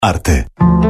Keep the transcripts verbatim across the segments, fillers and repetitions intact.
Arte.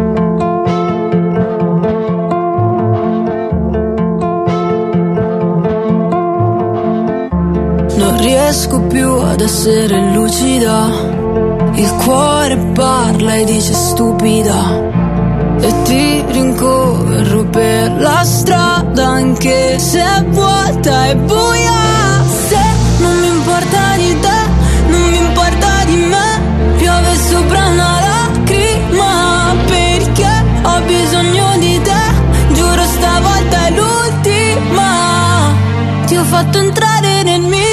Non riesco più ad essere lucida, il cuore parla e dice stupida, e ti rincorro per la strada anche se è vuota e buia. Se non mi importa di te, non mi importa di me, piove sopra una lacrima, perché ho bisogno di te, giuro stavolta è l'ultima. Ti ho fatto entrare nel mio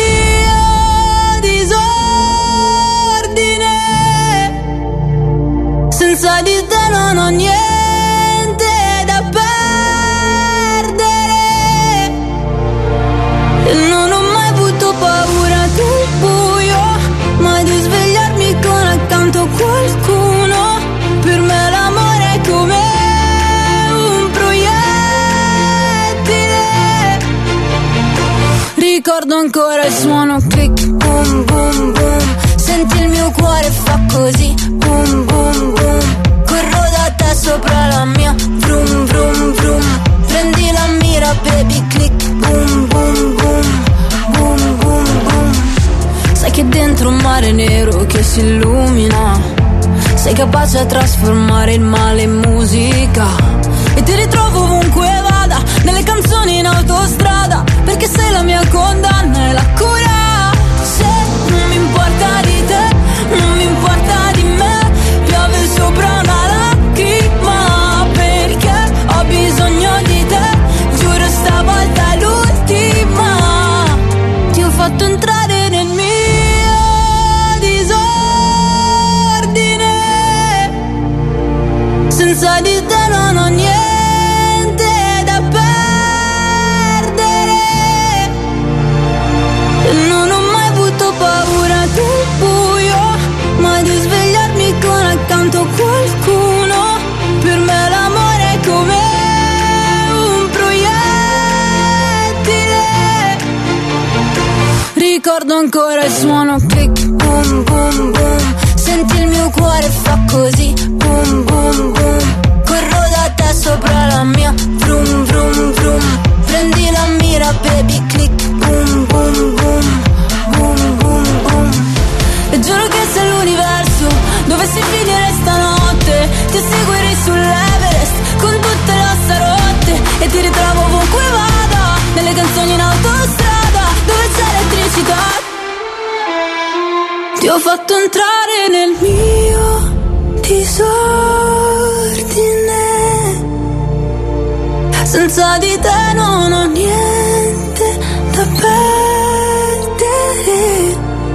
senza di te non ho niente da perdere e non ho mai avuto paura del buio, mai di svegliarmi con accanto qualcuno. Per me l'amore è come un proiettile. Ricordo ancora il suono click boom boom boom, senti il mio cuore fa così boom boom boom, corro da te sopra la mia vroom vroom vroom, prendi la mira baby click boom boom boom boom boom boom. Sai che dentro un mare nero che si illumina, sei capace a trasformare il male in musica, e ti ritrovo ovunque vada, nelle canzoni in autostrada, perché sei la mia condanna e la cura. Se non mi importa di te, non mi importa di me, piove sopra una lacrima, perché ho bisogno di te, giuro stavolta è l'ultima. Ti ho fatto entrare nel mio disordine, senza di te non ho niente da perdere e non ho mai avuto paura del buio, mai di svegliarmi con accanto qualcuno. Per me l'amore è come un proiettile. Ricordo ancora il suono click boom boom boom, senti il mio cuore fa così boom boom boom, corro da te sopra la mia vroom vroom vroom, prendi la mira baby click boom boom boom boom boom boom. E giuro che se l'universo dovessi finire stanotte, ti seguirei sull'Everest con tutte le ossa rotte, e ti ritrovo ovunque vada, nelle canzoni in autostrada, dove c'è elettricità. Ti ho fatto entrare nel mio disordine, senza di te non ho niente da perdere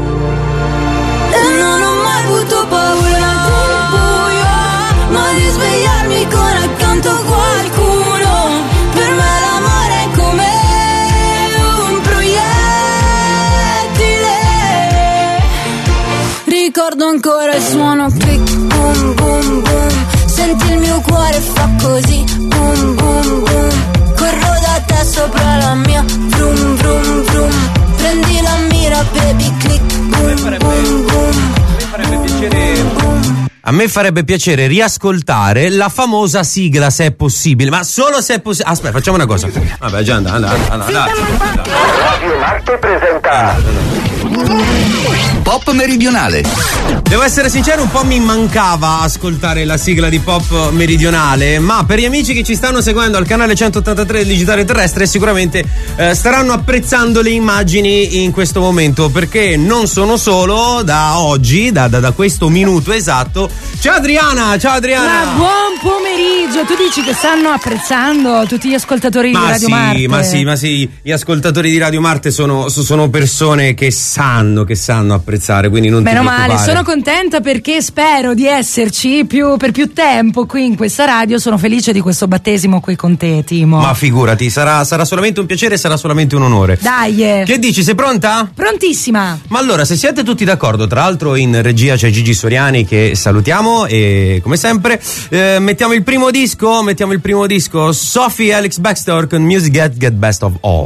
e non ho mai avuto paura del buio, ma di svegliarmi con accanto qualcuno. Per me l'amore è come un proiettile. Ricordo ancora il suono click boom boom boom, senti il mio cuore fa così boom boom boom, corro da te sopra la mia vroom vroom vroom, prendi la mira baby click boom boom boom. Mi farebbe piacere A me farebbe piacere riascoltare la famosa sigla, se è possibile, ma solo se è possibile. Aspetta, facciamo una cosa. Vabbè, già andate, andate, andate. Radio Marte presenta Pop Meridionale. Devo essere sincero, un po' mi mancava ascoltare la sigla di Pop Meridionale, ma per gli amici che ci stanno seguendo al canale centottantatré del Digitale Terrestre sicuramente eh, staranno apprezzando le immagini in questo momento, perché non sono solo. Da oggi, da, da, da questo minuto esatto, ciao Adriana, ciao Adriana. Ma buon pomeriggio. Tu dici che stanno apprezzando tutti gli ascoltatori ma di Radio sì, Marte? Ma sì, ma sì, gli ascoltatori di Radio Marte sono, sono persone che sanno, che sanno apprezzare, quindi non Meno ti male, preoccupare. sono contenta perché spero di esserci più, per più tempo qui in questa radio. Sono felice di questo battesimo qui con te, Timo. Ma figurati, sarà, sarà solamente un piacere, sarà solamente un onore. Dai. eh. Che dici, sei pronta? Prontissima. Ma allora, se siete tutti d'accordo, tra l'altro in regia c'è Gigi Soriani che salutiamo e come sempre eh, mettiamo il primo disco, mettiamo il primo disco, Sophie e Alex Baxter con Music Get, Get Best of All.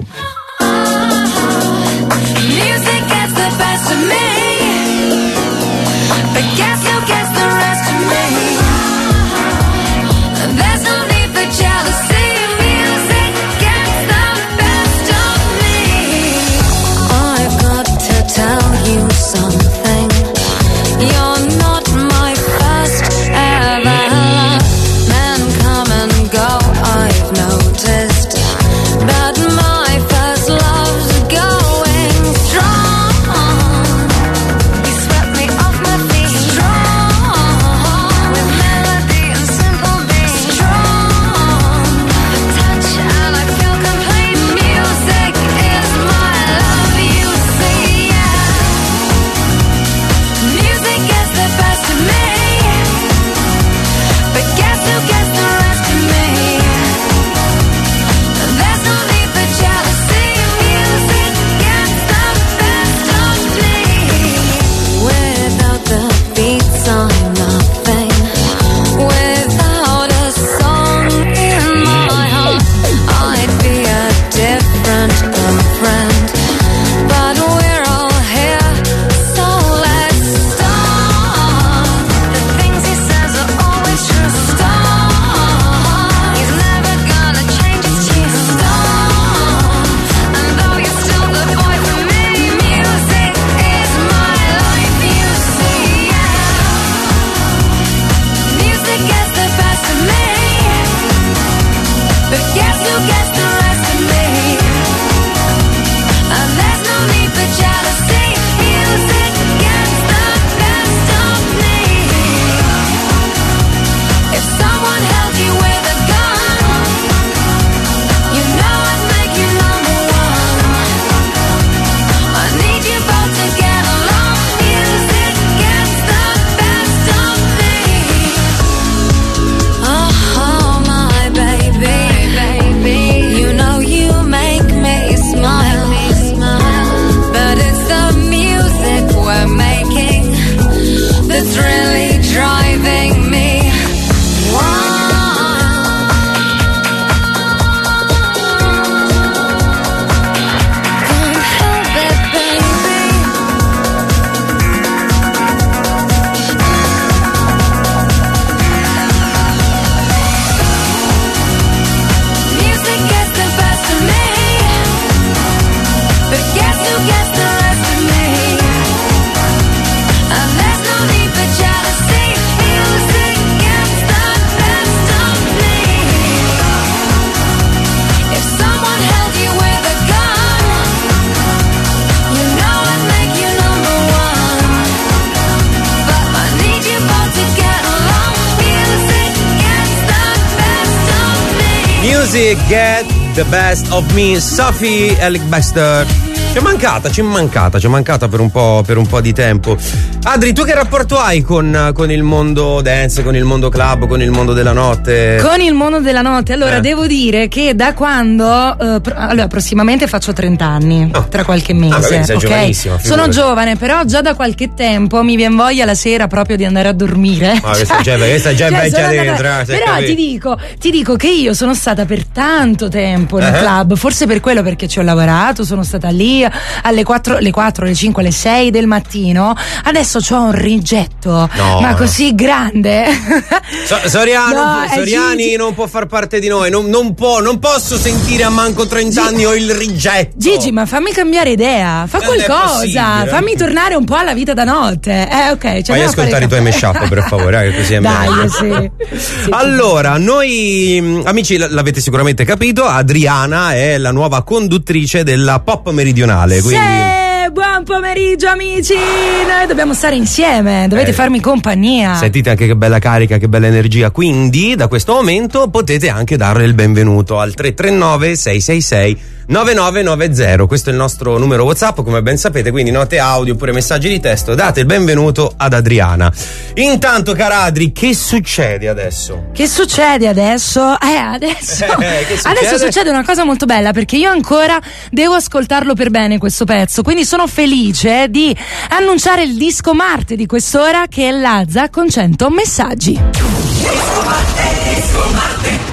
Music Get the Best of Me, Sophie Ellis-Bextor. Ci è mancata, ci è mancata, ci è mancata per un po', per un po' di tempo. Adri, tu che rapporto hai con, con il mondo dance, con il mondo club, con il mondo della notte? Con il mondo della notte, allora eh. devo dire che da quando eh, pro, allora prossimamente faccio trenta anni, oh. tra qualche mese. Ah, beh, sei okay? giovanissima. Sono figurati. giovane, però già da qualche tempo mi viene voglia la sera proprio di andare a dormire. Ah, questa già, questa già cioè, vecchia dentro. Andata, però ti dico, ti dico che io sono stata per tanto tempo nel uh-huh. club, forse per quello, perché ci ho lavorato, sono stata lì alle quattro, le quattro, alle cinque, alle sei del mattino. Adesso c'ho un rigetto, no, ma così grande. So, Soriano, no, Soriani Gigi. non può far parte di noi, non, non può, non posso sentire a manco trenta Gigi. anni ho il rigetto. Gigi, ma fammi cambiare idea, fa non qualcosa, fammi tornare un po' alla vita da notte. Eh, ok, vai a ascoltare i tuoi mashup, per favore, eh, così è Dai, meglio. sì. sì. Allora, noi amici l- l'avete sicuramente capito, Adriana è la nuova conduttrice della Pop Meridionale, quindi sì. Buon pomeriggio amici, noi dobbiamo stare insieme, dovete eh, farmi compagnia. Sentite anche che bella carica, che bella energia, quindi da questo momento potete anche darle il benvenuto al tre tre nove sei sei sei nove nove nove zero. Questo è il nostro numero WhatsApp, come ben sapete, quindi note audio oppure messaggi di testo, date il benvenuto ad Adriana. Intanto, cara Adri, che succede adesso? Che succede adesso? Eh, adesso eh, che succede? Adesso succede una cosa molto bella, perché io ancora devo ascoltarlo per bene questo pezzo, quindi sono felice di annunciare il disco Marte di quest'ora, che è Lazza con cento messaggi. Disco Marte, disco Marte.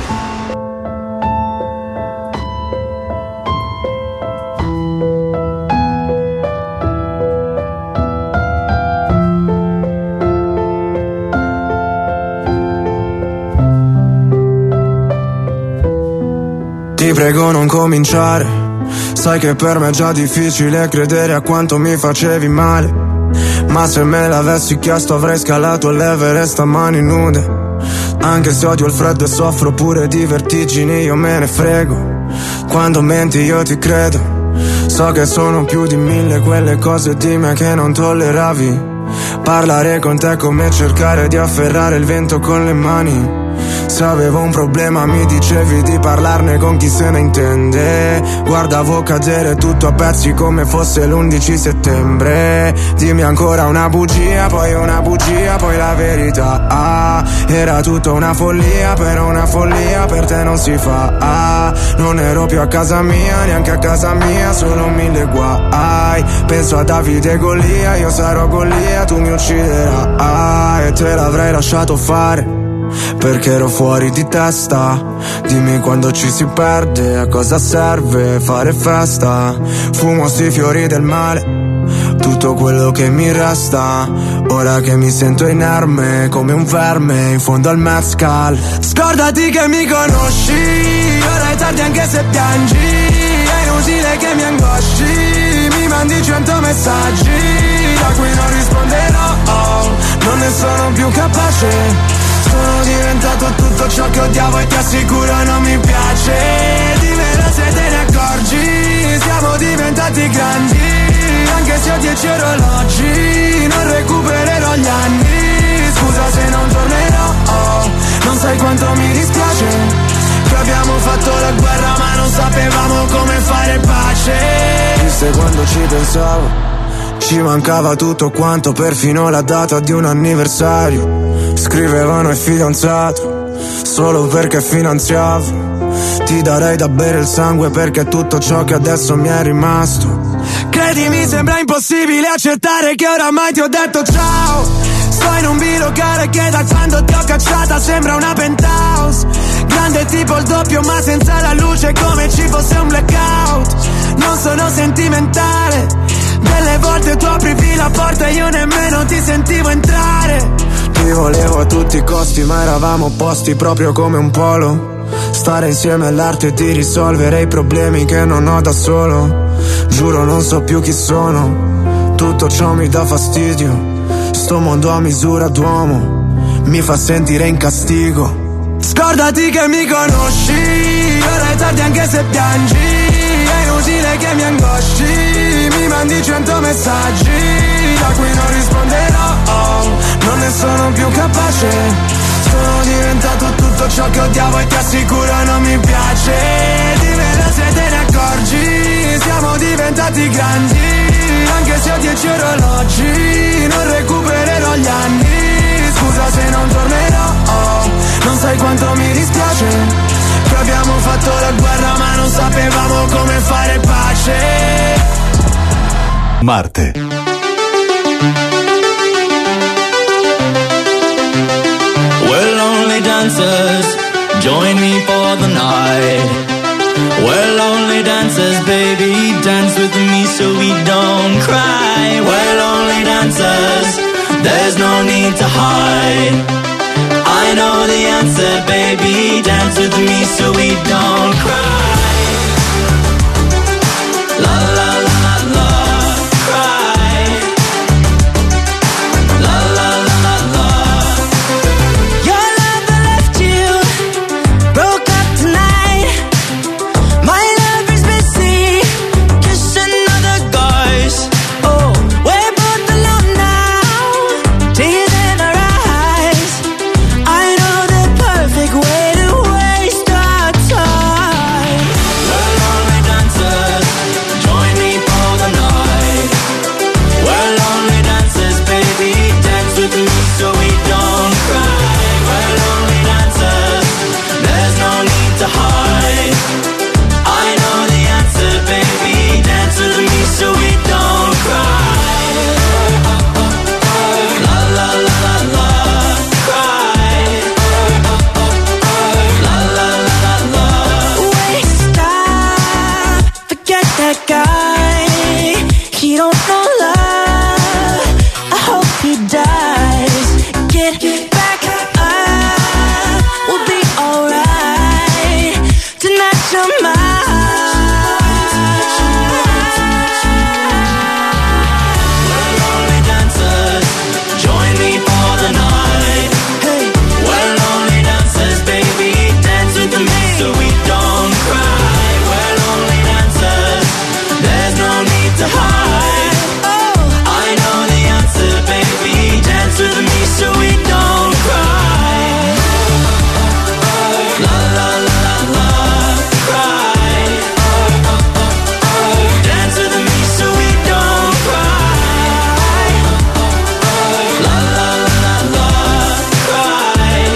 Ti prego non cominciare, sai che per me è già difficile credere a quanto mi facevi male. Ma se me l'avessi chiesto avrei scalato l'Everest a mani nude. Anche se odio il freddo e soffro pure di vertigini, io me ne frego. Quando menti io ti credo. So che sono più di mille quelle cose di me che non tolleravi. Parlare con te è come cercare di afferrare il vento con le mani. Se avevo un problema mi dicevi di parlarne con chi se ne intende. Guardavo cadere tutto a pezzi come fosse l'undici settembre. Dimmi ancora una bugia, poi una bugia, poi la verità. Ah, era tutto una follia, però una follia per te non si fa. Ah, non ero più a casa mia, neanche a casa mia, solo mille guai. Penso a Davide e Golia, io sarò Golia, tu mi ucciderai. Ah, e te l'avrei lasciato fare perché ero fuori di testa. Dimmi quando ci si perde, a cosa serve fare festa. Fumo sti fiori del male, tutto quello che mi resta. Ora che mi sento inerme come un verme in fondo al mezcal. Scordati che mi conosci, ora è tardi anche se piangi. È inutile che mi angosci, mi mandi cento messaggi da cui non risponderò, oh, non ne sono più capace. Sono diventato tutto ciò che odiavo e ti assicuro non mi piace. Dimmelo se te ne accorgi, siamo diventati grandi. Anche se ho dieci orologi, non recupererò gli anni. Scusa se non tornerò, oh, non sai quanto mi dispiace che abbiamo fatto la guerra ma non sapevamo come fare pace. Viste quando ci pensavo, ci mancava tutto quanto, perfino la data di un anniversario. Scrivevano il fidanzato solo perché finanziavo. Ti darei da bere il sangue perché tutto ciò che adesso mi è rimasto. Credimi, sembra impossibile accettare che oramai ti ho detto ciao. Sto in un bilocale che da quando ti ho cacciata sembra una penthouse. Grande tipo il doppio ma senza la luce, come ci fosse un blackout. Non sono sentimentale, delle volte tu aprivi la porta e io nemmeno ti sentivo entrare. Ti volevo a tutti i costi ma eravamo opposti proprio come un polo. Stare insieme all'arte di risolvere i problemi che non ho da solo. Giuro non so più chi sono, tutto ciò mi dà fastidio. Sto mondo a misura d'uomo mi fa sentire in castigo. Scordati che mi conosci, ora è tardi anche se piangi. È inutile che mi angosci, mi mandi cento messaggi da cui non risponderò, oh, non ne sono più capace. Sono diventato tutto ciò che odiavo e ti assicuro non mi piace. stati grandi, anche se ho dieci orologi, non recupererò gli anni. Scusa se non tornerò, oh, non sai quanto mi dispiace che abbiamo fatto la guerra ma non sapevamo come fare pace. Marte. We're lonely dancers, join me for the night. We're lonely dancers, baby, dance with me so we don't cry. We're lonely dancers, there's no need to hide. I know the answer, baby, dance with me so we don't cry. La la la la la, cry. La la la la la. Your lover left you, broke up tonight. My lover's busy kissing other guys. Oh, we're both alone now, tears in our eyes. I know the perfect way to waste our time. We're lonely dancers, join me for the night. We're lonely dancers, baby, dance with me so we don't cry. We're lonely dancers, there's no need to hide. I know the answer, baby, dance with me so we don't cry. La la la la la, cry. La la la la la. Wait, stop, forget that guy. He don't know love, I hope he dies. Get back up, we'll be alright. Tonight you're mine. We're lonely dancers, join me for the night. Hey, we're lonely dancers, baby, dance with me so we don't cry. We're lonely dancers, there's no need to hide. Oh, I know the answer, baby, dance with me so we don't cry. La la la la la, cry. Dance with me so we don't cry. La la la la la, cry.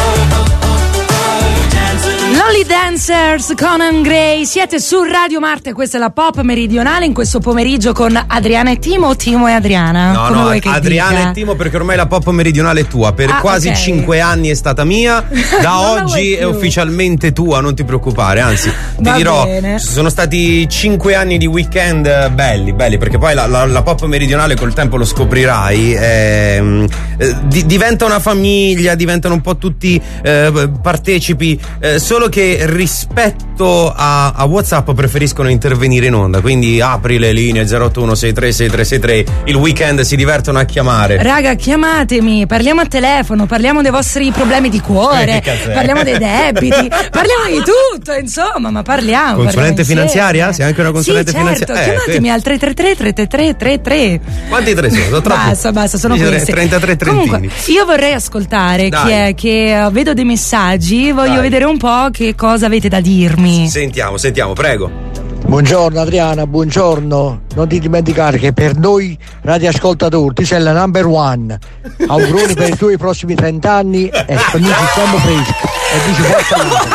Dance with me. Lonely Dancers, Conan Gray, siete su Radio Marte, questa è la Pop Meridionale in questo pomeriggio con Adriana e Timo o Timo e Adriana? No, Come no, vuoi che Adriana dica? e Timo, perché ormai la Pop Meridionale è tua. Per Ah, quasi ok. cinque anni è stata mia. Da Non la vuoi oggi è più. ufficialmente tua, non ti preoccupare. Anzi, ti Va dirò, bene. ci sono stati cinque anni di weekend eh, belli, belli, perché poi la, la- la Pop Meridionale col tempo lo scoprirai. ehm, eh, di- diventa una famiglia, diventano un po' tutti eh, partecipi, eh, solo che rispetto a, a WhatsApp preferiscono intervenire in onda. Quindi apri le linee zero otto uno sei tre sei tre sei tre. Il weekend si divertono a chiamare. Raga, chiamatemi, parliamo a telefono, parliamo dei vostri problemi di Eh, cuore, che cazzè. parliamo dei debiti, parliamo di tutto, insomma, ma parliamo. Consulente parliamo insieme. finanziaria? Sei anche una consulente sì, certo, finanziaria? Eh, chiamatemi sì. al tre tre tre tre tre tre tre tre. Quanti tre sono? Sono troppi. Basta, basta, sono Dice questi. trentatré trentini. Comunque, io vorrei ascoltare Dai. chi è che uh, vedo dei messaggi, voglio Dai. vedere un po' che cosa avete da dirmi. Sentiamo, sentiamo, prego. Buongiorno Adriana, buongiorno. Non ti dimenticare che per noi radioascoltatori tu sei la number one. Auguroni per i tuoi prossimi trenta anni e spegnici siamo freschi. E dici forza Napoli.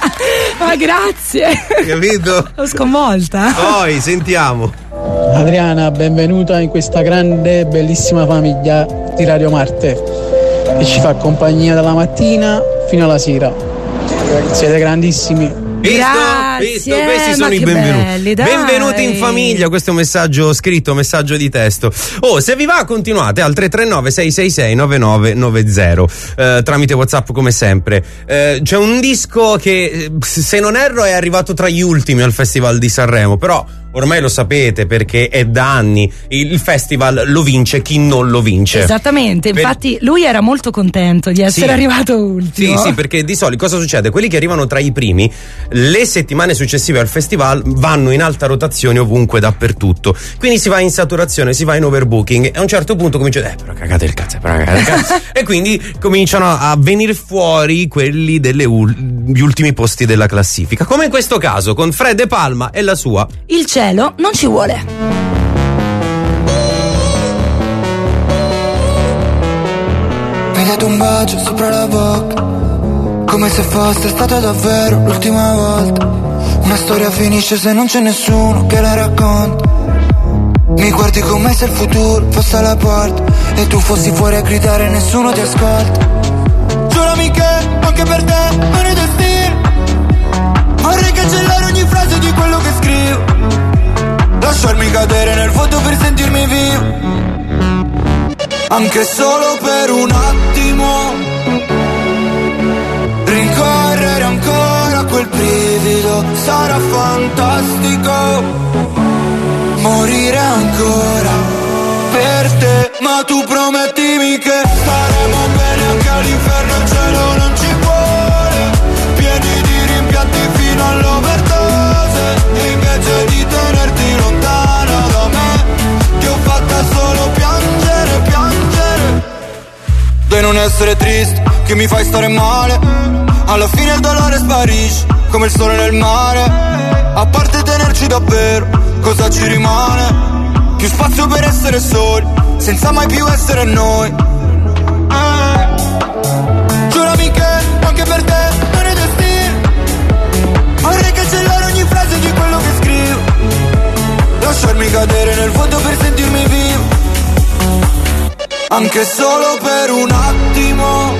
Ma grazie. Capito? L'ho sconvolta. Poi sentiamo. Adriana, benvenuta in questa grande, bellissima famiglia di Radio Marte che ci fa compagnia dalla mattina fino alla sera. Siete grandissimi. Visto? Grazie, Visto? Questi sono ma i che benvenuti. belli, dai. Benvenuti in famiglia, questo è un messaggio scritto, messaggio di testo. Oh, se vi va continuate al tre tre nove sei sei sei nove nove nove zero eh, tramite WhatsApp come sempre. Eh, c'è un disco che eh, se non erro è arrivato tra gli ultimi al Festival di Sanremo, però ormai lo sapete perché è da anni il festival lo vince chi non lo vince. Esattamente, Per- infatti lui era molto contento di essere Sì. arrivato ultimo. Sì, sì, perché di solito cosa succede? Quelli che arrivano tra i primi, le settimane successive al festival vanno in alta rotazione ovunque, dappertutto. Quindi si va in saturazione, si va in overbooking e a un certo punto comincia eh però cagate il cazzo, però cagate il cazzo. E quindi cominciano a venire fuori quelli degli ultimi posti della classifica. Come in questo caso con Fred De Palma e la sua Il cielo non ci vuole. Mi hai dato un bacio sopra la bocca, come se fosse stata davvero l'ultima volta. Una storia finisce se non c'è nessuno che la racconta. Mi guardi come se il futuro fosse alla porta e tu fossi fuori a gridare e nessuno ti ascolta. Giurami che anche per te non è destino. Vorrei cancellare ogni frase di quello che scrivo, lasciarmi cadere nel vuoto per sentirmi vivo. Anche solo per un attimo, rincorrere ancora quel brivido sarà fantastico. Morire ancora per te, ma tu promettimi che staremo bene anche all'inferno, il cielo non ci vuole. Pieni di rimpianti fino all'overdose, e invece di tenerti lontana da me, ti ho fatta solo piangere, piangere. E non essere triste, che mi fai stare male. Alla fine il dolore sparisce, come il sole nel mare. A parte tenerci davvero, cosa ci rimane? Più spazio per essere soli, senza mai più essere noi. eh. Giurami che anche per te non è destino. Vorrei cancellare ogni frase di quello che scrivo, lasciarmi cadere nel vuoto per sentirmi vivo. Anche solo per un attimo,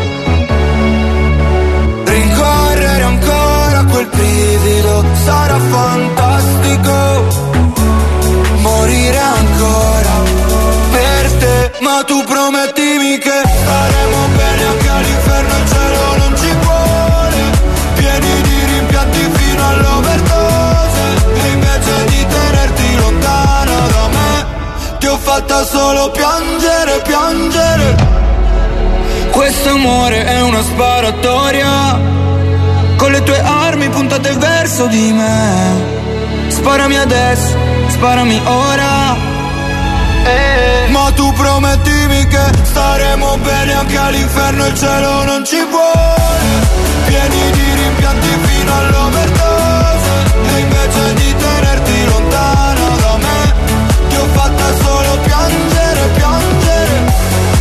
rincorrere ancora quel brivido sarà fantastico. Morire ancora per te, ma tu promettimi che staremo bene anche all'inferno, il cielo non ci vuole. Pieni di rimpianti fino all'overdose, e invece di tenerti lontana da me, ti ho fatta solo piangere, piangere. Questo amore è una sparatoria, con le tue armi puntate verso di me. Sparami adesso, sparami ora, eh. Ma tu promettimi che staremo bene anche all'inferno, il cielo non ci vuole. Pieni di rimpianti fino all'overdose, e invece di tenerti lontana da me, ti ho fatta solo piangere, piangere.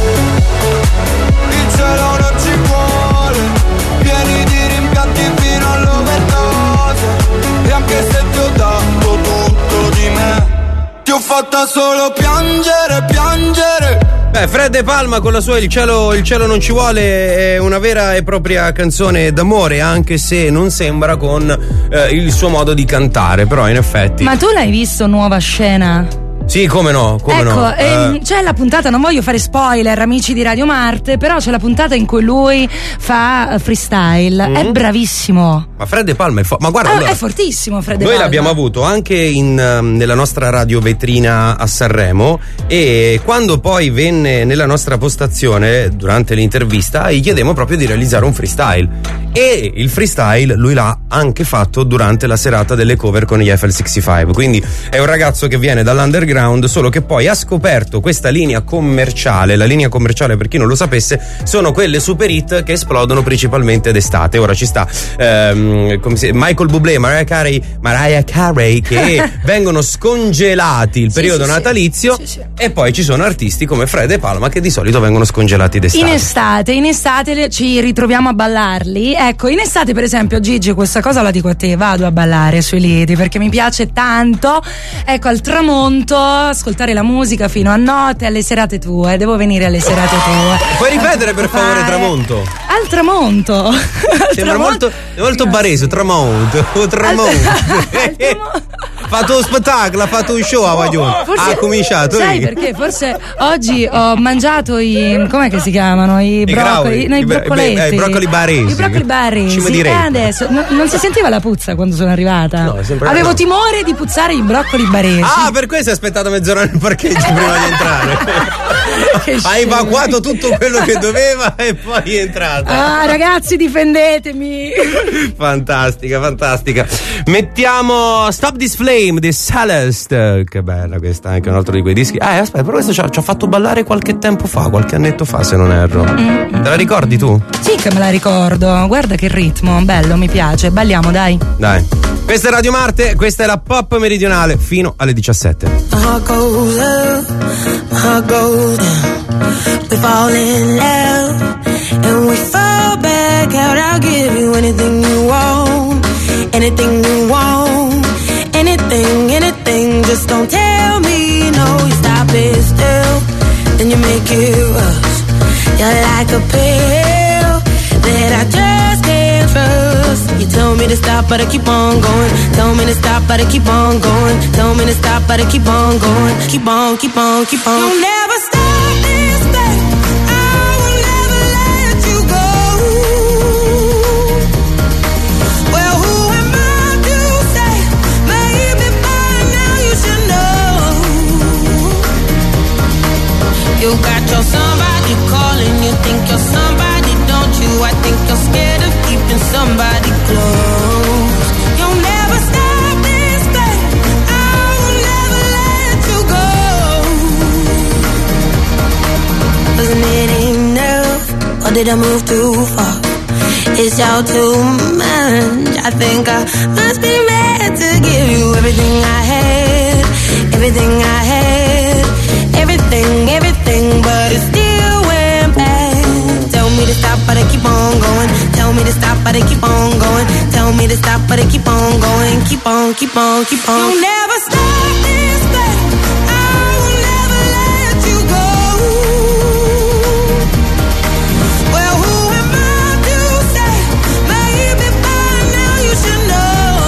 Il cielo non ci vuole. Pieni di rimpianti fino all'overdose, e anche se ti ho dato tutto di me, ti ho fatta solo piangere, piangere. Beh, Fred De Palma con la sua Il cielo, il cielo non ci vuole è una vera e propria canzone d'amore, anche se non sembra con eh, il suo modo di cantare, però in effetti. Ma tu l'hai visto Nuova Scena? Sì, come no, come ecco, no. ehm, Uh. c'è la puntata, non voglio fare spoiler, amici di Radio Marte, però c'è la puntata in cui lui fa freestyle. Mm. È bravissimo. Ma Fred De Palma è fo- ma guarda, ah, allora, è fortissimo Fred De noi Palma. l'abbiamo avuto anche in, um, nella nostra radio vetrina a Sanremo, e quando poi venne nella nostra postazione durante l'intervista gli chiedemmo proprio di realizzare un freestyle, e il freestyle lui l'ha anche fatto durante la serata delle cover con gli F L sessantacinque, quindi è un ragazzo che viene dall'underground, solo che poi ha scoperto questa linea commerciale. La linea commerciale, per chi non lo sapesse, sono quelle super hit che esplodono principalmente d'estate. Ora ci sta ehm, come si, Michael Bublé, Mariah Carey, Mariah Carey che vengono scongelati il sì, periodo sì, natalizio, sì, sì. E poi ci sono artisti come Fred De Palma che di solito vengono scongelati d'estate. In estate, in estate ci ritroviamo a ballarli. Ecco, in estate per esempio, Gigi, questa cosa la dico a te, vado a ballare sui lidi perché mi piace tanto. Ecco, al tramonto ascoltare la musica fino a notte, alle serate tue, devo venire alle serate tue. Puoi ripetere per favore tramonto? Al tramonto. Al Sembra tramonto. molto, molto barese, tramonto, tramonto. Ha fatto un spettacolo, ha fatto un show a Guaglione. Ha cominciato. Sai perché? Forse oggi ho mangiato i, com'è che si chiamano? I, I broccoli, grauli, no, i i bra- broccoletti. eh, i broccoli baresi. I broccoli baresi. Ci mi direi. E adesso no, non si sentiva la puzza quando sono arrivata. No, sembra- Avevo no. timore di puzzare i broccoli baresi. Ah, per questo hai aspettato mezz'ora nel parcheggio prima di entrare. Hai evacuato tutto quello che doveva e poi è entrata. Ah, ragazzi, difendetemi. Fantastica, fantastica. Mettiamo Stop This Flame di Celeste. Che bella questa, anche un altro di quei dischi. Ah, aspetta, però questo ci ha, ci ha fatto ballare qualche tempo fa, qualche annetto fa, se non erro. Mm. Te la ricordi tu? Sì che me la ricordo. Guarda che ritmo, bello, mi piace. Balliamo, dai. Dai. Questa è Radio Marte, questa è la Pop Meridionale fino alle diciassette. My heart goes up, my heart goes down. We fall in love and we fall back out. I'll give you anything you want, anything you want, anything, anything. Just don't tell me no. You stop it still, then you make it rush. You're like a pill that I just can't trust. You tell me to stop, but I keep on going. Tell me to stop, but I keep on going. Tell me to stop, but I keep on going. Keep on, keep on, keep on. You'll never stop this thing. I will never let you go. Well, who am I to say? Maybe by now you should know. You got your somebody calling. You think you're somebody, don't you? I think you're scared of keeping somebody close. You'll never stop this thing. I will never let you go. 'Wasn't it enough, or did I move too far? It's all too much. I think I must be mad to give you everything I had, everything I had, everything, everything, but it still went bad. Tell me to stop, but I keep on going. Tell me to stop, but I keep on going. Tell me to stop, but I keep on going. Keep on, keep on, keep on. You'll never stop this thing. I will never let you go. Well, who am I to say? Maybe by now you should know.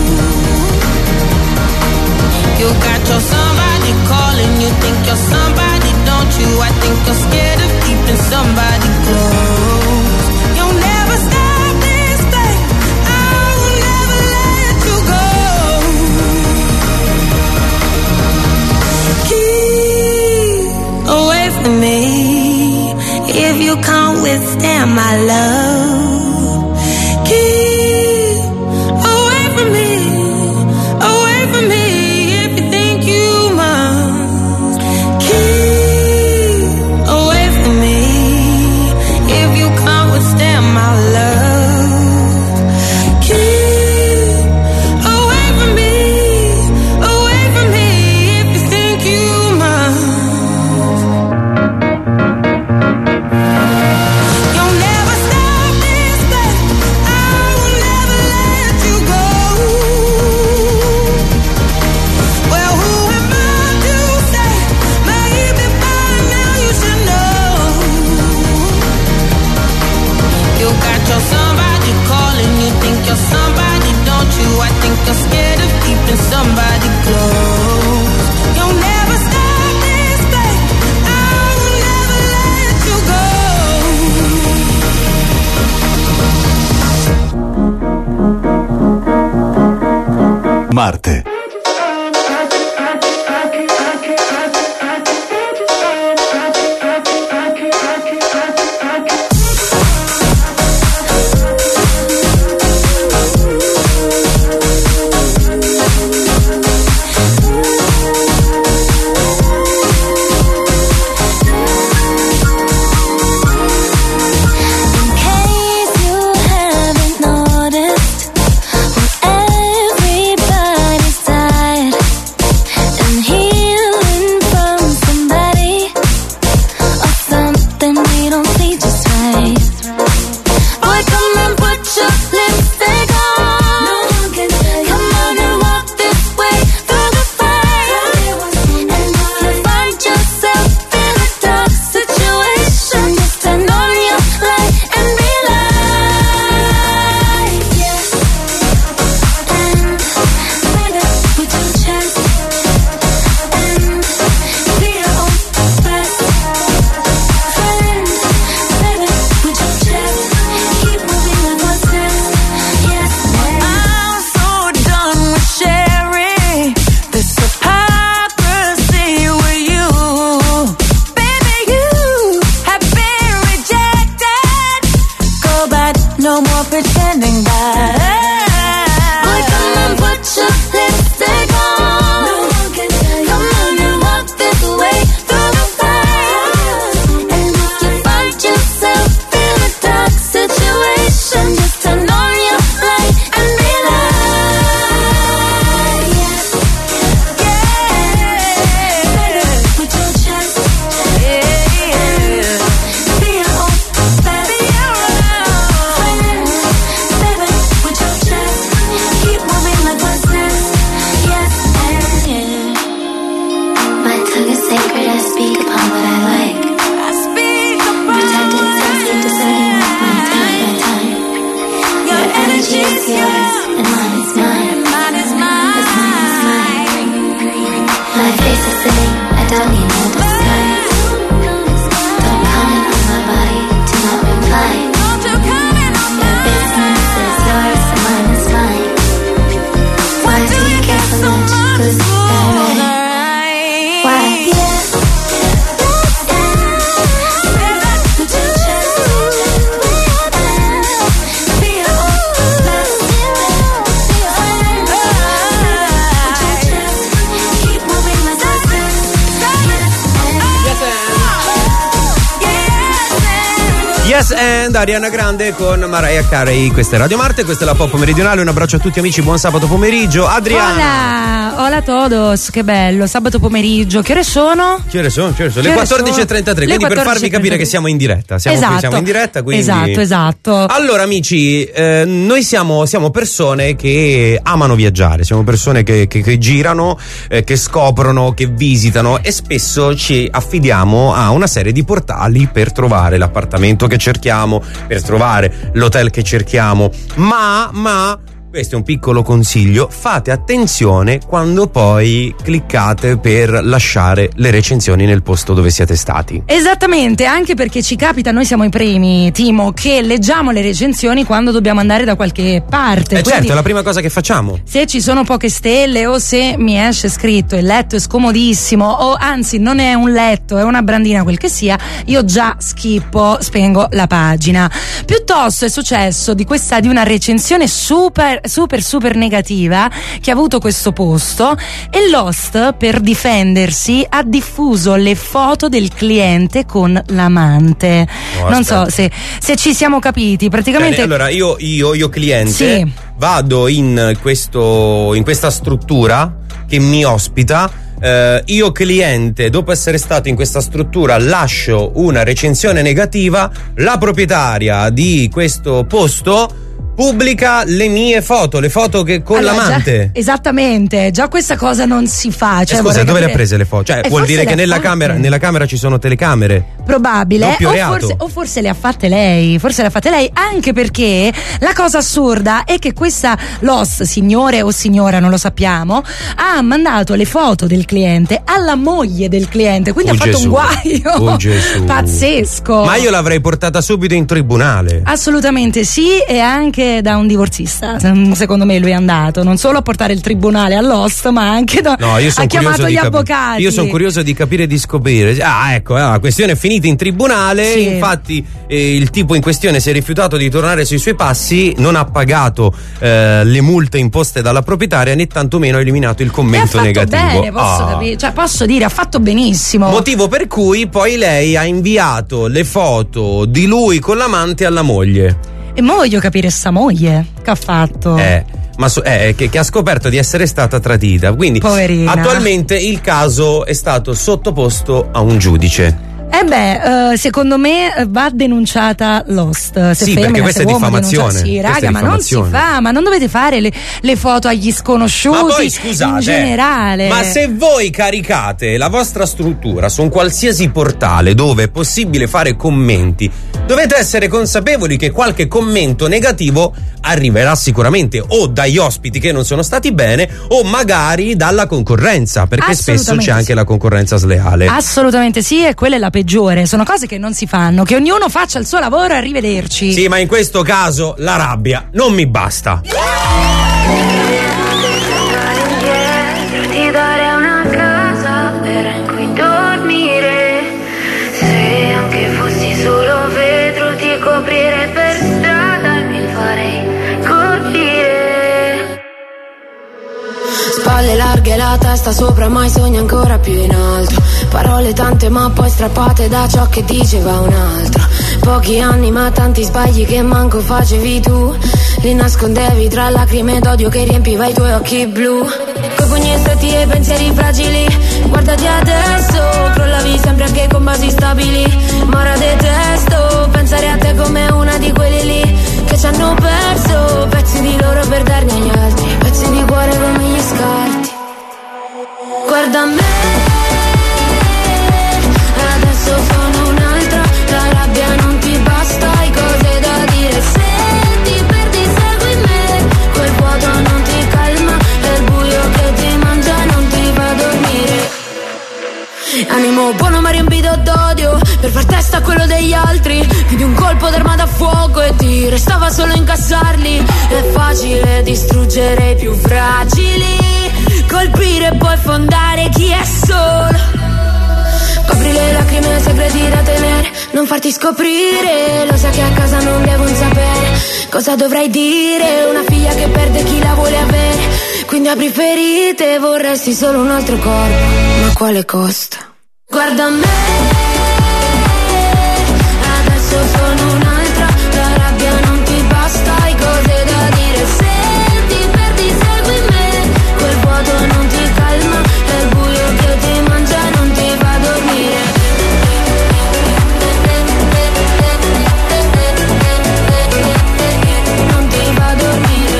You got your somebody calling. You think you're somebody, don't you? I think you're scared of keeping somebody close. You'll never stop this thing. I will never let you go. Keep away from me if you can't withstand my love. Keep away from me, away from me if you think you must. Keep away from me if you can't withstand my love. Keep away from me, away from me if you think you must. You'll never stop this thing. I will never let you go. Well, who am I to say? Maybe by now you should know. You got your somebody calling. You think you're somebody, don't you? I think you're scared of keeping somebody close. You'll never stop this thing. I will never let you go. Marte. In case you haven't noticed, everybody's tired and healing from somebody or something we don't see just right. Boy, come and put your lipstick on. No one can tell. Come on and walk this way through the fire. And if you find yourself in a dark situation, just turn on your light and be light. Yes. And find out with your chest and be your own best friend. Baby, with your chest, keep moving like what's next. Yes. I'm so done with sharing this hypocrisy with you. Baby, you have been rejected. Go back, no more pretending that. Boy, come and put your lipstick on. No one can tell you. Come on and walk this way through the fire. And if you find yourself in a dark situation, just turn on your light and be light. energy is yours and mine is mine. Mine is mine. This mine is mine. My face is same, I don't need no disguise. Don't comment on my body, do not reply. Your business is yours and mine is mine. Why do you care so much? 'Cause it's alright. Why? Yeah. Yes and Ariana Grande con Mariah Carey. Questa è Radio Marte, questa è la Pop Meridionale. Un abbraccio a tutti amici, buon sabato pomeriggio. Adriana. Hola, hola a todos, che bello, sabato pomeriggio. Che ore sono? Che ore sono? Che ore sono? Le quattordici e trentatré, quindi per farvi capire che siamo in diretta. Siamo esatto. qui, siamo in diretta, quindi... Esatto, esatto. Allora amici, eh, noi siamo, siamo persone che amano viaggiare, siamo persone che, che, che girano, eh, che scoprono, che visitano e spesso ci affidiamo a una serie di portali per trovare l'appartamento che cerchiamo, per trovare l'hotel che cerchiamo, ma ma questo è un piccolo consiglio: fate attenzione quando poi cliccate per lasciare le recensioni nel posto dove siete stati. Esattamente, anche perché ci capita, noi siamo i primi, Timo, che leggiamo le recensioni quando dobbiamo andare da qualche parte. Eh certo, è la prima cosa che facciamo. Se ci sono poche stelle o se mi esce scritto il letto è scomodissimo o anzi non è un letto, è una brandina, quel che sia, io già schippo, spengo la pagina. Piuttosto è successo di questa di una recensione super super super negativa che ha avuto questo posto e l'host, per difendersi, ha diffuso le foto del cliente con l'amante. No, non so se, se ci siamo capiti praticamente. Bene, allora io, io, io cliente sì. vado in questo in questa struttura che mi ospita. Uh, io cliente, dopo essere stato in questa struttura, lascio una recensione negativa. La proprietaria di questo posto pubblica le mie foto, le foto che con allora, l'amante. Già, esattamente, già questa cosa non si fa. Cioè, eh, scusa, dove capire... le ha prese le foto? Cioè, eh, vuol dire che nella fatte. camera, nella camera ci sono telecamere? Probabile, Doppio o reato. forse, o forse le ha fatte lei, forse le ha fatte lei, anche perché la cosa assurda è che questa l'host, signore o signora, non lo sappiamo, ha mandato le foto del cliente alla moglie del cliente, quindi oh, ha fatto Gesù. un guaio oh, Gesù. pazzesco. Ma io l'avrei portata subito in tribunale. Assolutamente sì, e anche da un divorzista. Secondo me lui è andato non solo a portare il tribunale all'host, ma anche da, no, io ha chiamato gli capi- avvocati. Io sono curioso di capire e di scoprire. Ah, ecco, la questione è finita in tribunale. Sì. Infatti, eh, il tipo in questione si è rifiutato di tornare sui suoi passi, non ha pagato eh, le multe imposte dalla proprietaria, né tantomeno ha eliminato il commento negativo. Bene, posso, ah. capire, cioè, posso dire, ha fatto benissimo. Motivo per cui poi lei ha inviato le foto di lui con l'amante alla moglie. E mo voglio capire sta moglie che ha fatto. Eh, ma so, eh, che, che ha scoperto di essere stata tradita. Quindi poverina. Attualmente il caso è stato sottoposto a un giudice. Eh beh, uh, secondo me va denunciata l'host. Se sì, femmina, perché questa se è uomo, diffamazione. Sì, raga, questa è ma non si fa, ma non dovete fare le, le foto agli sconosciuti. Ma poi scusate, in generale. Ma se voi caricate la vostra struttura su un qualsiasi portale dove è possibile fare commenti, dovete essere consapevoli che qualche commento negativo arriverà sicuramente o dagli ospiti che non sono stati bene o magari dalla concorrenza, perché spesso c'è anche sì. la concorrenza sleale. Assolutamente sì, e quella è la peggiore. Sono cose che non si fanno, che ognuno faccia il suo lavoro e arrivederci. Sì, ma in questo caso la rabbia non mi basta. Ti darei una casa vera in cui dormire. Se anche fossi solo vetro ti coprirei per strada e mi farei colpire. Spalle larghe, la testa sopra, mai sogni ancora più in alto. Parole tante ma poi strappate da ciò che diceva un altro. Pochi anni ma tanti sbagli che manco facevi tu. Li nascondevi tra lacrime d'odio che riempiva i tuoi occhi blu. Coi pugni stretti e pensieri fragili, guardati adesso, crollavi sempre anche con basi stabili. Ma ora detesto pensare a te come una di quelli lì che ci hanno perso pezzi di loro per darne agli altri, pezzi di cuore come gli scarti. Guarda me, adesso sono un'altra, la rabbia non ti basta, hai cose da dire, se ti perdi segui me. fuoco e ti restava solo incassarli. È facile distruggere i più fragili, colpire e poi fondare chi è solo. Copri le lacrime, segreti da tenere, non farti scoprire. Lo sai che a casa non devono sapere cosa dovrai dire. Una figlia che perde chi la vuole avere, quindi apri ferite. Vorresti solo un altro corpo, ma quale costa? Guarda me, adesso sono un'altra. La rabbia non ti basta, hai cose da dire. Se ti perdi segui me, quel vuoto non ti calma. È il buio che ti mangia e non ti fa dormire. Non ti fa dormire.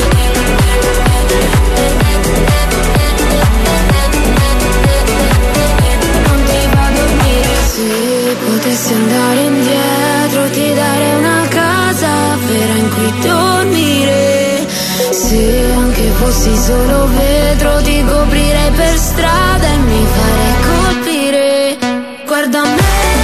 Non ti fa dormire. Se potessi andare indietro ti darei una casa vera in cui dormire. Se anche fossi solo vetro ti coprirei per strada e mi farei colpire. Guarda me,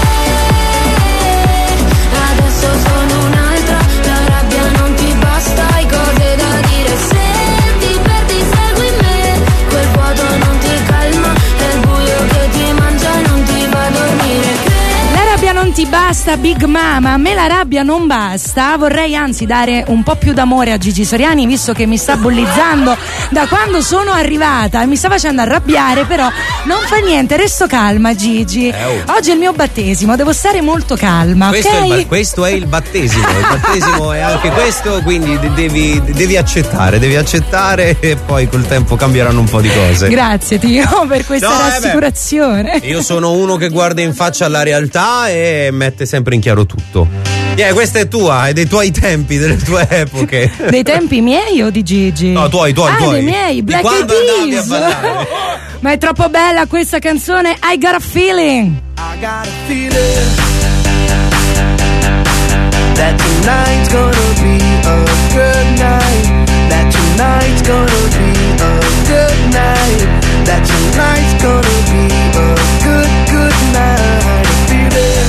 adesso sono un'altra. La rabbia non ti basta, hai cose da dire. Se ti perdi segui me, quel vuoto non ti calma. È il buio che ti mangia e non ti fa dormire. La rabbia non ti basta, Big Mama. A me la rabbia non basta. Vorrei anzi dare un po' più d'amore a Gigi Soriani, visto che mi sta bullizzando da quando sono arrivata e mi sta facendo arrabbiare. Però non fa niente, resto calma, Gigi. Eh, oh. Oggi è il mio battesimo, devo stare molto calma, Questo, ok? è il, ba- questo è il battesimo. Il battesimo è anche questo, quindi de- devi, devi accettare, devi accettare e poi col tempo cambieranno un po' di cose. Grazie Tio per questa No, eh beh. rassicurazione. Io sono uno che guarda in faccia alla realtà e mette sempre in chiaro tutto. Yeah, questa è tua, è dei tuoi tempi, delle tue epoche. Dei tempi miei o di Gigi? No, tuoi, tuoi, ah, tuoi. dei miei, Di Black Eyed quando andavi a Peas. ballare. Ma è troppo bella questa canzone, I Got a Feeling. I got a feeling that tonight's gonna be a good night. That tonight's gonna be a good night. That tonight's gonna be a good, good night. A feeling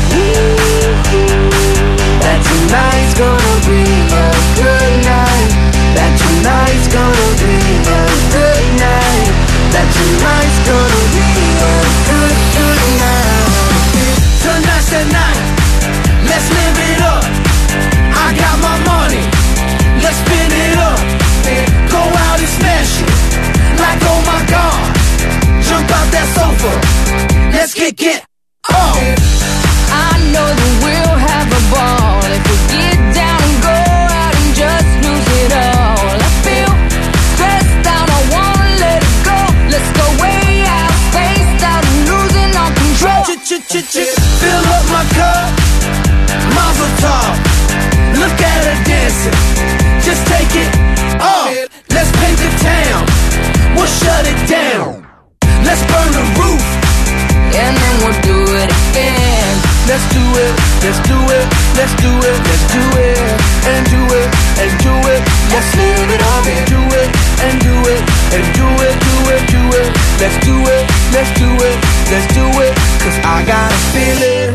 that tonight's gonna be a good night. That tonight's gonna be a good night. That tonight's gonna be a good, good night. Tonight's the night, let's live it up. I got my money, let's spin it up. Go out and smash it, like oh my god. Jump out that sofa, let's kick it up. I know that we'll have a ball if we get down and go out and just lose it all. I feel stressed out, I wanna let it go. Let's go way out, spaced out and losing all control. Fill up my cup, Mazel tov. Look at her dancing, just take it off. Let's paint the town, we'll shut it down. Let's burn the roof, And then we'll do it again. let's do it, let's do it, let's do it, let's do it, and do it, and do it. Let's live it up and do it, and do it, and do it, do it, do it. Let's do it, let's do it, let's do it. Cause I got a feeling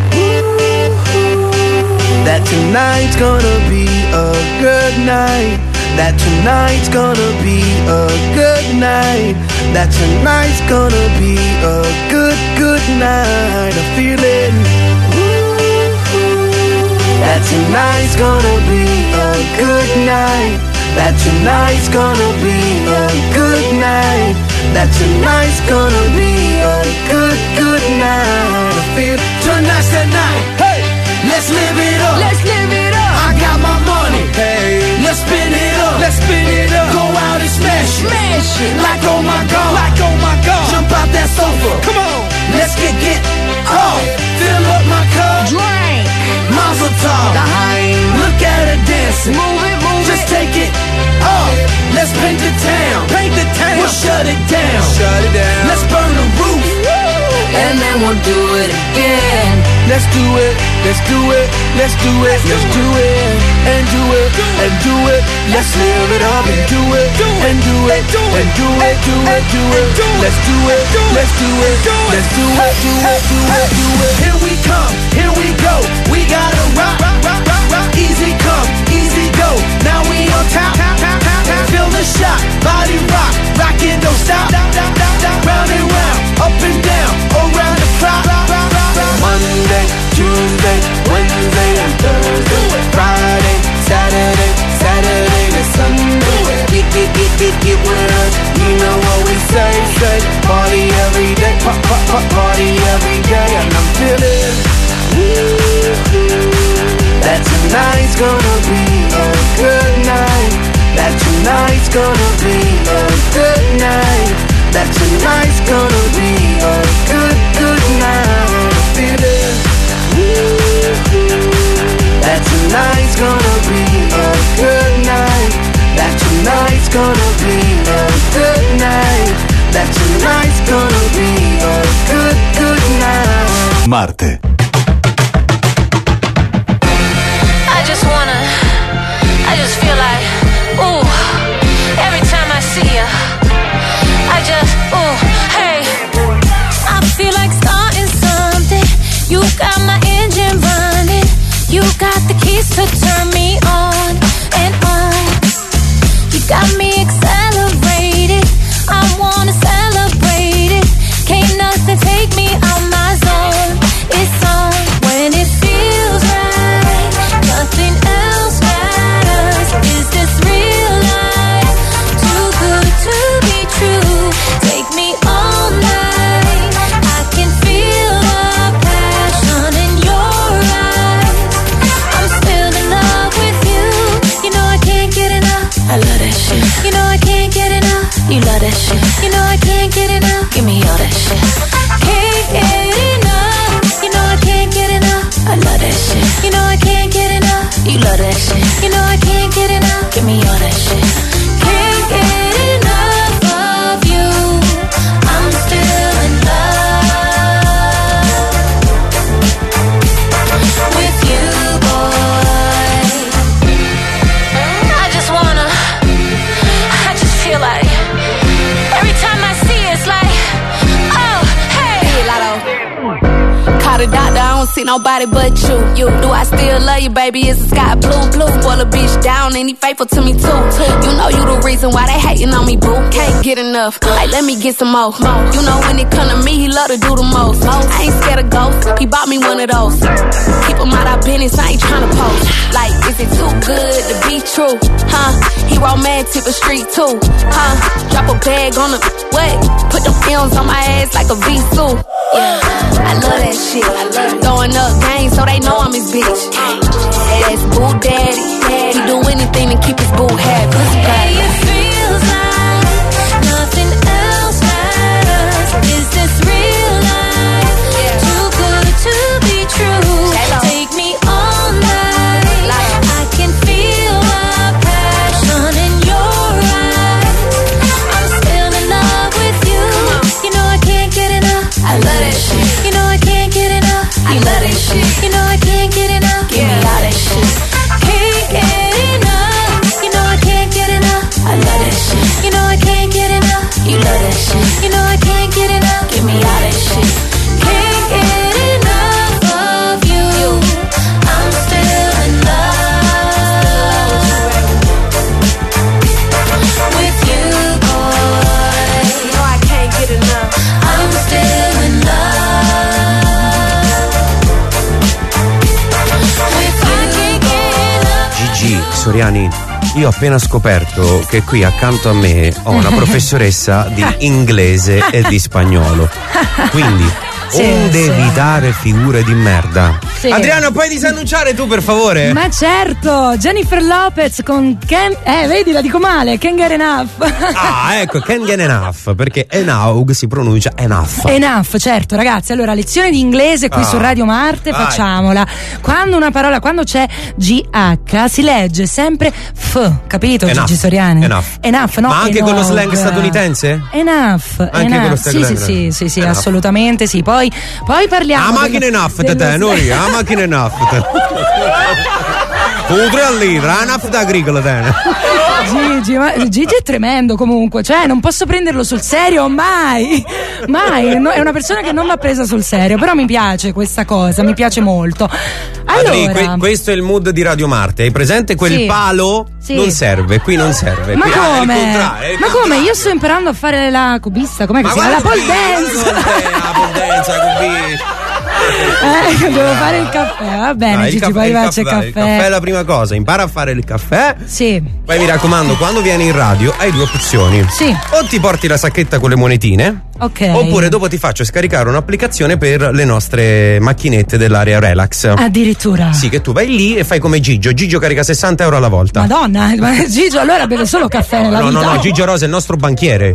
that tonight's gonna be a good night. That tonight's gonna be a good night. That tonight's gonna be a good, good night. A feeling that tonight's gonna be a good night. That tonight's gonna be a good night. That tonight's gonna be a good, good night. I feel tonight's the night. Hey, let's live it up. Let's live it up. I got my money. Hey, let's spin it up. Let's spin it up. Go out and smash it. Smash it. Like oh my god. Like oh my god. Jump out that sofa. Come on. Let's get get off. Fill up my cup. Drink. Mazel tov. Daheim. Look at her dancing. Move it, move Just it. take it off. Let's paint the town. Paint the town. We'll shut it down. Shut it down. Let's burn the roof. And then we'll do it again. Let's do it. Let's do it. Let's do it. Let's do it. And do it. And do it. Let's live it up and do it. And do it. And do it. Do it. Do it. Let's do it. Let's do it. Let's do it. Do it. Do it. Do it. Here we come. Here we go. We gotta rock. Rock. Rock. Rock. tonight's gonna be a good night. That tonight's gonna be a good, good night. Feel it. That tonight's gonna be a good night. That tonight's gonna be a good night. That tonight's gonna be a good, good night. Marte. I just wanna, I just feel like, ooh, every time I see you, I just, ooh, hey. I feel like starting something. You got my engine running. You got the keys to turn me on and on. You got me accelerated. I wanna celebrate it. Can't nothing take me out my zone. It's on when it feels right. Nothing else matters. Is this real life? Too good to be true. Take me all night. I can feel the passion in your eyes. I'm still in love with you. You know I can't get enough. I love that shit. You know I can't get enough. You love that shit. You know I can't get enough. Give me all that shit. Can't get enough. You know I can't get enough. I love that shit. You know I can't get enough. You love that shit. You know I can't get enough. Give me all that shit. Can't get enough of you. I'm still in love with you, boy. I just wanna, I just feel like every time I see it, it's like, oh, hey. Hey, Lotto. Call the doctor, I don't see nobody but you. You, do I still love you, baby? Is the sky blue? Blue, spoil a bitch down, and he faithful to me too. You know you the reason why they hating on me, boo. Can't get enough, like let me get some more. You know when it come to me, he love to do the most. I ain't scared of ghosts, he bought me one of those. Keep him out of business, I ain't tryna post. Like, is it too good to be true? Huh? He romantic but street too. Huh? Drop a bag on the what? Put them films on my ass like a V-suit. Yeah, I love that shit. I love it. Throwing up games so they know I'm his bitch. That's boo daddy. He do anything to keep his boo happy. Hey, it feels like nothing else matters. Is this real life? Too good to be true. Take me all night. I can feel the passion in your eyes. I'm still in love with you. You know I can't get enough. I love that shit. You know I can't get enough. I love that shit. You know I can't get enough. Give me all that shit. Can't get enough. You know I can't get enough. I love that shit. You know I can't get enough. You love that shit. You know I can't get enough. Give me all that shit. Can't get enough of you. I'm still in love with you, boy. You know I can't get enough. I'm still in love with you, boy. Gigi Soriani, io ho appena scoperto che qui accanto a me ho una professoressa di inglese e di spagnolo. Quindi Sì, onde sì. evitare figure di merda. Sì. Adriano, puoi disannunciare tu per favore? Ma certo, Jennifer Lopez con Ken. Eh, vedi, la dico male, Can't Get Enough. Ah, ecco, can't get enough, perché Enaug si pronuncia enough. Enough, certo, ragazzi. Allora, lezione di inglese qui Ah, su Radio Marte, vai. facciamola. Quando una parola, quando c'è G H, si legge sempre F, capito, Enough. Gigi Soriani? Enough. Enough, no? Ma anche con lo enough. slang statunitense? Enough. Anche enough. con lo Sì, slang sì, sì, sì, sì, Enough. assolutamente sì. Poi, poi parliamo. Ah, macchina dello- enough, te, dello- noi, ah, macchina enough. te. Un tre al litro, ah, enough da agricola, te. Gigi, ma Gigi è tremendo comunque, cioè non posso prenderlo sul serio mai, mai, no, è una persona che non va presa sul serio, però mi piace questa cosa, mi piace molto. Allora, Adri, que- questo è il mood di Radio Marte, hai presente quel Sì. palo? Sì. Non serve, qui non serve. ma qui, ah, è il come? contrario, è il Ma come? contrario. Io sto imparando a fare la cubista, com'è che Ma si chiama? La guarda pole qui, dance. guarda te, la pole dance, la cubista. Eh, devo fare il caffè, va bene, Dai, il Gigi, caffè- poi il faccio il caffè, caffè. il caffè è la prima cosa, impara a fare il caffè. Sì. Poi mi raccomando, quando vieni in radio hai due opzioni. Sì. O ti porti la sacchetta con le monetine. Ok. Oppure dopo ti faccio scaricare un'applicazione per le nostre macchinette dell'area relax. Addirittura. Sì, che tu vai lì e fai come Gigio. Gigio carica sessanta euro alla volta. Madonna, ma Gigio allora beve solo caffè nella No, vita. no, no, Gigio Rosa è il nostro banchiere.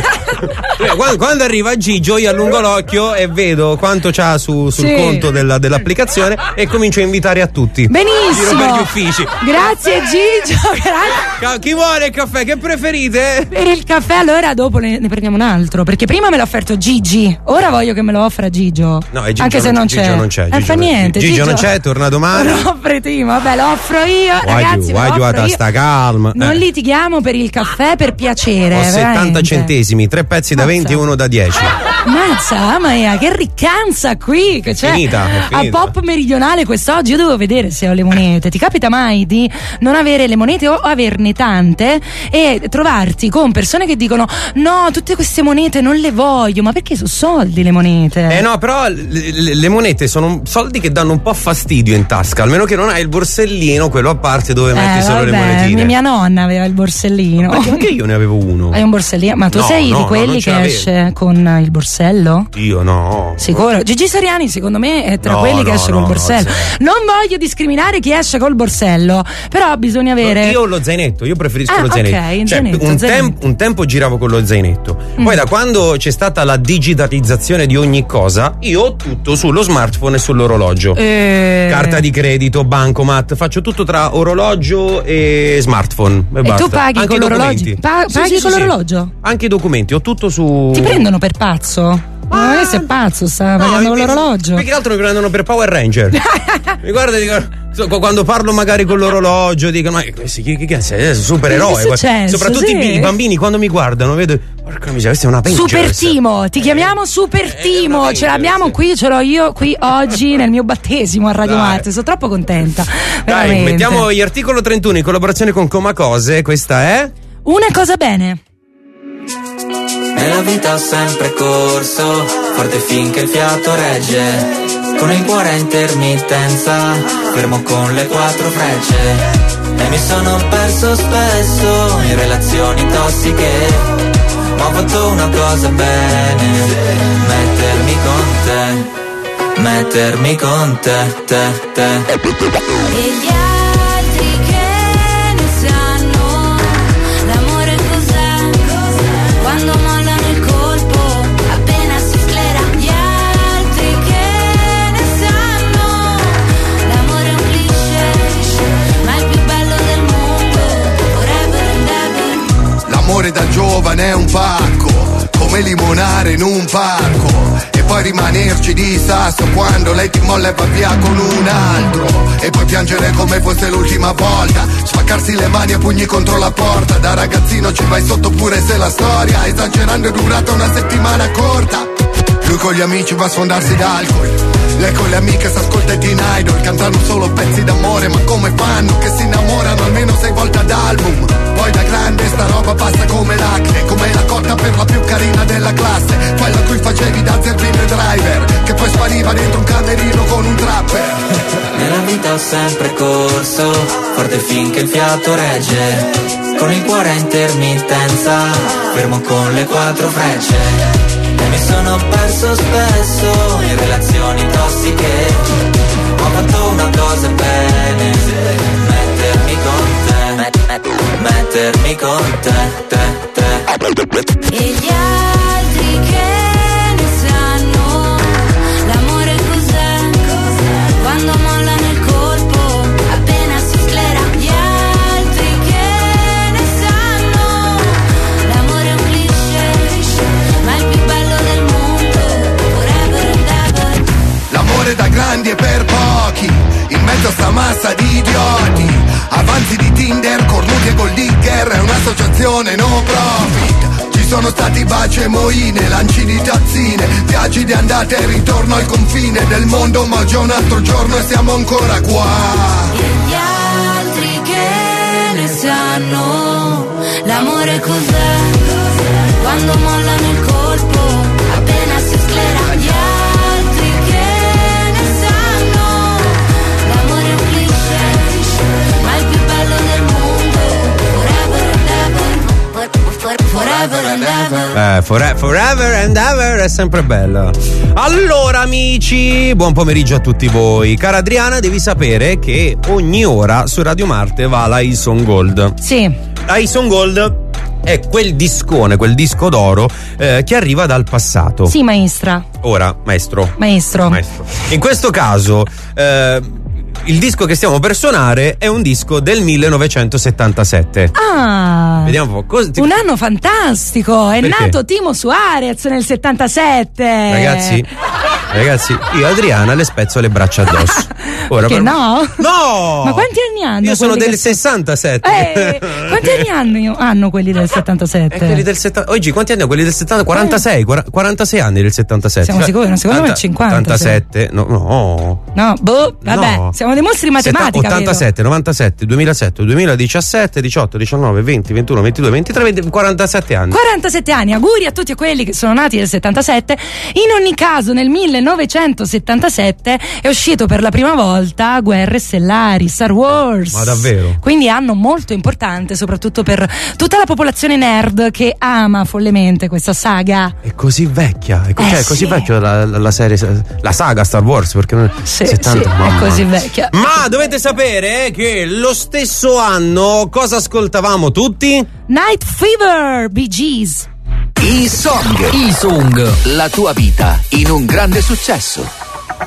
Cioè, quando, quando arriva Gigio io allungo l'occhio e vedo quanto c'ha su, sul Sì. conto della- dell'applicazione e comincio a invitare a tutti. Benissimo. Giro per gli uffici. Grazie Gigio, grazie. Ca- Chi vuole il caffè? Che preferite? Per il caffè allora dopo ne, ne prendiamo un altro, perché prima me l'ha offerto Gigi, ora voglio che me lo offra Gigio. No, e Gigio anche se non c'è. Gigio non c'è. Eh, Gigio fa non- niente. Gigio non c'è, torna domani. Lo offre prima, vabbè, lo offro io, Vai ragazzi. giù, ve lo vai giù a offro io. testa calma. Non Eh. litighiamo per il caffè per piacere. Ho settanta veramente. centesimi, tre pezzi da Mazza. venti e uno da dieci. Mazza, mamma mia, che riccanza qui che c'è. finita, è A finita. Pop Meridionale quest'oggi io devo vedere se ho le monete. Ti capita mai di non avere le monete o averne tante e trovarti con persone che dicono no, tutte queste monete non le voglio, ma perché sono soldi le monete? Eh no, però le, le- le monete sono soldi che danno un po' fastidio in tasca, almeno che non hai il borsellino, quello a parte dove metti Eh, solo le vabbè, monetine. mia nonna aveva il borsellino. Perché anche io ne avevo uno. Hai un borsellino? Ma tu No, sei no, di no, quelli non che ce l'avevo. esce con il borsello? Io no. Sicuro? Gigi Sariani secondo me è tra No, quelli che no, esce no, col borsello. no, Non voglio discriminare chi esce col borsello, però bisogna avere. Io ho lo zainetto, io preferisco Ah, lo zainetto. ok, Cioè, zainetto, un, zainetto. tem- un tempo giravo con lo zainetto. Mm. Poi da quando c'è stata la digitalizzazione di ogni cosa, io ho tutto sullo smartphone e sull'orologio. Eh. Carta di credito, bancomat, faccio tutto tra orologio e smartphone. E, E basta. tu paghi Anche con i l'orologio? documenti. Pa- Sì, paghi sì, con sì, sì. l'orologio? Anche i documenti, ho tutto su. Ti prendono per pazzo? Ma non è se è pazzo, sta pagando con mi- l'orologio. Più che altro mi prendono per Power Ranger. Mi guarda e dicono. so, Quando parlo magari con l'orologio dicono ma che, che, che, che sei supereroe. Che è successo, Soprattutto sì. i, i bambini quando mi guardano vedo porca miseria, questa è una Avengers. Super Timo, ti chiamiamo Super Timo, ce l'abbiamo qui, ce l'ho io qui oggi nel mio battesimo a Radio Dai. Marte, sono troppo contenta. Dai, veramente. mettiamo gli articolo trentuno in collaborazione con Comacose, questa è Una cosa bene. Nella vita ho sempre corso, forte finché il fiato regge. Con il cuore a intermittenza, fermo con le quattro frecce. E mi sono perso spesso in relazioni tossiche. Ma ho fatto una cosa bene, mettermi con te, mettermi con te, te, te. E gli altri che ne sanno l'amore cos'è? Quando mollano il colpo, appena si sclera. Gli altri che ne sanno l'amore è un cliché, ma è il più bello del mondo, forever and ever. L'amore da giovane è un pacco, come limonare in un parco. E poi rimanerci di sasso quando lei ti molla e va via con un altro. E poi piangere come fosse l'ultima volta, spaccarsi le mani a pugni contro la porta. Da ragazzino ci vai sotto pure se la storia, esagerando, è durata una settimana corta. Lui con gli amici va a sfondarsi d'alcol, lei con le amiche s'ascolta i Teen Idol. Cantano solo pezzi d'amore, ma come fanno che si innamorano almeno sei volte ad album. Poi da grande sta roba passa come l'acne, come la cotta per la più carina della classe, quella a cui facevi da zerbino e driver, che poi spariva dentro un camerino con un trapper. Nella vita ho sempre corso, forte finché il fiato regge. Con il cuore a intermittenza, fermo con le quattro frecce. E mi sono perso spesso in relazioni tossiche. Ma ho fatto una cosa bene, mettermi con te, met- met- mettermi con te, te, te. E gli altri che ne sanno l'amore cos'è? Quando mollano il colpo, appena si sclera. Gli altri che ne sanno l'amore è un cliché, ma è il più bello del mondo, forever and ever. L'amore da grandi e per pochi, in mezzo a sta massa di idioti. Avanzi di Tinder, cornuti e gold digger, è un'associazione no profit. Ci sono stati baci e moine, lanci di tazzine, viaggi di andata e ritorno al confine del mondo, ma oggi è un altro giorno e siamo ancora qua. E gli altri che ne sanno l'amore cos'è? Quando mollano il colpo, appena si sclera. Gli altri che Eh, fore- forever and ever è sempre bella. Allora amici, buon pomeriggio a tutti voi. Cara Adriana, devi sapere che ogni ora su Radio Marte va la Ison Gold. Sì. La Ison Gold è quel discone, quel disco d'oro eh, che arriva dal passato. Sì, maestra. Ora, maestro. Maestro. Maestro. In questo caso eh, il disco che stiamo per suonare è un disco del millenovecentosettantasette. Ah, vediamo un po'. Cosa ti... Un anno fantastico. È Perché? nato Timo Suarez nel settantasette. Ragazzi, ragazzi, io a Adriana le spezzo le braccia addosso. Ora, Che per... no? No! Ma quanti anni hanno? Io sono quelli del che- sessantasette. Eh, quanti anni hanno, hanno quelli del settantasette? E quelli del settanta Oggi quanti anni hanno quelli del settanta? quarantasei, quarantasei anni del settantasette. Siamo sicuri? No, secondo me cinquanta, ottantasette, no, no. No, boh, vabbè, No. siamo dei mostri di matematica. ottantasette, novantasette, duemilasette, duemiladiciassette, diciotto, diciannove, venti, ventuno, ventidue, ventitré, venti, quarantasette anni. quarantasette anni, auguri a tutti quelli che sono nati nel settantasette. In ogni caso, nel millenovecentosettantasette è uscito per la prima volta Guerre Stellari, Star Wars. Ma davvero? Quindi anno molto importante, soprattutto per tutta la popolazione nerd che ama follemente questa saga. È così vecchia, è, co- Eh, cioè, è così sì. vecchia la, la- la serie, la saga Star Wars, perché non- Sì, settanta, sì, mamma. è così vecchia. Ma dovete sapere che lo stesso anno cosa ascoltavamo tutti? Night Fever, Bee Gees. I Song. I Song. La tua vita in un grande successo.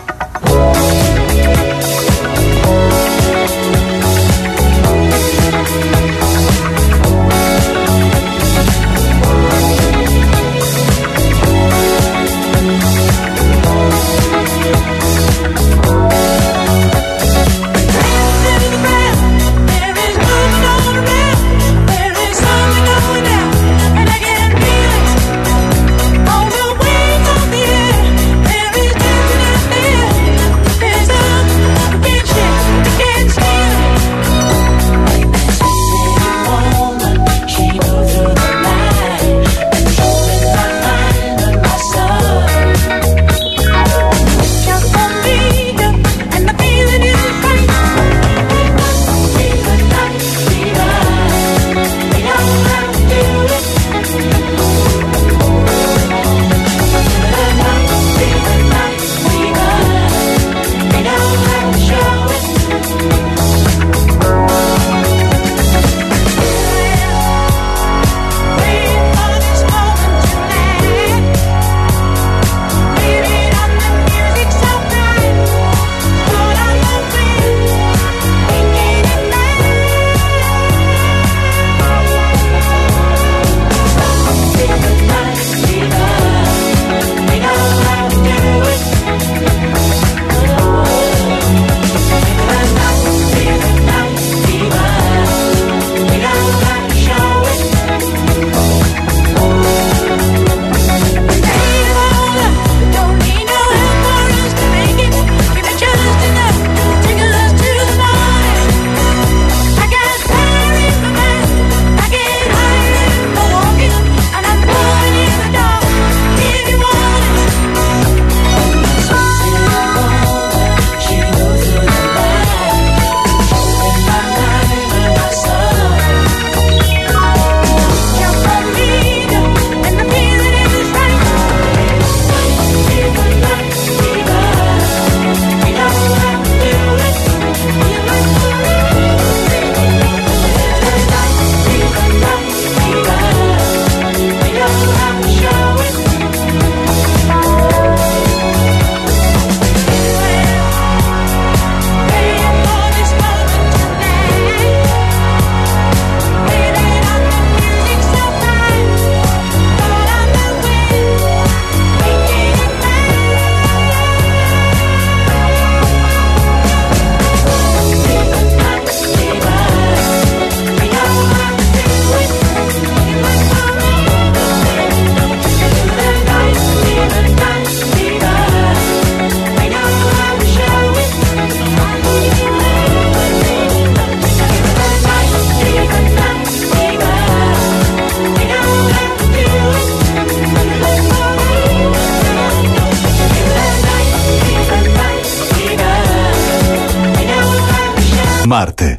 Marte.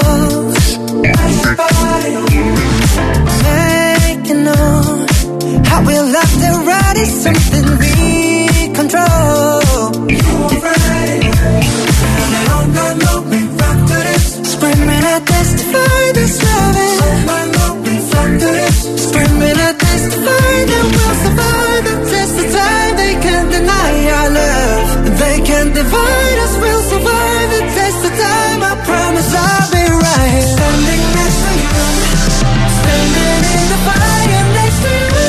close. Making on how we love to ride is something we control. Screaming, I testify this loving. Screaming, I testify that we'll survive the test of time. They can't deny our love. They can't divide us. We'll survive the test of time. I promise I'll be right. Standing next to you, standing in the fire next to you.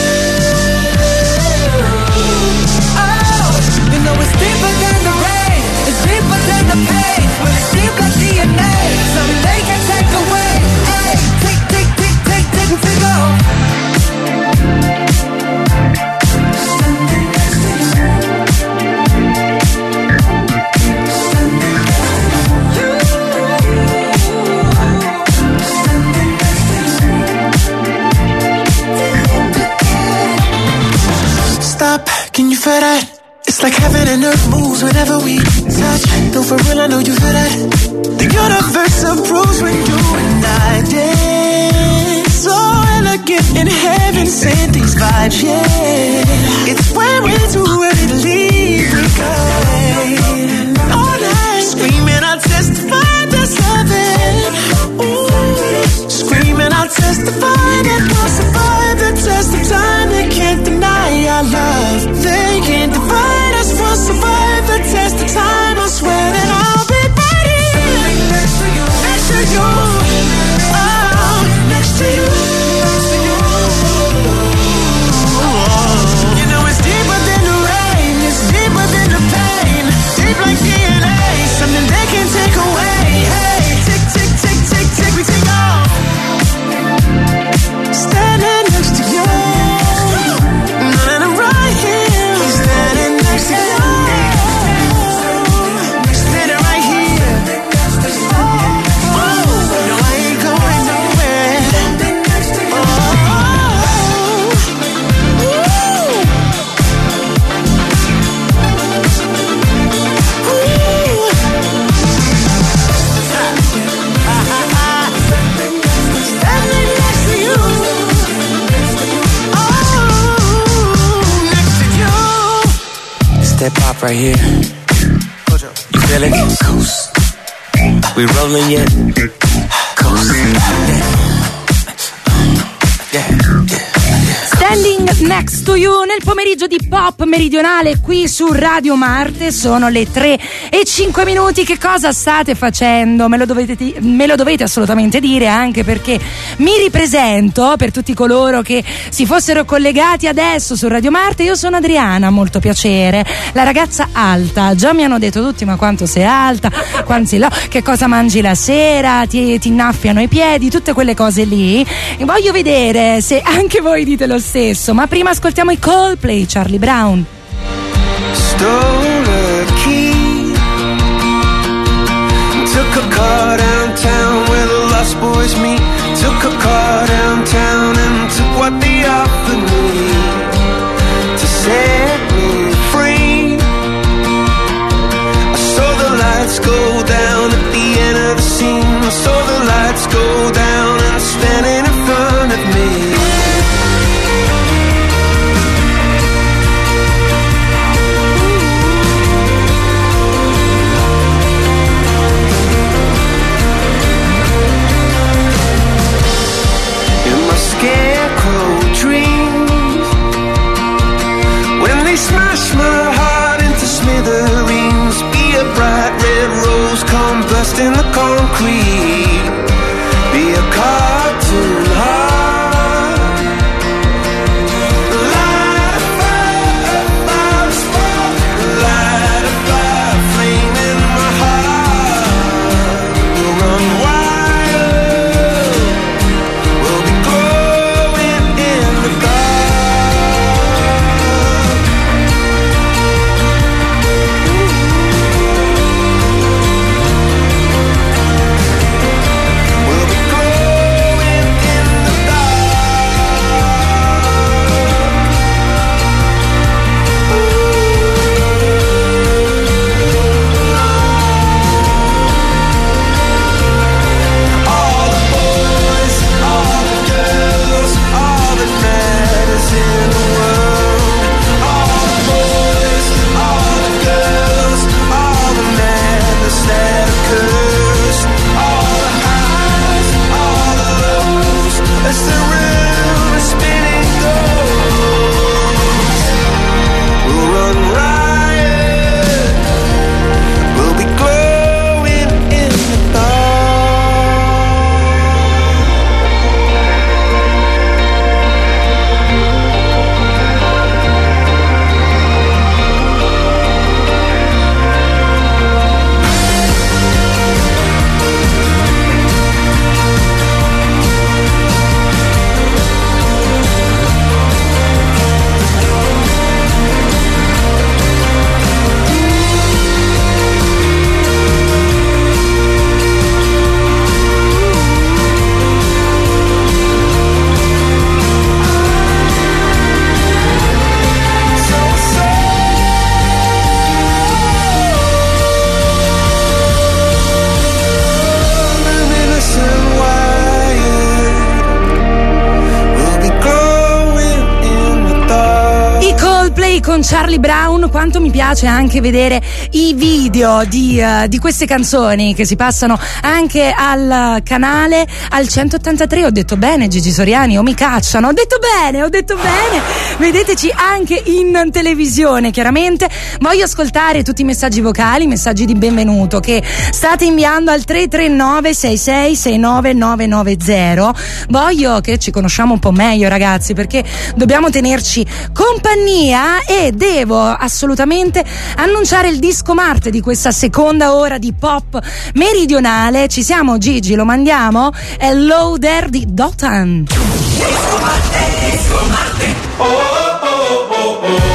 Oh, you know it's deeper than the rain. It's deeper than the pain. But it's deep like D N A. Something they can take away. Hey, tick, tick, tick, tick, tick, and tick off. Standing next to you. Standing next to you. Standing next to you. Stop, can you feel that? It's like heaven and earth moves whenever we touch. No, for real, I know you feel that. The universe approves when you and I dance. So elegant in heaven, send these vibes, yeah. It's when we're too ready to leave, we go all night. Screaming, I'll testify that's loving. Ooh, screaming, I'll testify that we'll survive the test of time. They can't deny our love. They can't divide us. We'll survive the test of time. I swear that I'll be right here next to you, next to you, oh, next to you. You know it's deeper than the rain, it's deeper than the pain, deep like D N A, something they can take away. Hey, tick, tick, tick, tick, tick, we take off. Standing next to you, and I'm right here, standing next to you. Standing right here. Oh, no, I ain't going nowhere. Standing next to you. Oh, next to you. It's that pop right here. You feel it? Coast. We rolling yet? Coast. Yeah. Yeah. Standing Next to You nel pomeriggio di Pop Meridionale qui su Radio Marte. Sono le tre e cinque minuti. Che cosa state facendo? Me lo dovete, me lo dovete assolutamente dire, anche perché mi ripresento per tutti coloro che si fossero collegati adesso su Radio Marte. Io sono Adriana, molto piacere, la ragazza alta. Già mi hanno detto tutti: ma quanto sei alta, quanti lo, che cosa mangi la sera, ti, ti innaffiano i piedi, tutte quelle cose lì. E voglio vedere se anche voi dite lo stesso. Ma prima ascoltiamo i Coldplay, Charlie Brown. Stole a key, took a car downtown where the lost boys meet. Took a car downtown and took what they offered me to set me free. I saw the lights go down at the end of the scene. I saw the lights go down and standing in front of me. Scarecrow dreams, when poi con Charlie Brown, quanto mi piace anche vedere i video di, uh, di queste canzoni che si passano anche al canale al centottantatré. Ho detto bene, Gigi Soriani, o mi cacciano? Ho detto bene, ho detto bene. Vedeteci anche in televisione, chiaramente. Voglio ascoltare tutti i messaggi vocali, messaggi di benvenuto che state inviando al tre tre nove sei sei sei nove nove nove zero. Voglio che ci conosciamo un po' meglio, ragazzi, perché dobbiamo tenerci compagnia e devo assolutamente annunciare il disco Marte di questa seconda ora di pop meridionale. Ci siamo, Gigi, lo mandiamo? È Loader di Dotan. Disco Marte, Disco Marte. Oh, oh, oh, oh, oh.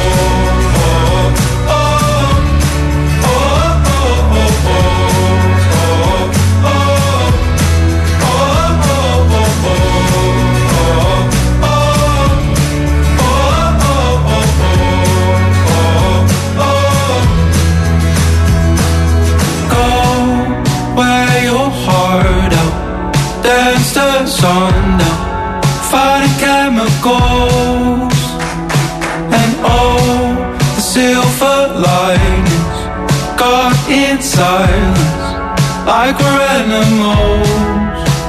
Dance the sun down, fighting chemicals, and all the silver linings got in silence like we're animals.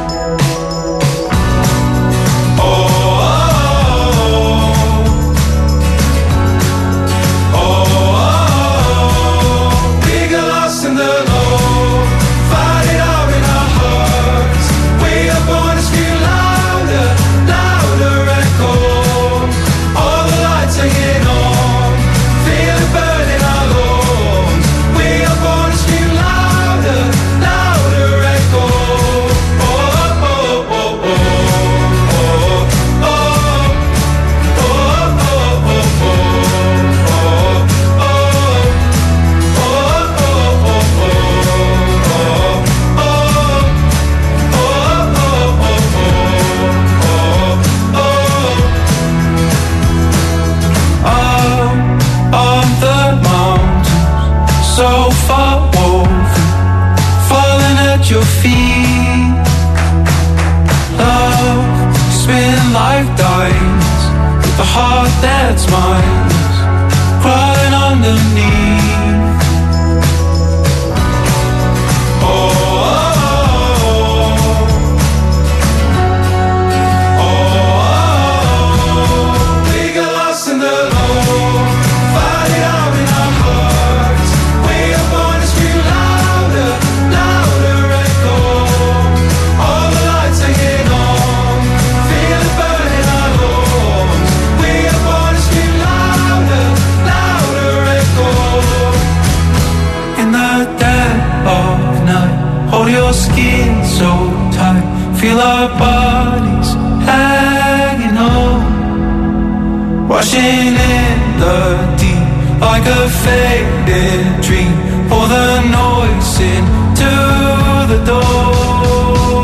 Your feet, love, spin like diamonds with a heart that's mine, crawling underneath. Oh, oh, oh, oh, oh, we got lost in the low, fight it out in our hearts. We are born to scream louder, louder. Hold your skin so tight, feel our bodies hanging on, washing in the deep like a faded dream. Pour the noise into the door.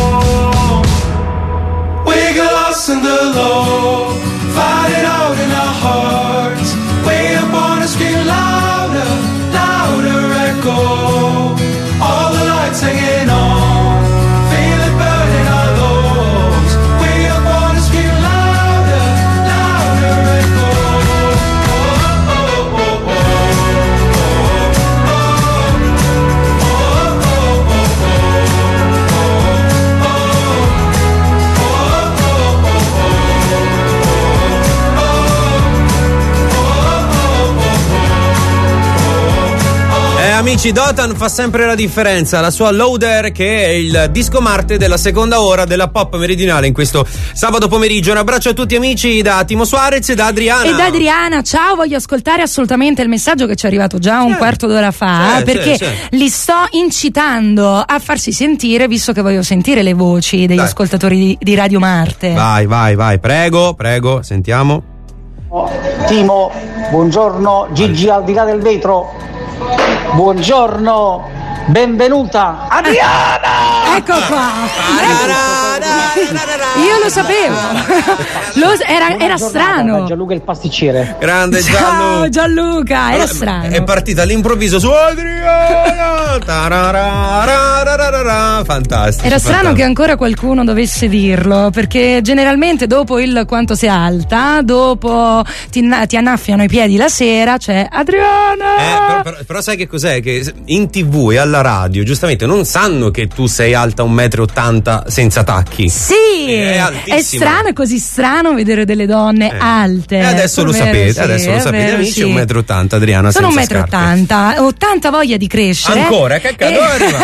We got lost in the low, fight it out in our hearts. We are born to scream louder, louder echo. All the lights hanging on, feel it burning our lungs. We are born to scream louder, louder echo. Oh, oh, oh, oh, amici, Dotan fa sempre la differenza, la sua Loader, che è il disco Marte della seconda ora della pop meridionale in questo sabato pomeriggio. Un abbraccio a tutti amici da Timo Suarez e da Adriana. E da Adriana, ciao, voglio ascoltare assolutamente il messaggio che ci è arrivato già un c'è. quarto d'ora fa, c'è, perché c'è, c'è. li sto incitando a farsi sentire, visto che voglio sentire le voci degli Dai. ascoltatori di, di Radio Marte. Vai, vai, vai, prego, prego, sentiamo. Timo, buongiorno, Gigi al di là del vetro. Buongiorno, Benvenuta Adriana! Ecco qua. Io lo sapevo. Lo, era, era strano. Gianluca il pasticcere. Grande Ciao Gianluca. Gianluca, era strano. È partita all'improvviso su Adriana. Tararararararara. Fantastico. Era strano fantastico. che ancora qualcuno dovesse dirlo, perché generalmente dopo il quanto sei alta, dopo ti, ti annaffiano i piedi la sera, c'è Adriana. Eh, però, però, però sai che cos'è? Che in tv e alla radio giustamente non sanno che tu sei alta un metro e ottanta senza tacchi. Sì, è, è strano, è così strano vedere delle donne Eh. alte. E adesso È lo vero, sapete, sì, adesso lo è sapete, vero, amici, sì. un metro e ottanta Adriana Sono un senza metro e scarpe. ottanta, ho tanta voglia di crescere. Ancora? Che cazzo e, arriva?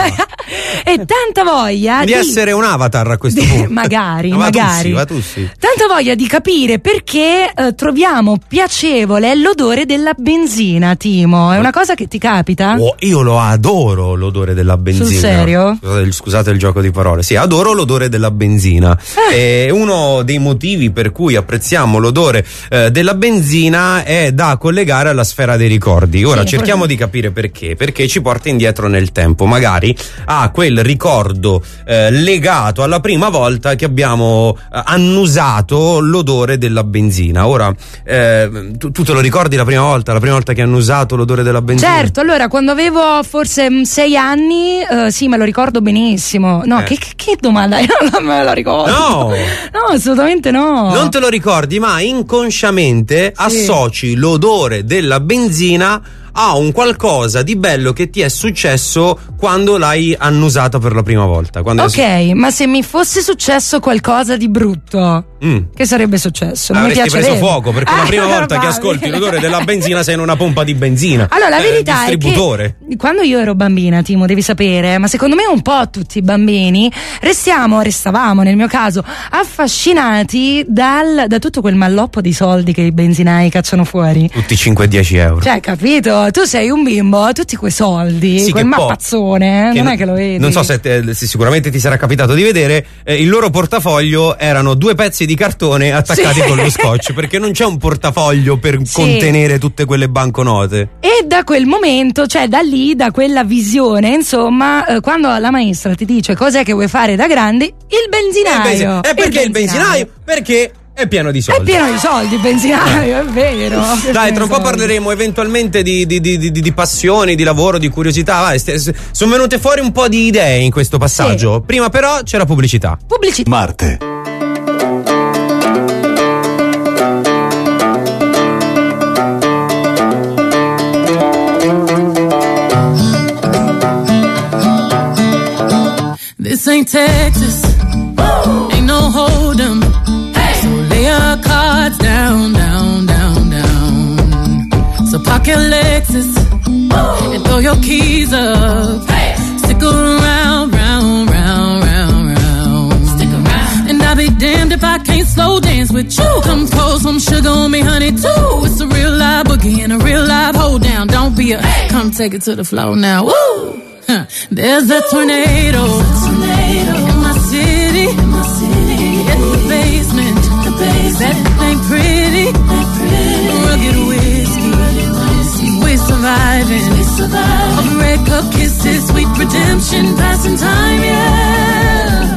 e tanta voglia Di di, essere un avatar a questo di- punto. magari, No, va tu magari. sì, va tu sì. Tanta voglia di capire perché eh, troviamo piacevole l'odore della benzina, Timo. È una cosa che ti capita? Oh, io lo adoro l'odore della benzina. Sul serio? Scusate, il- scusate il gioco di parole. Sì, adoro l'odore della benzina. E uno dei motivi per cui apprezziamo l'odore eh, della benzina è da collegare alla sfera dei ricordi. Ora Sì, cerchiamo proprio. di capire perché. Perché ci porta indietro nel tempo, magari a quel ricordo eh, legato alla prima volta che abbiamo eh, annusato l'odore della benzina. Ora, eh, tu, tu te lo ricordi la prima volta? La prima volta che hai annusato l'odore della benzina? Certo, allora quando avevo forse mh, sei anni, eh, sì, me lo ricordo benissimo. No, Eh. che, che- che domanda? Io non me lo ricordo. No! No, assolutamente no. Non te lo ricordi, ma inconsciamente associ l'odore della benzina a un qualcosa di bello che ti è successo quando l'hai annusata per la prima volta. Quando Ok, è ma se mi fosse successo qualcosa di brutto, su- Mm. che sarebbe successo? Non Avresti mi piacerebbe. preso fuoco perché la Ah, prima volta che probabile. ascolti l'odore della benzina sei in una pompa di benzina. Allora, la Eh, verità è distributore. che quando io ero bambina, Timo, devi sapere, ma secondo me un po' tutti i bambini restiamo, restavamo nel mio caso, affascinati dal, da tutto quel malloppo di soldi che i benzinai cacciano fuori. Tutti cinque dieci euro. Cioè, capito? Tu sei un bimbo, tutti quei soldi, Sì, quel che poi- mappazzone, che non no- è che lo vedi. Non so se, te- se sicuramente ti sarà capitato di vedere, eh, il loro portafoglio erano due pezzi di cartone attaccati Sì. con lo scotch, perché non c'è un portafoglio per Sì. contenere tutte quelle banconote. E da quel momento, cioè da lì, da quella visione, insomma, eh, quando la maestra ti dice cos'è che vuoi fare da grandi, il benzinaio. E perché il benzinaio? Perché è pieno di È soldi. pieno di soldi il benzinaio, è vero. Dai, tra un po' parleremo eventualmente di, di, di, di, di passioni, di lavoro, di curiosità. Vai, st- s- sono venute fuori un po' di idee in questo passaggio. Prima però c'è la pubblicità. Pubblicità. Marte. This ain't Texas, ain't no hold'em. So lay your cards down, down, down, down. So park your Lexus and throw your keys up. Stick around, round, round, round, round. Stick around. And I'll be damned if I can't slow dance with you. Come pour some sugar on me, honey, too. It's a real live boogie and a real live hold down. Don't be a, come take it to the floor now. Woo! Huh. There's a tornado, in my city, in my city. It's the basement, the basement. That ain't pretty, rugged whiskey. We're surviving, we surviving. Of red cup kisses, sweet redemption, passing time, yeah.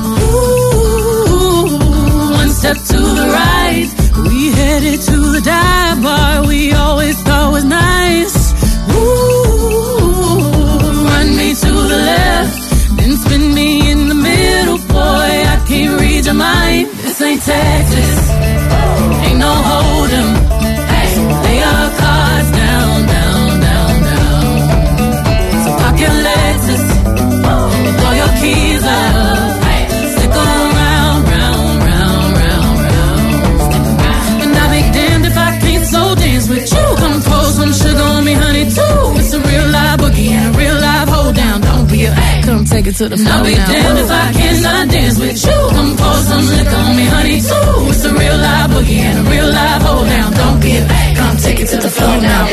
Ooh, one step to the right, we headed to the dive bar we always thought was nice. Ooh, run me to the left, then spin me in the middle, boy, I can't read your mind. This ain't Texas, ain't no hold'em. So lay your cards down, down, down, down. So park your Lexus, and throw your keys up. Stick around, round, round, round, round. And I'll be damned if I can't slow dance with you. Come pour some sugar on me, honey, too. It's a real live boogie and a real live hold down. Don't be a, come take it to the floor. I'll be damned if I cannot dance with you. Come pour some liquor on me, honey, too. It's a real live boogie and a real live hold down. Don't be a, come take it to the floor now.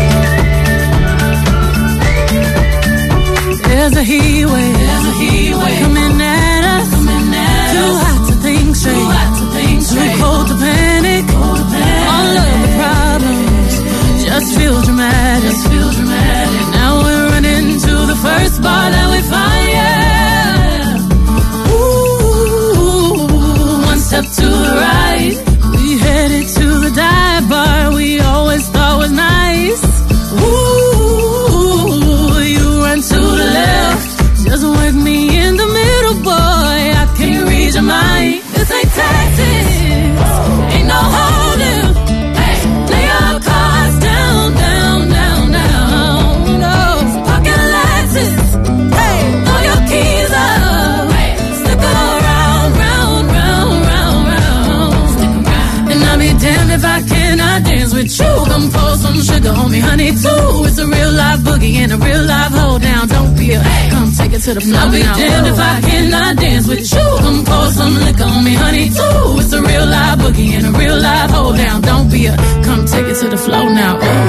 There's a heat wave, there's a heat wave step to the right. We headed to the dive bar we always thought was nice. Ooh, you run to the left, just work me in the middle, boy. I can't read your mind. This ain't tactics, ain't no holding. Hey, lay your cards down, down, down, down. No, pocket Lexus. Hey, throw your keys up. Hey, stick around, round, round, round, round. Stick around. And I'll be damned if I cannot dance with you. Come pour some sugar on me, honey, too. It's a real life boogie and a real life hold down. Don't be a hey, come take it to the floor. I'll be now. Damned if I cannot dance with you. Come pour some liquor on me, honey, too. It's a real life boogie and a real life hold down. Don't be a come take it to the floor now. Ooh.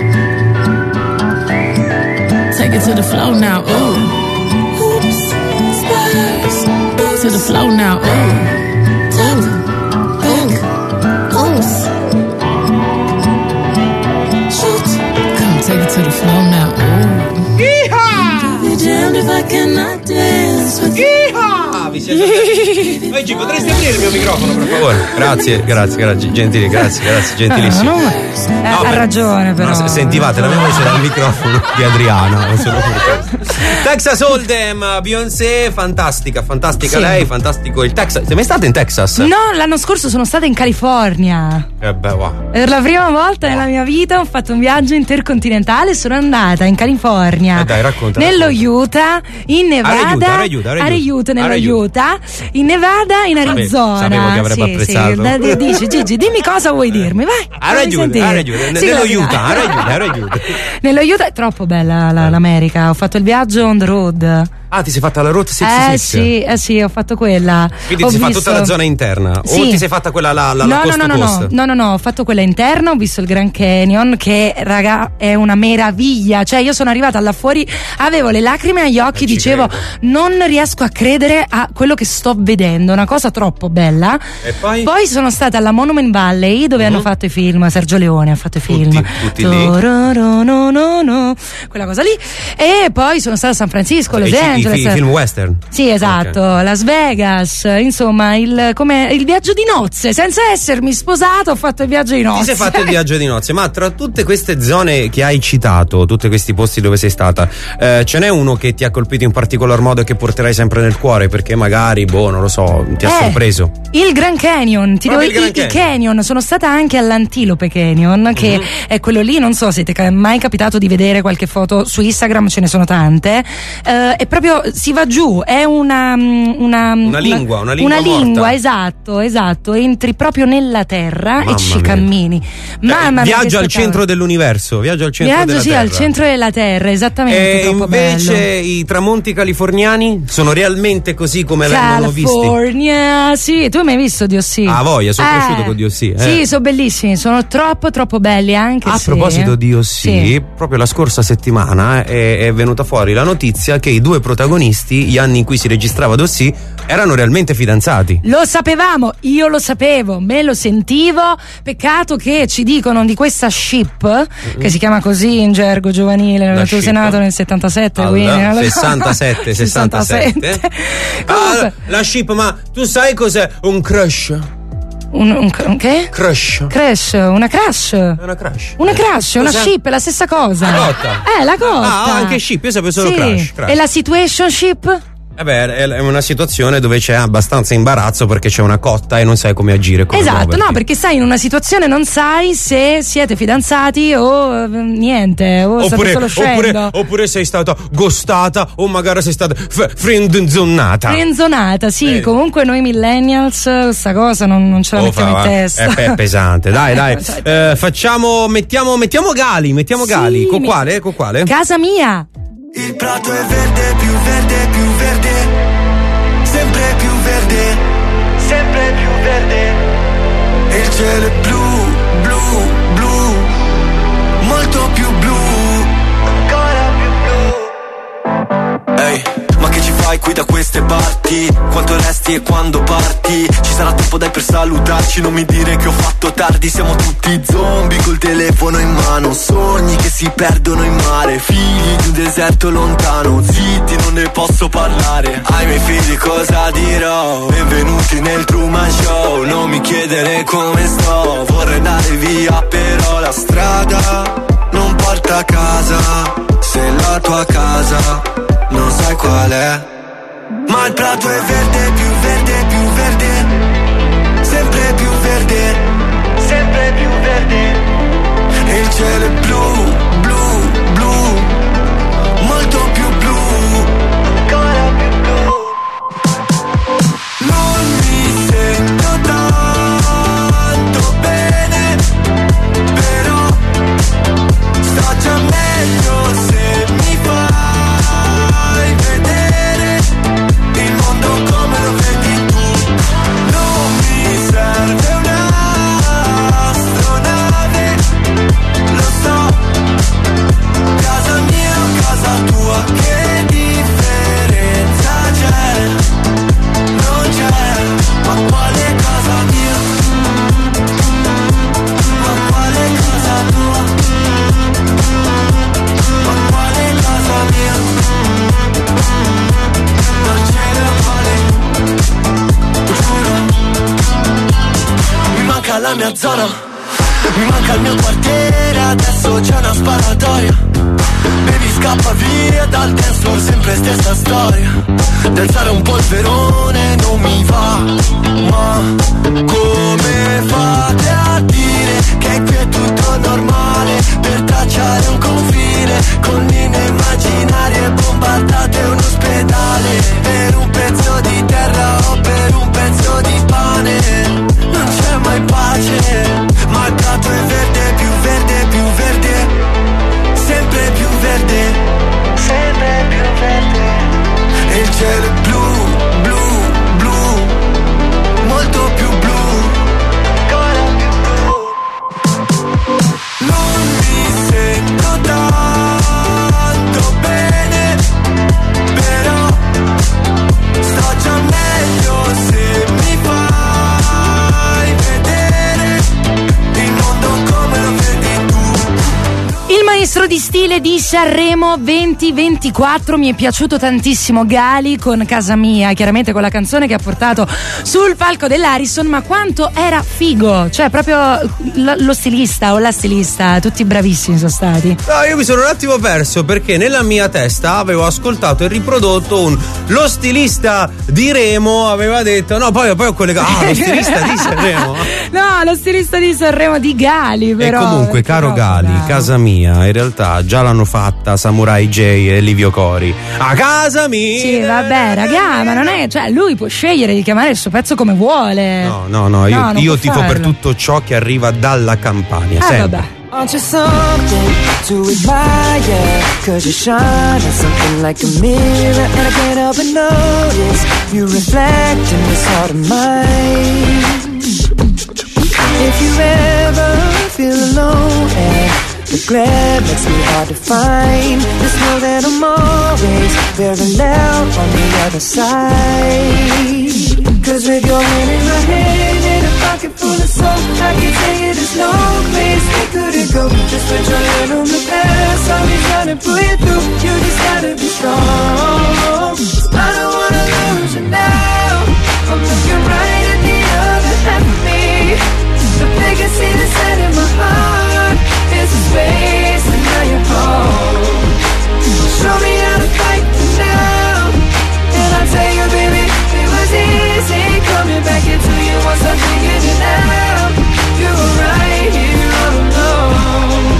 Take it to the floor now. Ooh. Oops, spurs. To the floor now. Ooh. Tap, back, oops. Take it to the floor now. Ooh. Yeehaw! Be damned if I cannot dance with you. Yeehaw! Vi siete... Oggi potresti aprire il mio microfono, per favore? Grazie, grazie, grazie, gentili, grazie, grazie, gentilissimo. No, no, eh, ha per... ragione, però. No, sentivate la mia voce dal microfono di Adriana. Texas Hold'em, Beyoncé, fantastica, fantastica Sì. lei, fantastico il Texas. Sei mai stata in Texas? No, l'anno scorso sono stata in California. Eh beh, wow. Per la prima volta nella mia vita ho fatto un viaggio intercontinentale e sono andata in California. Eh dai, racconta. Nello racconta. Utah, in Nevada, A Utah, a Utah, a Utah, nello Utah, in Nevada, in Sapevo- Arizona. sapevo che avrebbe sì, apprezzato. Sì. Da- di- Dici, Gigi, dimmi cosa vuoi dirmi, vai. A fammi Utah, sentire. a Utah, Sì, nello la- Utah, a Utah, a Utah. Nello Utah è troppo bella la- l'America. Ho fatto il viaggio on the road. Ah, ti sei fatta la Route Eh sessantasette? sì, eh sì, ho fatto quella. Quindi Ho ti sei fatta visto- tutta la zona interna? O Sì. ti sei fatta quella la, la, la no, coast no, no, to no, coast? no, no, no, ho fatto quella interna, ho visto il Grand Canyon che, raga, è una meraviglia. Cioè, io sono arrivata là fuori, avevo le lacrime agli occhi, dicevo, non riesco a credere a quello che sto vedendo, una cosa troppo bella. E poi? Poi sono stata alla Monument Valley dove hanno fatto i film, Sergio Leone ha fatto i film. tutti lì? Torororonono, quella cosa lì. E poi sono stata a San Francisco, Los I, i- Angeles. i film western? Sì, esatto, Las Vegas, insomma, il, come, il viaggio di nozze, senza essermi sposato ho fatto il viaggio di nozze. Ti sei fatto il viaggio di nozze, ma tra tutte queste zone che hai citato, tutti questi posti dove sei stata, eh, ce n'è uno che ti ha colpito in particolar modo e che porterai sempre nel cuore perché magari, boh, non lo so, ti ha Eh, sorpreso? Il Grand Canyon, ti Proprio devo il il, Grand il Canyon, sono stata anche all'Antilope Canyon, che Mhm. è quello lì, non so se ti è mai capitato di vedere qualche foto su Instagram, ce ne sono tante. Eh, è proprio, si va giù, è una una, Una lingua, una lingua una morta. lingua, esatto, esatto, entri proprio nella terra Mamma e ci mia. cammini. Mamma mia, Viaggio che al spettacolo. centro dell'universo, viaggio al centro Viaggio della sì terra. al centro della terra, esattamente, E troppo invece bello. i tramonti californiani sono realmente così come vengono visti? California, sì, tu hai mai visto D O C? Ah, voglia, sono Eh, cresciuto con D O C. Eh. Sì, sono bellissimi, sono troppo troppo belli anche A se- proposito di D O C, Sì. proprio la scorsa settimana è, è venuta fuori la notizia che i due protagonisti, gli anni in cui si registrava D O C, erano realmente fidanzati. Lo sapevamo, io lo sapevo, me lo sentivo. Peccato che ci dicono di questa ship, che si chiama così in gergo giovanile. La Tu sei ship. nato nel settantasette, Alla quindi non lo so. sessantasette, sessantasette. Comunque, Ah, la ship, ma tu sai cos'è un crush? un, un, un che? Crush. Crash, una crash. Una crash. Una crash, una Cos'è? ship, è la stessa cosa. La cotta. Eh, la cotta. Ah, anche ship, io sapevo solo Sì. crash, crash. E la situationship? Eh beh, è è una situazione dove c'è abbastanza imbarazzo perché c'è una cotta e non sai come agire. Come Esatto, muoverti. no, perché sai, in una situazione non sai se siete fidanzati o eh, niente, o state Oppure, solo oppure, uscendo. oppure sei stata ghostata o magari sei stata f- friendzonata. Friendzonata, sì, Eh. comunque noi millennials questa cosa non, non ce la Oh, mettiamo fa- in testa. È, è pesante, dai, dai. Eh, facciamo, mettiamo, mettiamo Gali, mettiamo Sì, Gali. Con mi- quale? Con quale? Casa mia. Il prato è verde, più verde, più verde, sempre più verde, sempre più verde. E il cielo è blu, blu, blu, molto più blu, ancora più blu. Ehi, ma che ci fai qui da queste parti? parti, quanto resti e quando parti. Ci sarà tempo dai per salutarci, non mi dire che ho fatto tardi. Siamo tutti zombie col telefono in mano, sogni che si perdono in mare, figli di un deserto lontano. Zitti, non ne posso parlare, ai miei figli cosa dirò? Benvenuti nel Truman Show, non mi chiedere come sto. Vorrei andare via però la strada non porta a casa. Se la tua casa non sai qual è, ma il prato è verde, più verde, più verde, sempre più verde, sempre più verde. E il cielo è blu, blu, blu, molto più blu, ancora più blu. Non mi sento tanto bene, però sto già meglio se mi fai vedere il mondo come lo vedi tu. Non mi serve un'astronave, lo so, casa mia o casa tua, che differenza c'è? Non c'è, ma quale casa mia? Ma quale casa tua? Ma quale casa mia? Non ce ne vale, giuro. Mi manca la mia zona, mi manca il mio quartiere, adesso c'è una sparatoria. Baby scappa via dal dance floor, sempre stessa storia. D'alzare un polverone non mi va, ma come fate a dire che qui è tutto normale? Per tracciare un confine con linee immaginarie, bombardate un ospedale per un pezzo di terra o per un pezzo di pane. Non c'è mai pace, ma il prato è verde, più verde, più verde, sempre più verde, sempre più verde. E il cielo è blu, blu, blu, molto più blu, ancora più blu. Non mi sento tanto bene, però sto già meglio se mi fai vedere il mondo come lo vedi tu. Il maestro di stile di Sanremo venti ventiquattro, mi è piaciuto tantissimo Gali con Casa Mia, chiaramente con la canzone che ha portato sul palco dell'Ariston, ma quanto era figo, cioè proprio lo, lo stilista o la stilista, tutti bravissimi sono stati. No, io mi sono un attimo perso perché nella mia testa avevo ascoltato e riprodotto un lo stilista di Remo aveva detto, no, poi, poi ho collegato, ah, lo stilista di Sanremo. No, lo stilista di Sanremo di Gali, però. E comunque, caro no, Gali, bravo. Casa Mia, in realtà già l'hanno fatta Samurai J e Livio Cori. A casa mia! Sì, vabbè, raga, ma non è, cioè lui può scegliere di chiamare il suo pezzo come vuole. No, no, no, io, non io può tifo farlo. per tutto ciò che arriva dalla Campania, Ah, sempre. vabbè. Aren't you something to admire? Cause you shine at something like a mirror, and I can't help but notice you reflect in this heart of mine. If you ever feel alone and the glare makes me hard to find, just know that I'm always very loud on the other side. Cause with your hand in my hand and a pocket full of soap, I can tell you there's no place we couldn't go. Just put your hand on the past, I'll be trying to pull you through. You just gotta be strong. I don't wanna lose you now. I'm looking right at the other half of me. The biggest thing that's set in my heart is the space, and now you're home. Show me how to fight now, and I'll tell you, baby, it was easy coming back into you once I figured it out. You were right here all alone.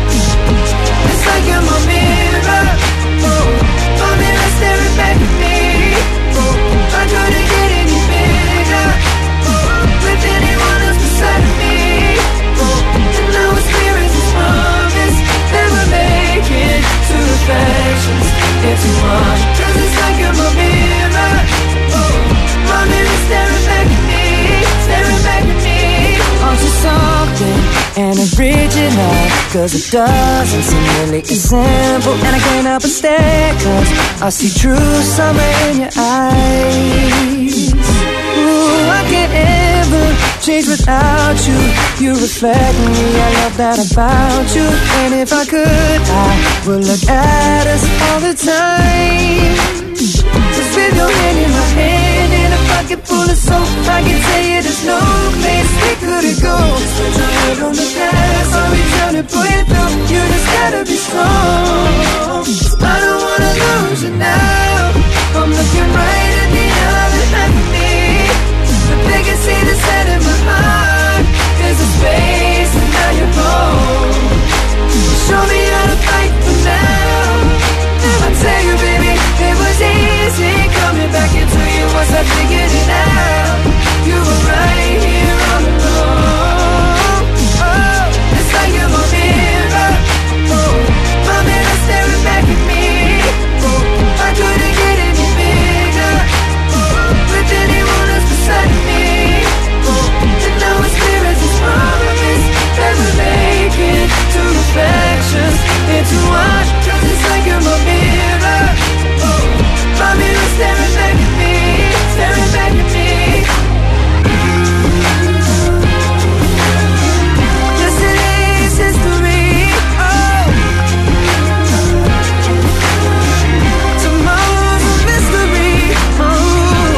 It's like you're my mirror, oh, my mirror staring back at me. Oh, I couldn't get any bigger, oh, with anyone else beside me. Oh, and now it's clear as this promise, never make it to affections. Get too much, cause it's like you're my mirror, oh, my mirror staring back at me, staring back at me. Aren't you something and original? cause it doesn't seem really as simple. And I can't help but stare, cause I see true summer in your eyes. Ooh, I can't ever change without you. You reflect me, I love that about you. And if I could, I would look at us all the time. Just with your hand in my hand and a pocket full of soap, I can tell you there's no place we couldn't go. Just put your head on the past, I'll be trying to pull you through. You just gotta be strong. I don't wanna lose you now. I'm looking right at the other half of me. The biggest see the set in my heart. There's a space and now you're home. Show me how to fight for now. I tell you, baby, it was easy coming back into you once I figured it out. You were right here all along. Oh, it's like you're my mirror. Oh, my mirror staring back at me. Oh, I couldn't get any bigger. Oh, with anyone else beside me. Oh, and now it's clear as this promise that we're making two reflections into one. Cause it's like you're my mirror. Oh, my mirror staring back at me, staring back at me. Yes, it is history. Oh, tomorrow's a mystery. Oh,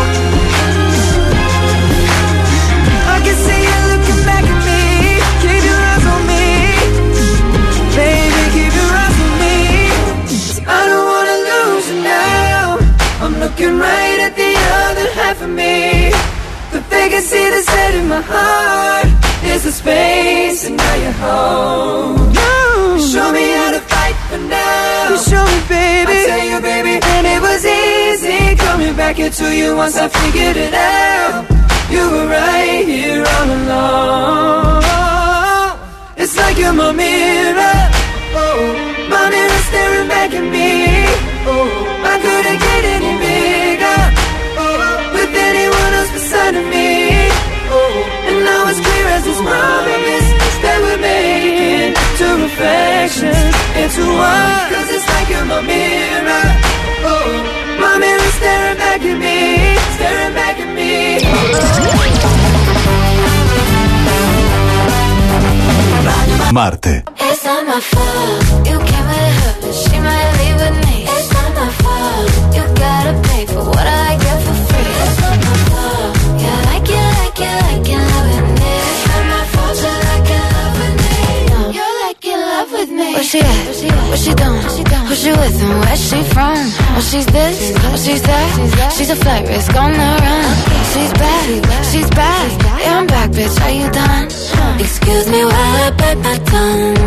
I can see you looking back at me. Keep your eyes on me, baby, keep your eyes on me. I don't wanna lose you now. I'm looking right at the other half of me. The vacancy that's set in my heart is a space, and now you're home. You show me how to fight for now. You show me, baby. I tell you, baby, and it was easy coming back into you once I figured it out. You were right here all along. It's like you're my mirror. Oh, my mirror staring back at me. Oh, I couldn't get any bigger. Oh, with anyone else beside of me. Oh, and now it's clear as this promise that we're making two reflections into one. Cause it's like you're my mirror. Oh, my mirror staring back at me, staring back at me. Marte. It's not my fault. You came with her, but she might leave with me. It's not my fault. You gotta pay for what I get for free. It's not my fault. Yeah, like you, like you, like you love with me. It's not my fault. You like you love with me. No, you're like you love with me. Where she at? What she doing? Who she with and where she from? Oh, she's this, oh, she's that. She's a flight risk on the run. She's back, she's back. Yeah, I'm back, bitch. Are you done? Excuse me while I bite my tongue.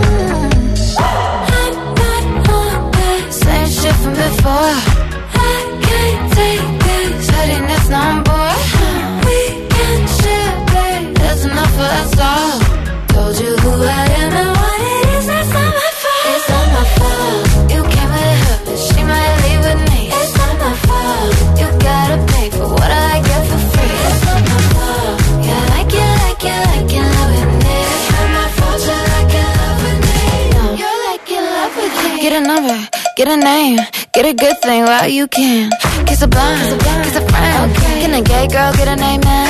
I'm not on that same shit from before. I can't take this pettiness no more. We can share, babe. There's enough for us all. Told you who I am and what it is. That's not my fault. It's not my fault. You came with her, but she might leave with me. It's not my fault. You gotta pay for what I get for free. It's not my fault. Yeah, like you, like you, like you love with me. It's not my fault. You like you love with me. No, you're like you love with me. Get a number, get a name, get a good thing while you can. Kiss a blind, kiss a friend. Can a gay girl get a name, man?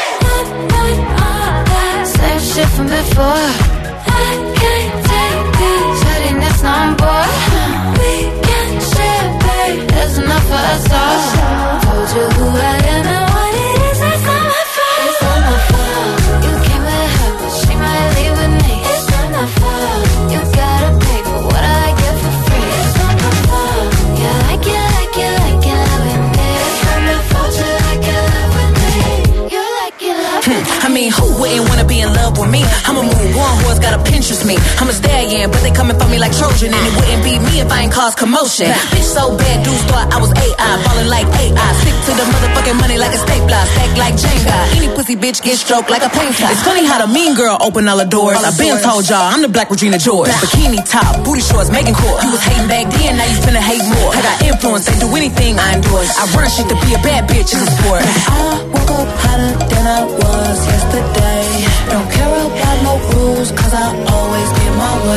Same shit from before. I can't take this pettiness no more. We can share, babe. There's enough for us all. Told you who I am and what it is. That's not my fault. It's not my fault. You came with her, but she might leave with me. It's not my fault. You gotta pay for what I get for free. It's not my fault. Yeah, like you, like you, like you love with me. It's not my fault. You like you love with me. You like you love with me. I mean, who wouldn't wanna be in love with me? I'm a move on, who's gotta Pinterest me. I'm a stallion, but they coming for me like Trojan. And it wouldn't be me if I ain't cause commotion. Bitch so bad, dudes thought I was A I, ballin' like A I. Stick to the motherfucking money like a stapler, stack like Jenga. Any pussy bitch get stroked like a painter. It's funny how the mean girl open all the doors. I been told y'all I'm the Black Regina George. Bikini top, booty shorts, making court. You was hating back then, now you finna hate more. I got influence, they do anything I endorse. I run shit to be a bad bitch, it's a sport. I woke up hotter than I was yesterday. Don't care about no rules, cause I always get my way.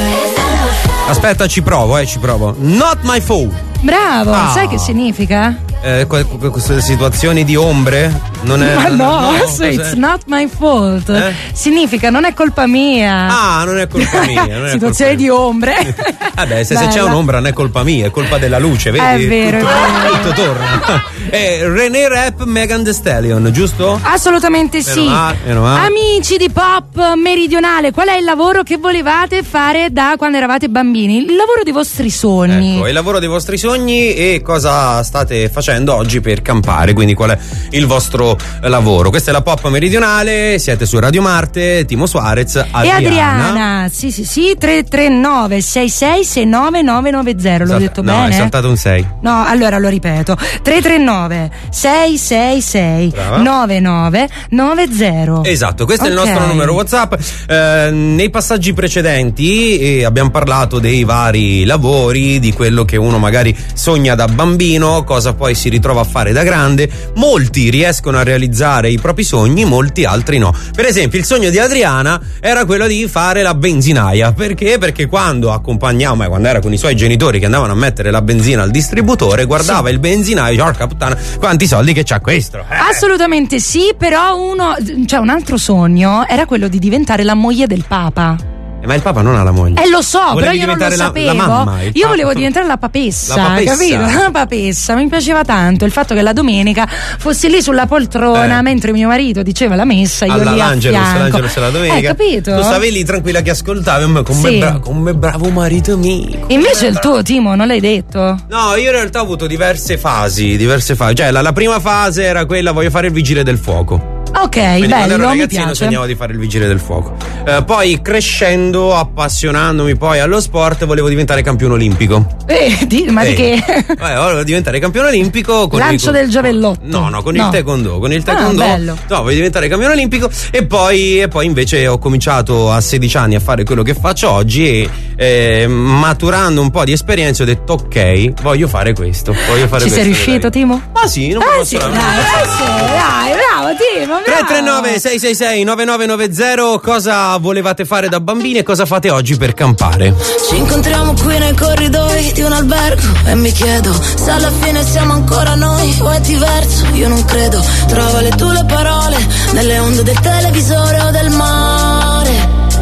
Aspetta, ci provo, eh, ci provo. Not my fault. Bravo, Ah. sai che significa? Eh, que- que- queste situazioni di ombre? Non è. Ma no, no, so it's cos'è? not my fault. Eh? Significa non è colpa mia. Ah, non è colpa mia. Non è Situazione di ombre. Vabbè, se, se Bella. c'è un'ombra non è colpa mia, è colpa della luce, vedi? È vero, tutto, è vero. tutto torna. Eh, René Rap, Megan Thee Stallion, giusto? Assolutamente sì. Meno male, meno male. Amici di Pop Meridionale, qual è il lavoro che volevate fare da quando eravate bambini? Il lavoro dei vostri sogni. Ecco, il lavoro dei vostri sogni e cosa state facendo oggi per campare, quindi qual è il vostro eh, lavoro. Questa è la Pop Meridionale, siete su Radio Marte, Timo Suarez, Adriana. E Adriana, sì sì sì, tre tre nove sei sei sei nove nove nove zero, l'ho Salta- detto no, bene? è saltato un sei. No, allora lo ripeto, tre tre nove sei sei sei nove nove nove zero. Esatto, questo è il Ok. nostro numero WhatsApp. Eh, nei passaggi precedenti eh, abbiamo parlato dei vari lavori, di quello che uno magari sogna da bambino, cosa poi si ritrova a fare da grande. Molti riescono a realizzare i propri sogni, molti altri no. Per esempio, il sogno di Adriana era quello di fare la benzinaia. Perché? Perché quando accompagnava, quando era con i suoi genitori che andavano a mettere la benzina al distributore, guardava Sì. il benzinaio, porca puttana, quanti soldi che c'ha questo. Eh. Assolutamente sì, però uno, cioè un altro sogno era quello di diventare la moglie del Papa. Eh, Ma il Papa non ha la moglie. Eh lo so, Volevi però io non lo diventare la- sapevo. la mamma, il io Papa. volevo diventare la papessa, La papessa. capito? La papessa, mi piaceva tanto il fatto che la domenica fossi lì sulla poltrona Eh. mentre mio marito diceva la messa, io Alla lì a l'Angelus, fianco. l'Angelus la domenica. Eh, capito? Tu stavi lì tranquilla che ascoltavi come, come, Sì. bra- come bravo marito mio. Invece il tuo Timo non l'hai detto? No, io in realtà ho avuto diverse fasi, diverse fasi. Cioè, la, la prima fase era quella, voglio fare il vigile del fuoco. Ok, Quindi quando ero bello, mi ragazzino piace. sognavo di fare il vigile del fuoco. Eh, poi crescendo, appassionandomi poi allo sport, volevo diventare campione olimpico. Eh, di- ma di Eh. che? Eh, volevo diventare campione olimpico con Lancio il, del giavellotto. No, no, con No. il taekwondo, con il Ah, taekwondo. bello. No, voglio diventare campione olimpico e poi, e poi invece ho cominciato a sedici anni a fare quello che faccio oggi e eh, maturando un po' di esperienza ho detto ok, voglio fare questo, voglio fare Ci questo sei riuscito, della Timo? vita. Ah sì, non Eh posso sì, dai, eh sì, dai, bravo Timo, bravo. tre tre nove sei sei sei nove nove nove zero. Cosa volevate fare da bambini e cosa fate oggi per campare? Ci incontriamo qui nei corridoi di un albergo e mi chiedo se alla fine siamo ancora noi o è diverso. Io non credo, trova le tue parole nelle onde del televisore o del mare.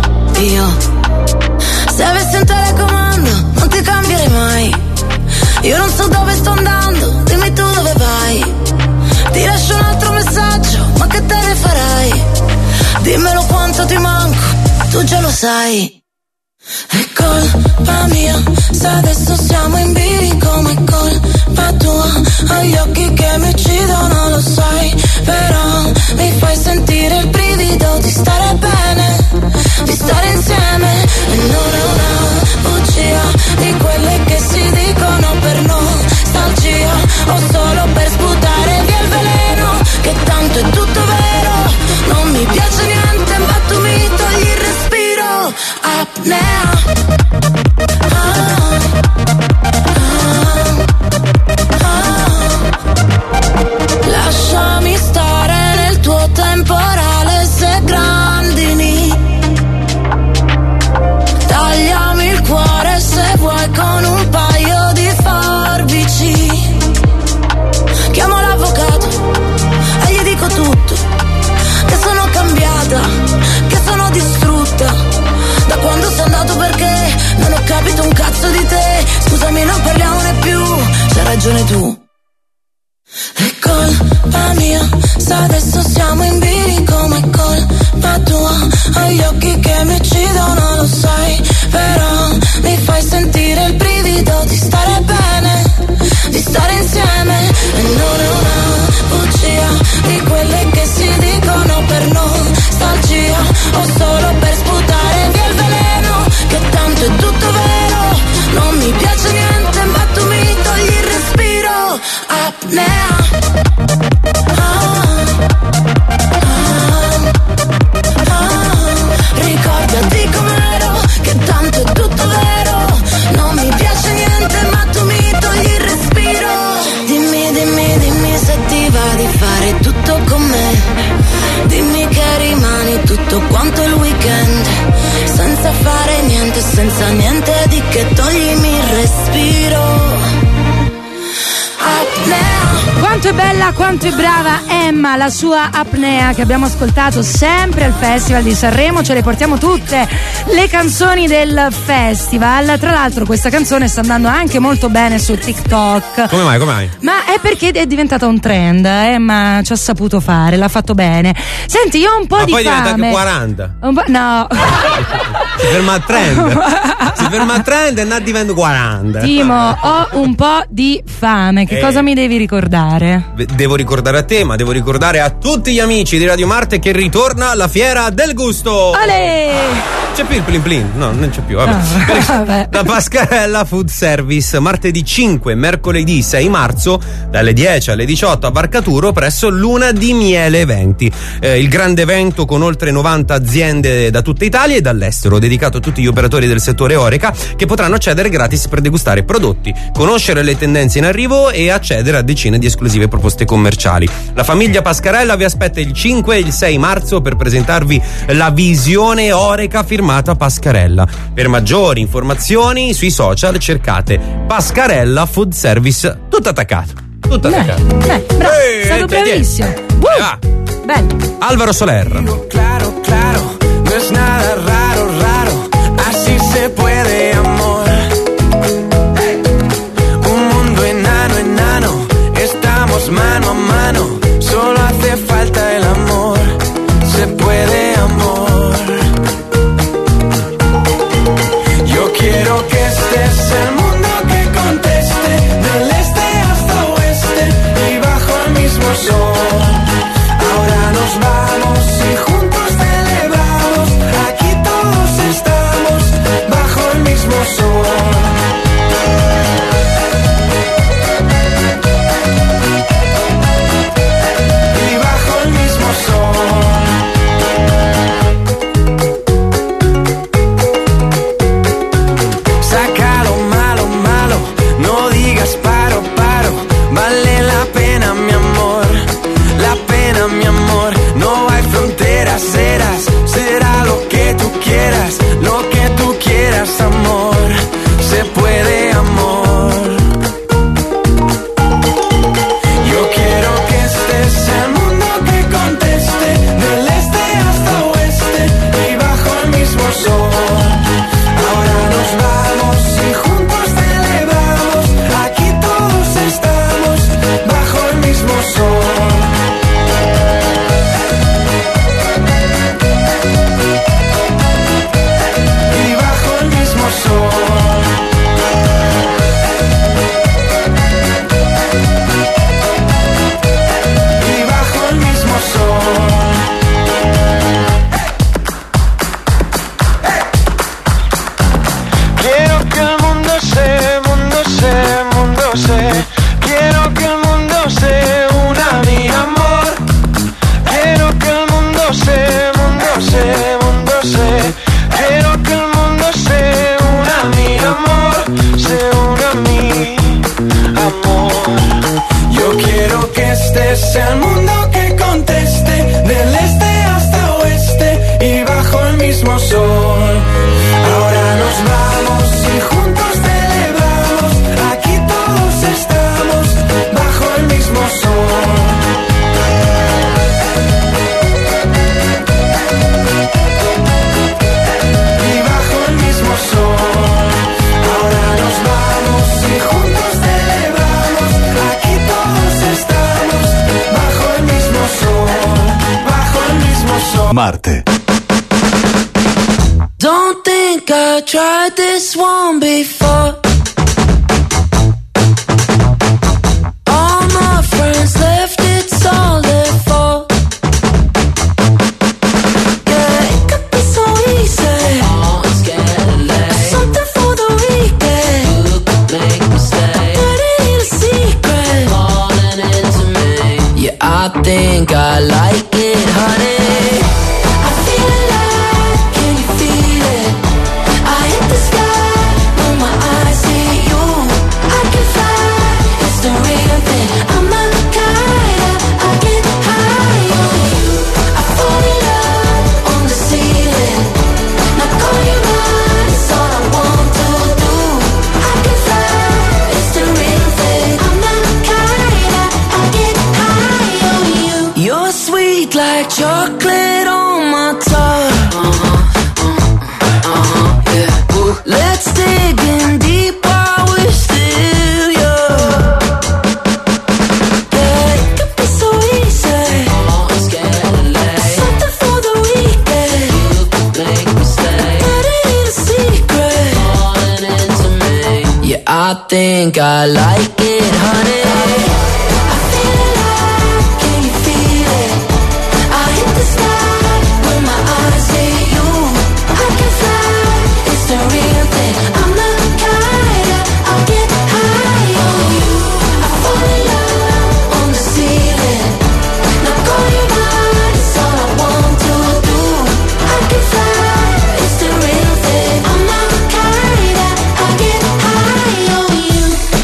Io, se avessi un telecomando, non ti cambierei mai. Io non so dove sto andando, dimmi tu dove vai. Ti lascio un altro messaggio, ma che te ne farai? Dimmelo quanto ti manco, tu già lo sai. È colpa mia, se adesso siamo in bilico, ma è colpa tua. Ho gli occhi che mi uccidono, lo sai. Però mi fai sentire il brivido di stare bene, di stare insieme. E non è una bugia di quelle che si dicono per nostalgia, o solo per sputare via il veleno, che tanto è tutto vero. Non mi piace niente, ma tu mi togli il respiro. Apnea. Lasciami stare nel tuo temporale se grandini. Tagliami il cuore se vuoi con un paio di forbici. Chiamo l'avvocato e gli dico tutto, che sono cambiata, che sono distrutta da quando sei andato, perché non ho capito un cazzo di te. Scusami, non parliamone più, c'hai ragione tu. È colpa mia, se adesso siamo in bilico, ma è colpa tua. Ho gli occhi che mi uccidono, lo sai. Però mi fai sentire il brivido di stare bene, di stare insieme. E non è una bugia di quelle che si dicono per nostalgia, o solo per sputare via il veleno, che tanto è tutto vero. Non mi piace niente, ma tu mi togli il respiro. Apnea. Ricordati com'ero, che tanto è tutto vero. Non mi piace niente, ma tu mi togli il respiro. Dimmi, dimmi, dimmi se ti va di fare tutto con me. Dimmi che rimani tutto quanto il weekend, senza fare niente, senza niente di che. che togli mi respiro. Quanto è bella, quanto è brava Emma, la sua apnea che abbiamo ascoltato sempre al Festival di Sanremo, ce le portiamo tutte le canzoni del festival. Tra l'altro questa canzone sta andando anche molto bene su TikTok. Come mai, come mai? Ma è perché è diventata un trend, Emma ci ha saputo fare, l'ha fatto bene. Senti, io ho un po' Ma di poi fame. diventa anche quaranta. Un po', no. Si ferma a trend. Si ferma a trend e non diventa quaranta. Timo, ho un po' di fame, che Eh. cosa mi devi ricordare? Devo ricordare a te, ma devo ricordare a tutti gli amici di Radio Marte che ritorna la fiera del gusto. Ale! C'è più il plin plin? No, non c'è più. Vabbè. Ah, vabbè. Da Pascarella Food Service, martedì cinque, mercoledì sei marzo, dalle dieci alle diciotto a Barcaturo presso Luna di Miele Eventi. Eh, il grande evento con oltre novanta aziende da tutta Italia e dall'estero, dedicato a tutti gli operatori del settore Oreca che potranno accedere gratis per degustare prodotti, conoscere le tendenze in arrivo e accedere a decine di esclusive proposte commerciali. La famiglia Pascarella vi aspetta il cinque e il sei marzo per presentarvi la visione Oreca firmata Pascarella. Per maggiori informazioni sui social cercate Pascarella Food Service, tutto attaccato. Tutto Beh, attaccato. beh, bravo, Eh, è stato te- te- bravissimo. Vai, va. Bello. Alvaro Soler. Claro, claro, no es nada raro, raro, así se puede, amor. Un mundo enano, enano, estamos mano a mano, solo hace falta el amor, se puede, amor. Yo quiero que este es el mundo que conteste, del este hasta oeste y bajo el mismo sol. Ahora nos vamos y juntos celebramos, aquí todos estamos bajo el mismo sol. Y bajo el mismo sol. Saca lo malo, malo, no digas paro, paro, vale la pena mi amor, la pena mi amor, no hay fronteras, serás, será lo que tú quieras, lo que tú quieras, amor, se puede, amor. Yo quiero que este es el mundo que conteste, del este hasta oeste y bajo el mismo sol. Ahora nos vamos y juntos celebramos, aquí todos estamos bajo el mismo sol. Y bajo el mismo sol. Y bajo el mismo sol. Quiero que el mundo se, mundo se, mundo se. Quiero que el mundo se una a mi amor. Quiero que el mundo se, mundo se, mundo se. Quiero que el mundo se una a mi amor, se una a mi amor. Yo quiero que este sea el mundo que conteste, del este hasta oeste y bajo el mismo sol. Ahora nos vamos y juntos celebramos, aquí todos estamos bajo el mismo sol. Y bajo el mismo sol. Ahora nos vamos y juntos celebramos, aquí todos estamos bajo el mismo sol, bajo el mismo sol. Marte. Don't think I tried this one before. All my friends left, it's all their fault. Yeah, it could be so easy. Something for the weekend. You could make me stay. But it ain't a secret. Falling into me. Yeah, I think I like it, honey. I feel alive, can you feel it? I hit the sky, when my eyes think I like it, honey. I feel alive, can you feel it? I hit the sky when my eyes see you. I can fly, it's the real thing. I'm the kind that I'll get high on you. I fall in love on the ceiling. Now call you mine, it's all I want to do. I can fly, it's the real thing. I'm the kind that I'll get high on you.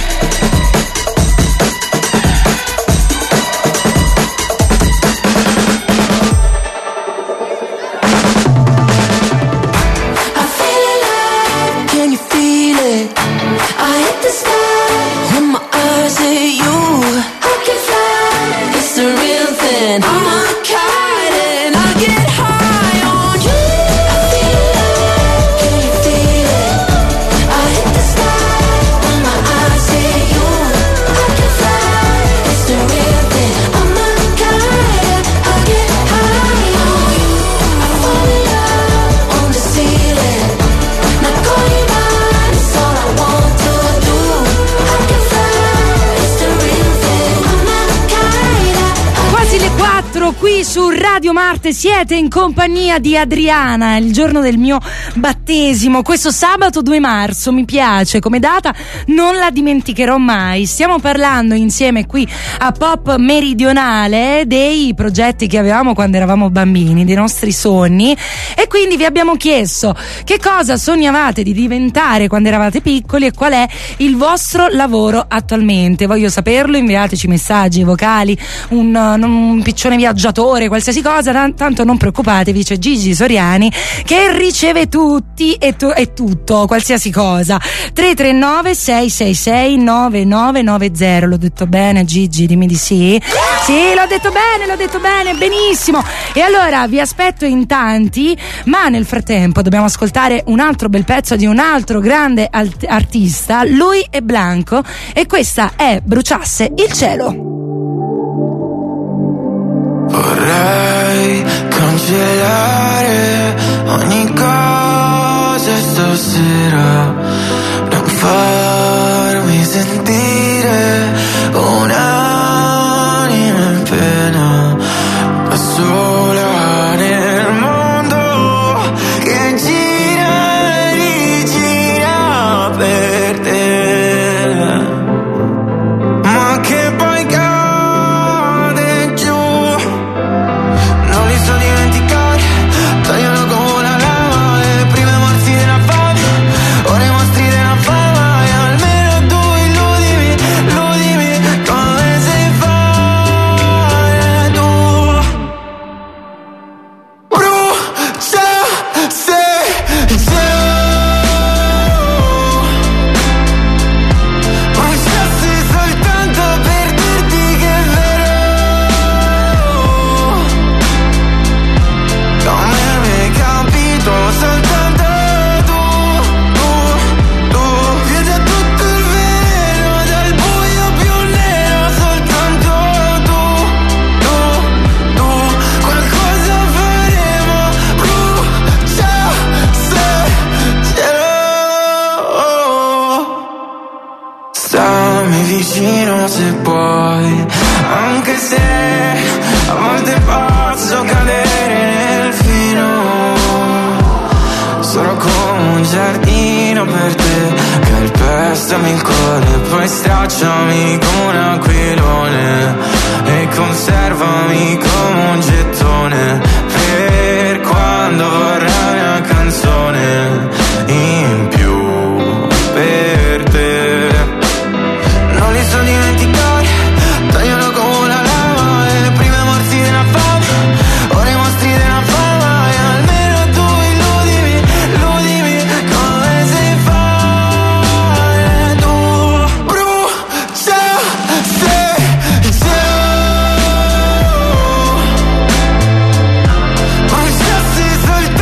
I feel alive, can you feel it? I hit the sky when my eyes hit you. I can fly, it's the real thing. I'm a kite and I get high on you. I feel alive, can you feel it? I hit the sky when my eyes hit you. I can fly, it's the real thing. I'm a kite, I get high on you. I fall in love on the ceiling. Now call you mine, it's all I want to do. I can fly, it's the real thing. I'm a kite. Quasi le quattro qui su Radio Marte, siete in compagnia di Adriana, è il giorno del mio battesimo, questo sabato due marzo, mi piace come data, non la dimenticherò mai. Stiamo parlando insieme qui a Pop Meridionale dei progetti che avevamo quando eravamo bambini, dei nostri sogni, e quindi vi abbiamo chiesto che cosa sognavate di diventare quando eravate piccoli e qual è il vostro lavoro attualmente. Voglio saperlo, inviateci messaggi vocali, un, un piccione viaggiatore, qualsiasi cosa, tan- tanto non preoccupatevi, c'è Gigi Soriani che riceve tutti e, tu- e tutto, qualsiasi cosa. Tre tre nove sei sei sei nove nove nove zero. L'ho detto bene, Gigi? Dimmi di sì. Sì, l'ho detto bene, l'ho detto bene, benissimo. E allora vi aspetto in tanti, ma nel frattempo dobbiamo ascoltare un altro bel pezzo di un altro grande alt- artista. Lui è Blanco e questa è Bruciasse il cielo. Vorrei cancellare ogni cosa stasera, non farmi sentire un'anima in pena, da sola nel mondo che gira e rigira per te, ma che poi cade giù. Non li so dimenticare, tagliano come una lama, le prime morsi della fame, ora i mostri della fama, e almeno tu illudimi, illudimi come sai fare tu. Brucia se bruciassi soltanto per dirti che è vero, come mi hai capito soltanto tu, tu, tu, chiudi tutto il velo dal buio più nero, soltanto tu, tu, tu, qualcosa faremo, brucia se cielo. Stammi vicino se puoi, anche se a volte posso cadere nel fino. Sono come un giardino per te, calpestami il cuore, poi stracciami come un aquilone e conservami come un gettone per quando vorrai una canzone in più per te. Non li so dimenticare, tagliano come una lama, e le prime morsi della fame, ora i mostri della fama, e almeno tu illudimi, illudimi come sai fare tu. Brucia se cielo, bruciassi soltanto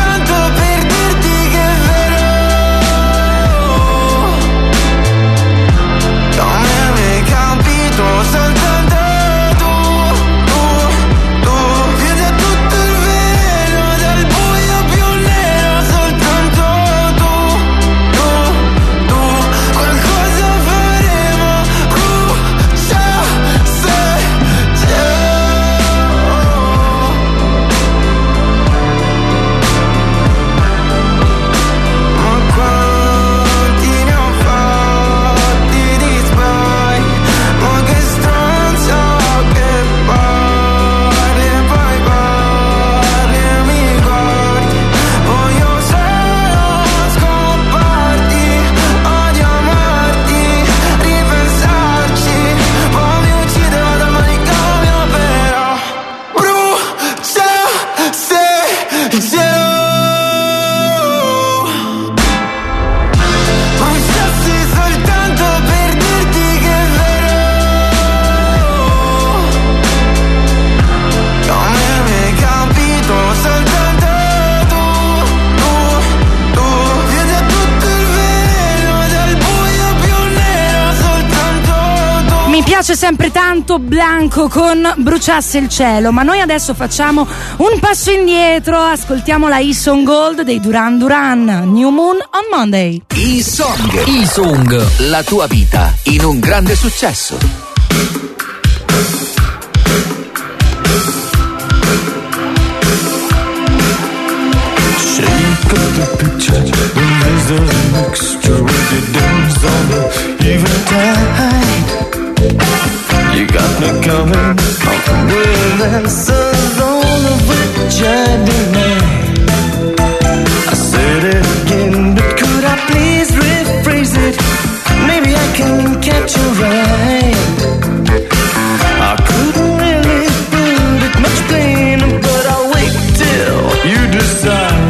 piace sempre tanto Blanco con Bruciasse il cielo, ma noi adesso facciamo un passo indietro, ascoltiamo la E-Song Gold dei Duran Duran, New Moon on Monday. E-Song, E-Song, la tua vita in un grande successo. Shake up the picture, there's a mixture with the dims on the eventide. You got me coming up with answers, all of which I deny. I said it again, but could I please rephrase it? Maybe I can catch your eye. I couldn't really put it much plainer, but I'll wait till you decide.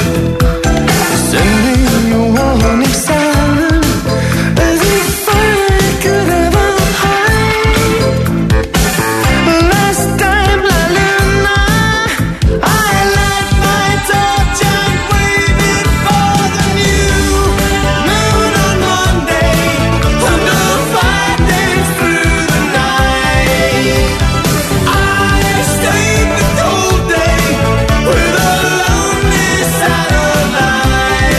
Send me your warning sign, as if I could ever hide. Last time, La Luna, I light my torch and wave it for the new moon on Monday. Under five days through the night, I stayed the cold day with a lonely satellite.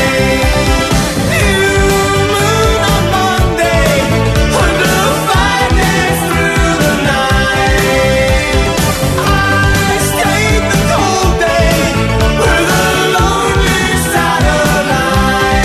New moon on Monday. Under five days through the night, I stayed the cold day with a lonely satellite.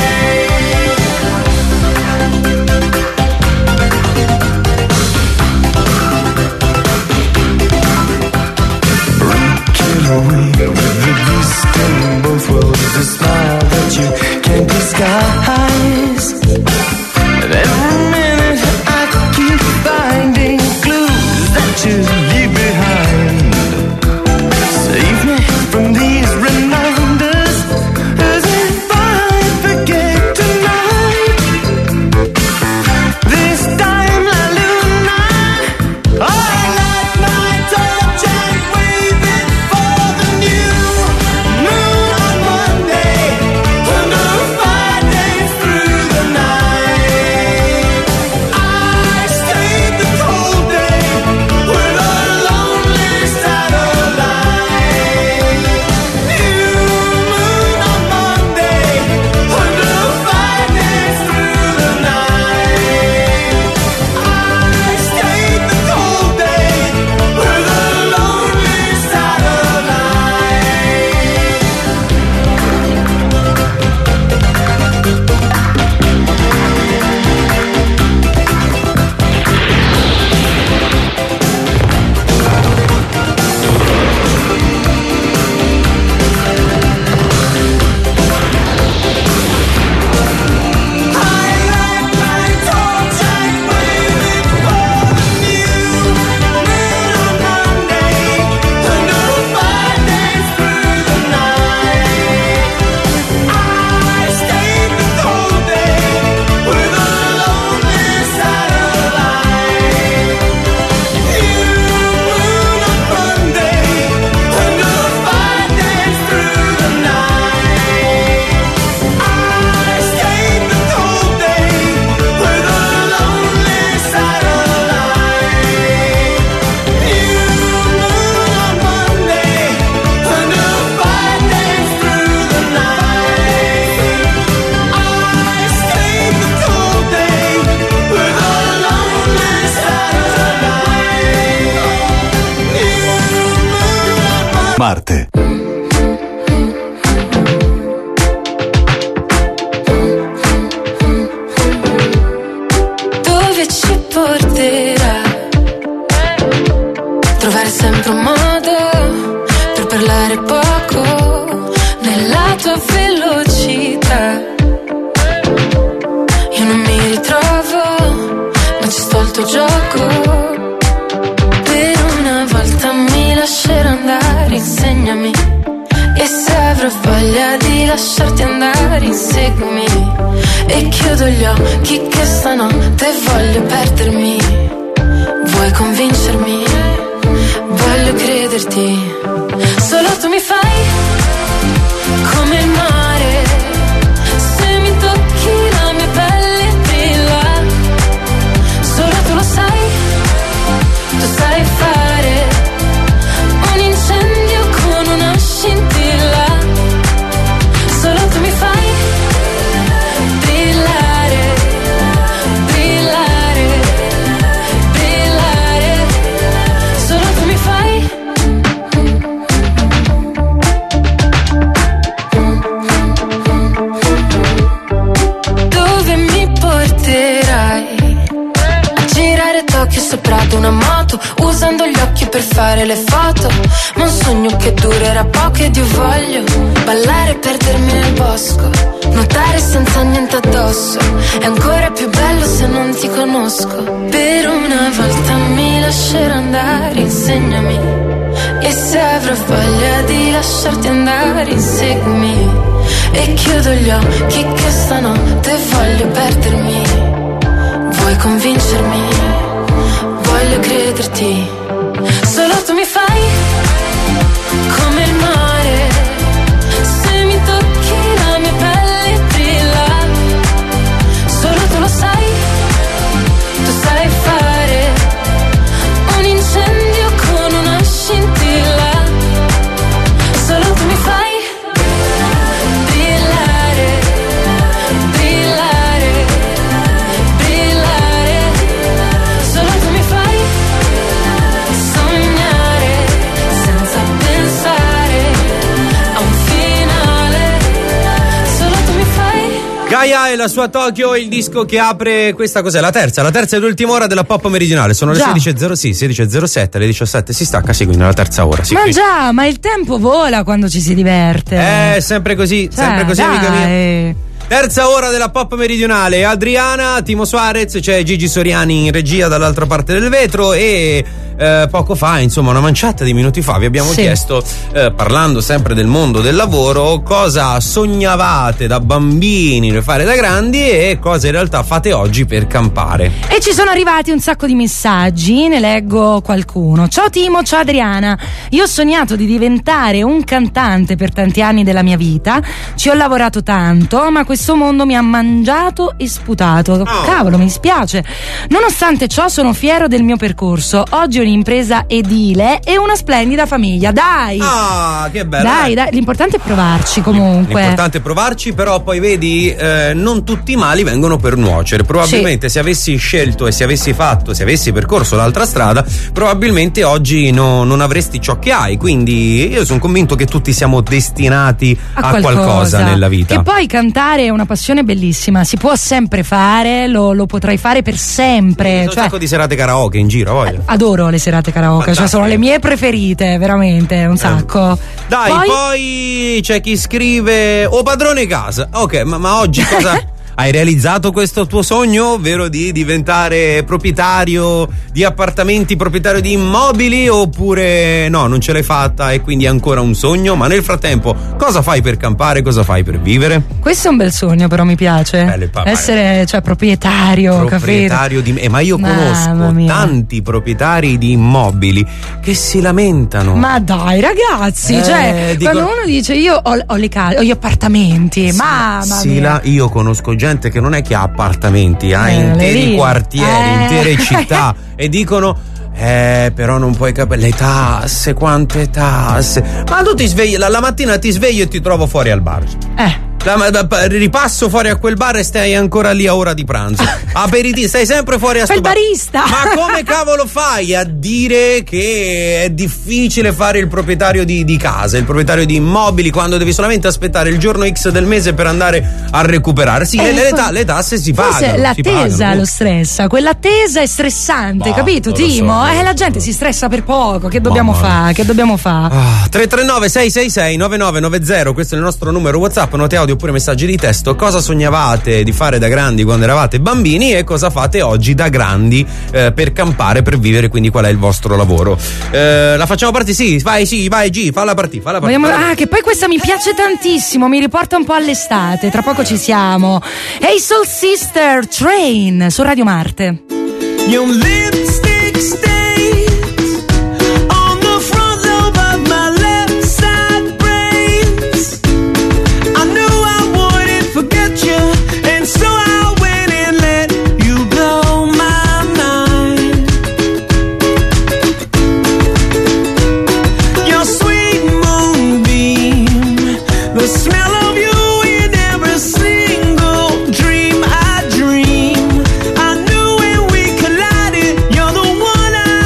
Breaking away with the beast in both worlds, the smile that you can't disguise. And every minute I keep finding clues that you leave behind. Save me from these reminders, as if I forget tonight. This time, La Luna, I light my torch and wave it for the new moon on Monday. Under five days through the night, I stayed the cold day with a lonely satellite. New moon on Monday. Under five days through the night, I stayed the cold day with a lonely satellite. Marte. Dove ci porterà? Trovare sempre un modo per parlare poco nella tua velocità. Io non mi ritrovo, ma ci sto al tuo gioco. Per una volta mi lascerò andare, insegnami. E se avrò voglia di lasciarti andare, inseguimi. E chiudo gli occhi che stanotte voglio perdermi. Vuoi convincermi? Voglio crederti. Solo tu mi fai come il mare. Se mi tocchi la mia pelle brilla. Solo tu lo sai. nuoto, usando gli occhi per fare le foto. Ma un sogno che durerà poco ed io voglio ballare e perdermi nel bosco, nuotare senza niente addosso. È ancora più bello se non ti conosco. Per una volta mi lascerò andare, insegnami. E se avrò voglia di lasciarti andare, inseguimi. E chiudo gli occhi che stanotte voglio perdermi. Vuoi convincermi? Voglio crederti. Solo tu mi fai come il mare. Se mi tocchi la mia pelle brilla. Solo tu lo sai. Tu sai fare un incendio con una scintilla. Solo tu mi fai Gaia e la sua Tokyo, il disco che apre questa cos'è? La terza, la terza ed ultima ora della pop meridionale. Sono le sedici e zero, sì, sedici e zero sette, alle diciassette si stacca, sì, quindi la terza ora. Sì, ma qui. già, ma il tempo vola quando ci si diverte. Eh, sempre così, Cioè, sempre così, dai. amica mia. Terza ora della pop meridionale, Adriana, Timo Suarez, c'è Gigi Soriani in regia dall'altra parte del vetro e eh, poco fa, insomma una manciata di minuti fa vi abbiamo Sì. chiesto, eh, parlando sempre del mondo del lavoro, cosa sognavate da bambini di fare da grandi e cosa in realtà fate oggi per campare. E ci sono arrivati un sacco di messaggi, ne leggo qualcuno. Ciao Timo, ciao Adriana. Io ho sognato di diventare un cantante per tanti anni della mia vita, ci ho lavorato tanto, ma questo mondo mi ha mangiato e sputato. Oh. Cavolo, mi dispiace. Nonostante ciò sono fiero del mio percorso. Oggi ho un'impresa edile e una splendida famiglia. Dai! Ah, che bello! Dai, dai, l'importante è provarci comunque. L'importante è provarci, però poi vedi, eh, non tutti i mali vengono per nuocere. Probabilmente Sì. se avessi scelto e se avessi fatto, se avessi percorso l'altra strada, probabilmente oggi no, non avresti ciò che hai. Quindi io sono convinto che tutti siamo destinati a, A qualcosa. qualcosa nella vita. E poi cantare è una passione bellissima, si può sempre fare, lo, lo potrai fare per sempre. C'è un Cioè, sacco di serate karaoke in giro, voglia. adoro le serate karaoke, cioè Fantastico. sono le mie preferite, veramente, un sacco. Dai, Poi- poi, c'è chi scrive: "O padrone casa". Ok, ma, ma oggi cosa. Hai realizzato questo tuo sogno, ovvero di diventare proprietario di appartamenti, proprietario di immobili, oppure no, non ce l'hai fatta e quindi è ancora un sogno? Ma nel frattempo cosa fai per campare, cosa fai per vivere? Questo è un bel sogno, però mi piace. Bello, pa- essere, cioè, proprietario, Proprietario di eh, ma io Mamma conosco mia. tanti proprietari di immobili che si lamentano. capito? Ma dai, ragazzi, Eh, cioè, dico- quando uno dice io ho, ho le case, ho gli appartamenti, mamma Sì, mia. là, io conosco gente che non è che ha appartamenti, ha Eh, interi lì. quartieri, Eh. intere città e dicono eh però non puoi capire le tasse, quante tasse. Ma tu ti svegli la, la mattina ti sveglio e ti trovo fuori al bar. Eh. La- la- la- ripasso fuori a quel bar e stai ancora lì a ora di pranzo. Aperitivo, stai sempre fuori a Fai sto il bar. barista. Ma come cavolo fai a dire che è difficile fare il proprietario di, di casa, il proprietario di immobili, quando devi solamente aspettare il giorno X del mese per andare a recuperare? Sì, Eh, le, le, for- ta- le tasse si Forse pagano. si l'attesa pagano. lo stressa, quell'attesa è stressante, Boh, capito non lo so, Timo? non lo eh, la gente si stressa per poco, che dobbiamo fare? Che dobbiamo fare? Ah, tre tre nove sei sei sei nove nove nove zero, questo è il nostro numero WhatsApp, note audio oppure messaggi di testo. Cosa sognavate di fare da grandi quando eravate bambini e cosa fate oggi da grandi eh, per campare, per vivere, quindi qual è il vostro lavoro? Eh, la facciamo partire? Sì, vai, sì, vai G, falla partire, falla partire. Vogliamo- falla ah, che poi questa mi piace tantissimo, mi riporta un po' all'estate, tra poco ci siamo. Hey Soul Sister Train su Radio Marte. Your lipstick stains on the front lobe of my left side brains. I knew I wouldn't forget you, and so I went and let you blow my mind. Your sweet moonbeam, the smell of you in every single dream I dream. I knew when we collided, you're the one I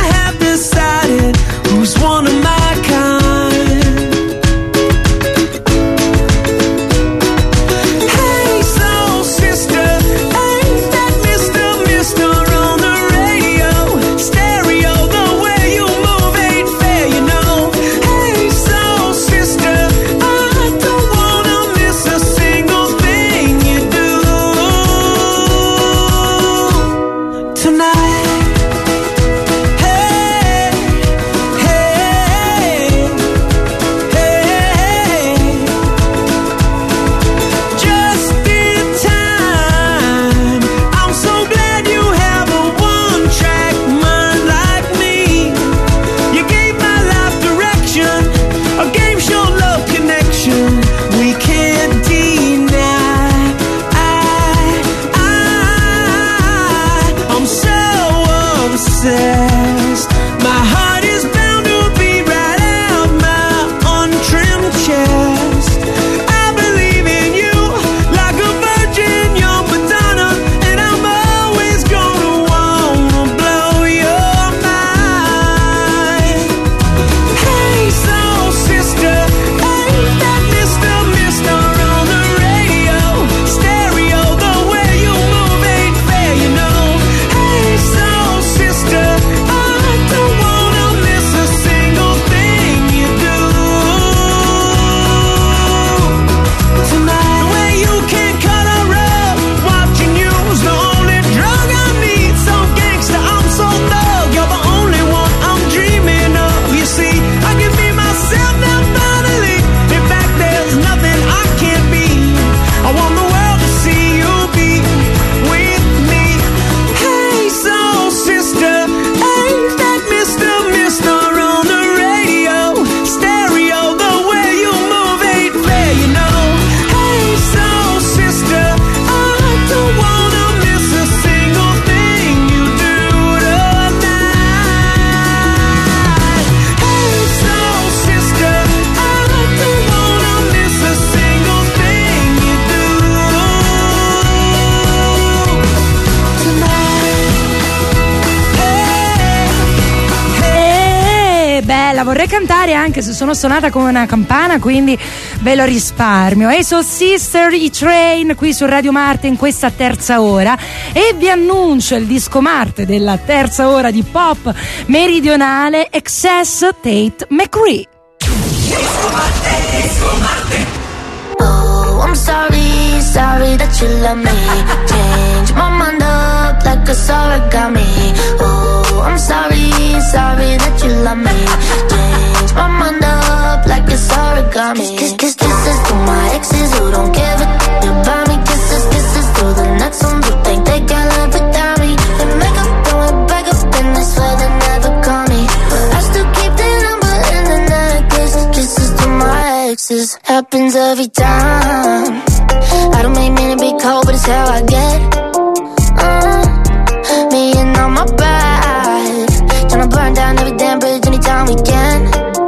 vorrei cantare anche se sono suonata come una campana, quindi ve lo risparmio. E so Sister E-Train qui su Radio Marte in questa terza ora, e vi annuncio il disco Marte della terza ora di pop meridionale, Excess Tate McCree. Oh, I'm sorry, sorry that you love me. Change my mind up like a origami. Oh, I'm sorry, sorry that you love me. Change my mind up like it's origami. Kiss, kiss, kisses to my exes who don't give a f*** about me. Kisses, kisses to the next ones who think they can live without me. They make up, going back up in this way, they never call me. I still keep their number in the necklace. Kisses to my exes, happens every time. I don't make me to be cold, but it's how I get. Uh, me and all my pride, tryna burn down every damn bridge anytime we can.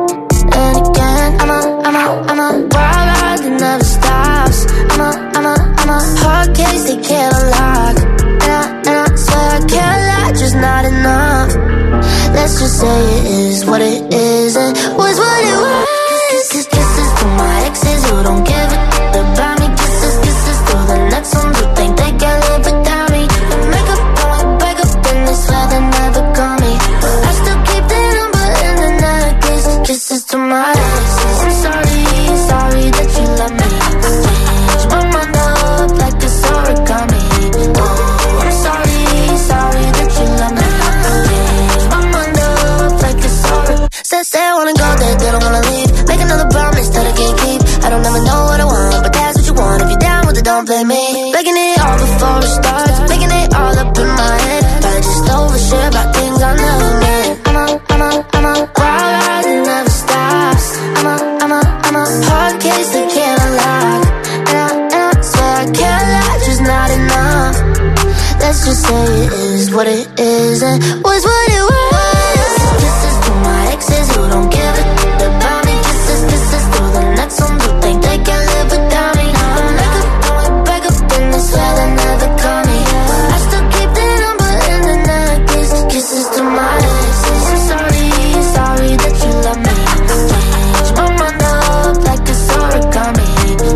And again, I'm a, I'm a, I'm a wild ride that never stops. I'm a, I'm a, I'm a hard case they can't unlock. And I, and I swear I can't lie, just not enough. Let's just say it is what it is and was what it was. Kisses, kisses to my exes who don't give a f*** about me. Kisses, kisses to the next ones who think they can live without me. The makeup going back up in this way, they never call me. I still keep their number in the necklace. Kisses to my exes. I'm sorry, sorry that you love me. Change my mind up like it's origami. Oh, I'm sorry, sorry that you love me. Change my mind up like it's origami. Say, say I wanna go there, they don't wanna leave. Make another promise that I can't keep. I don't ever know what I want, but that's what you want. If you're down with it, don't blame me. Making it all before it starts, making it all up in my head. I just overshare about things I never meant. I'm a, I'm a, I'm a wild ride that never stops. I'm a, I'm a, I'm a hard case that can't unlock. And I, and I swear I can't lie, just not enough. Let's just say it is what it is and was what it was. Kisses to my exes who don't give a f*** about me. Kisses, kisses to the next ones who think they can live without me. I'm like a going back up in this way, they never call me. I still keep their number in the necklace. Kisses to my exes. I'm sorry, sorry that you love me. Change my mind up like it's origami.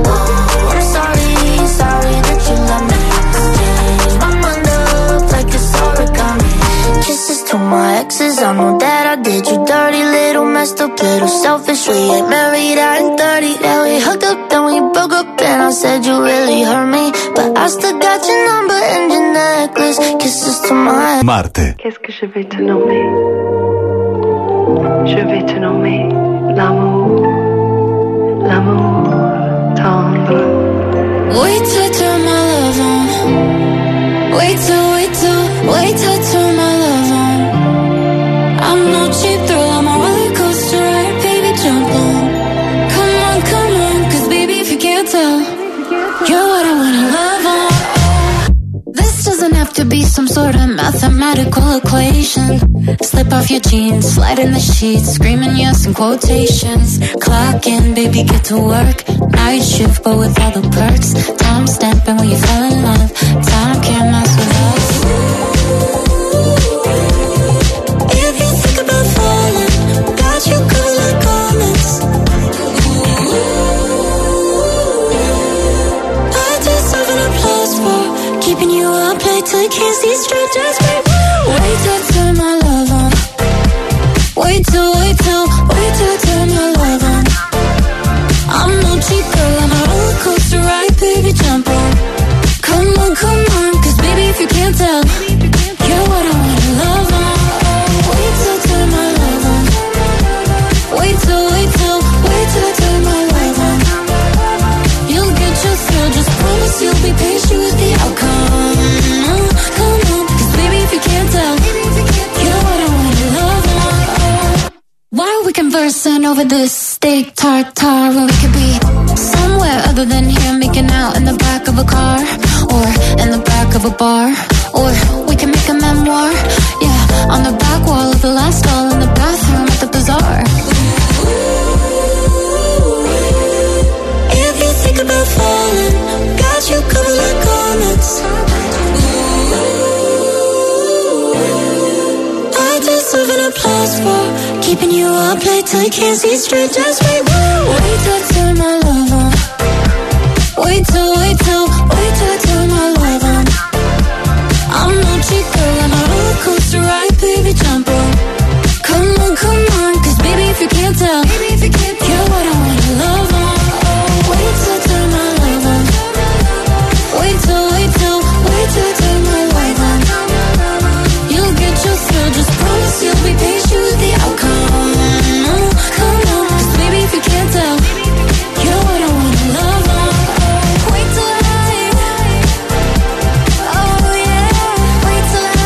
Oh, I'm sorry, sorry that you love me. Change my mind up like it's origami. Kisses to my exes, I know that I did you dirty, little messed up, little selfish. We ain't married, I ain't thirty. Yeah, we hooked up, then we broke up, and I said you really hurt me, but I still got your number and your necklace. Kisses to my Marte. Qu'est-ce que je vais te nommer? Je vais te nommer l'amour, l'amour tendre. Wait till I turn my love on. Wait till, wait till, wait till I turn my love on. I'm no cheap thrill, I'm a roller coaster ride, baby, jump on. Come on, come on, cause baby, if you can't tell, you're what I wanna love on. This doesn't have to be some sort of mathematical equation. Slip off your jeans, slide in the sheets, screaming yes in quotations. Clock in, baby, get to work. Night shift, but with all the perks. Time stamping when you fell in love. Time can't mess with us. If you think about falling, got you covered like garments. I deserve an applause for keeping you up late till you can't see straight. Just wait, wait till I turn my love on. Wait till, wait till, wait till I turn my love on. I'm no cheap girl, I'm a roller coaster ride, baby, jump on. Come on, come on, cause baby, if you can't tell, you're what I wanna love on. Wait till I turn my love on. Wait till, wait till, wait till I turn my love on. You'll get your thrill, just promise you'll be patient with the outcome. Come on, cause baby, if you can't tell, you're what I wanna love on. Why are we conversing over this steak tartare when we could be somewhere other than here, making out in the back of a car, or in the back of a bar, or we can make a memoir, yeah, on the back wall of the last stall in the bathroom at the bazaar. If you think about falling, got you covered like garments. I deserve an applause for keeping you up late till you can't see straight, just wait. Wait till I turn my love on. Wait till, wait till, wait till I turn my love on. I'm no cheap girl, I'm a roller coaster ride, baby, jump on. Come on, come on, cause baby if you can't tell, baby if you can't tell, you're what I wanna love on. Oh, wait till I turn my love on. Wait till, wait till, wait till I turn my love on. You'll get your thrill, just promise you'll be patient with the outcome. Come on, cause baby if you can't tell, you're what I wanna love on. Oh, wait till I, oh yeah, wait till I.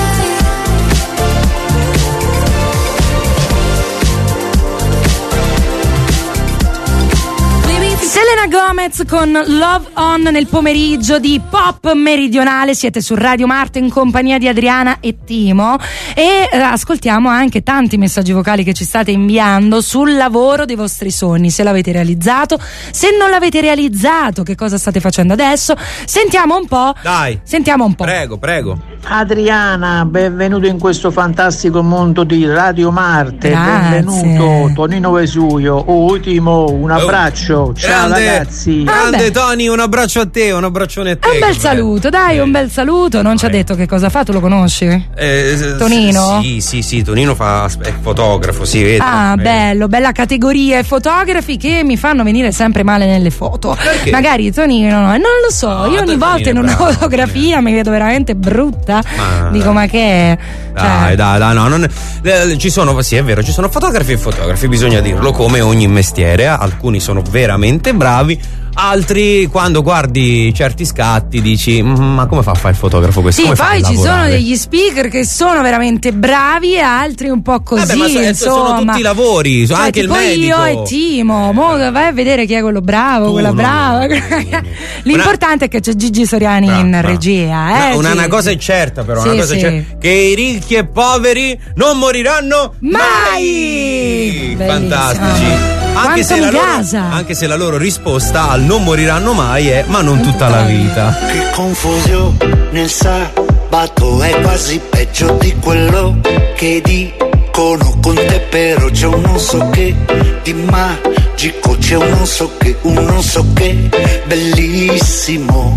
Selena Gomez con Love On nel pomeriggio di Pop Meridionale. Siete su Radio Marte in compagnia di Adriana e Timo e eh, ascoltiamo anche tanti messaggi vocali che ci state inviando sul lavoro dei vostri sogni, se l'avete realizzato, se non l'avete realizzato, che cosa state facendo adesso. Sentiamo un po'. Dai. Sentiamo un po'. Prego, prego. Adriana, benvenuto in questo fantastico mondo di Radio Marte. Grazie. Benvenuto Tonino Vesuvio. Ultimo, un abbraccio. Ciao Grande, ragazzi. Grande Tony, un abbraccio a te, un abbraccione a te. Un bel saluto, dai, un bel saluto. Non ci ha detto che cosa fa, tu lo conosci? Eh, Tonino? Sì, sì, sì, Tonino fa è fotografo, si vede. Ah, Eh. bello, bella categoria. E fotografi che mi fanno venire sempre male nelle foto. Perché? Magari Tonino, non lo so. No, io ogni Tonino volta è in una bravo, fotografia mi vedo veramente brutta. Ma- Dico, ma che è? Dai, dai, dai, no, non eh, ci sono, sì, è vero, ci sono fotografi e fotografi, bisogna dirlo, come ogni mestiere. Alcuni sono veramente bravi, altri quando guardi certi scatti dici "Mm, ma come fa a fare il fotografo questo? Sì, Come fa a poi ci sono lavorare?" degli speaker che sono veramente bravi e altri un po' così. Vabbè, ma so- insomma. sono tutti lavori, Cioè, anche il tipo medico. io e Timo, mo vai a vedere chi è quello bravo, Tu, quella no, brava. L'importante è che c'è Gigi Soriani Brava, in brava. regia. Eh, No, una, Gigi. una cosa è certa, però, Sì, una cosa sì. è certa, che i ricchi e poveri non moriranno mai. mai. Fantastici. Anche se, Quantum la loro, Gaza. anche se la loro risposta al non moriranno mai è ma non tutta la vita. Che confusione nel sabato è quasi peggio di quello che dicono con te, però c'è un non so che di magico, c'è un non so che, un non so che bellissimo.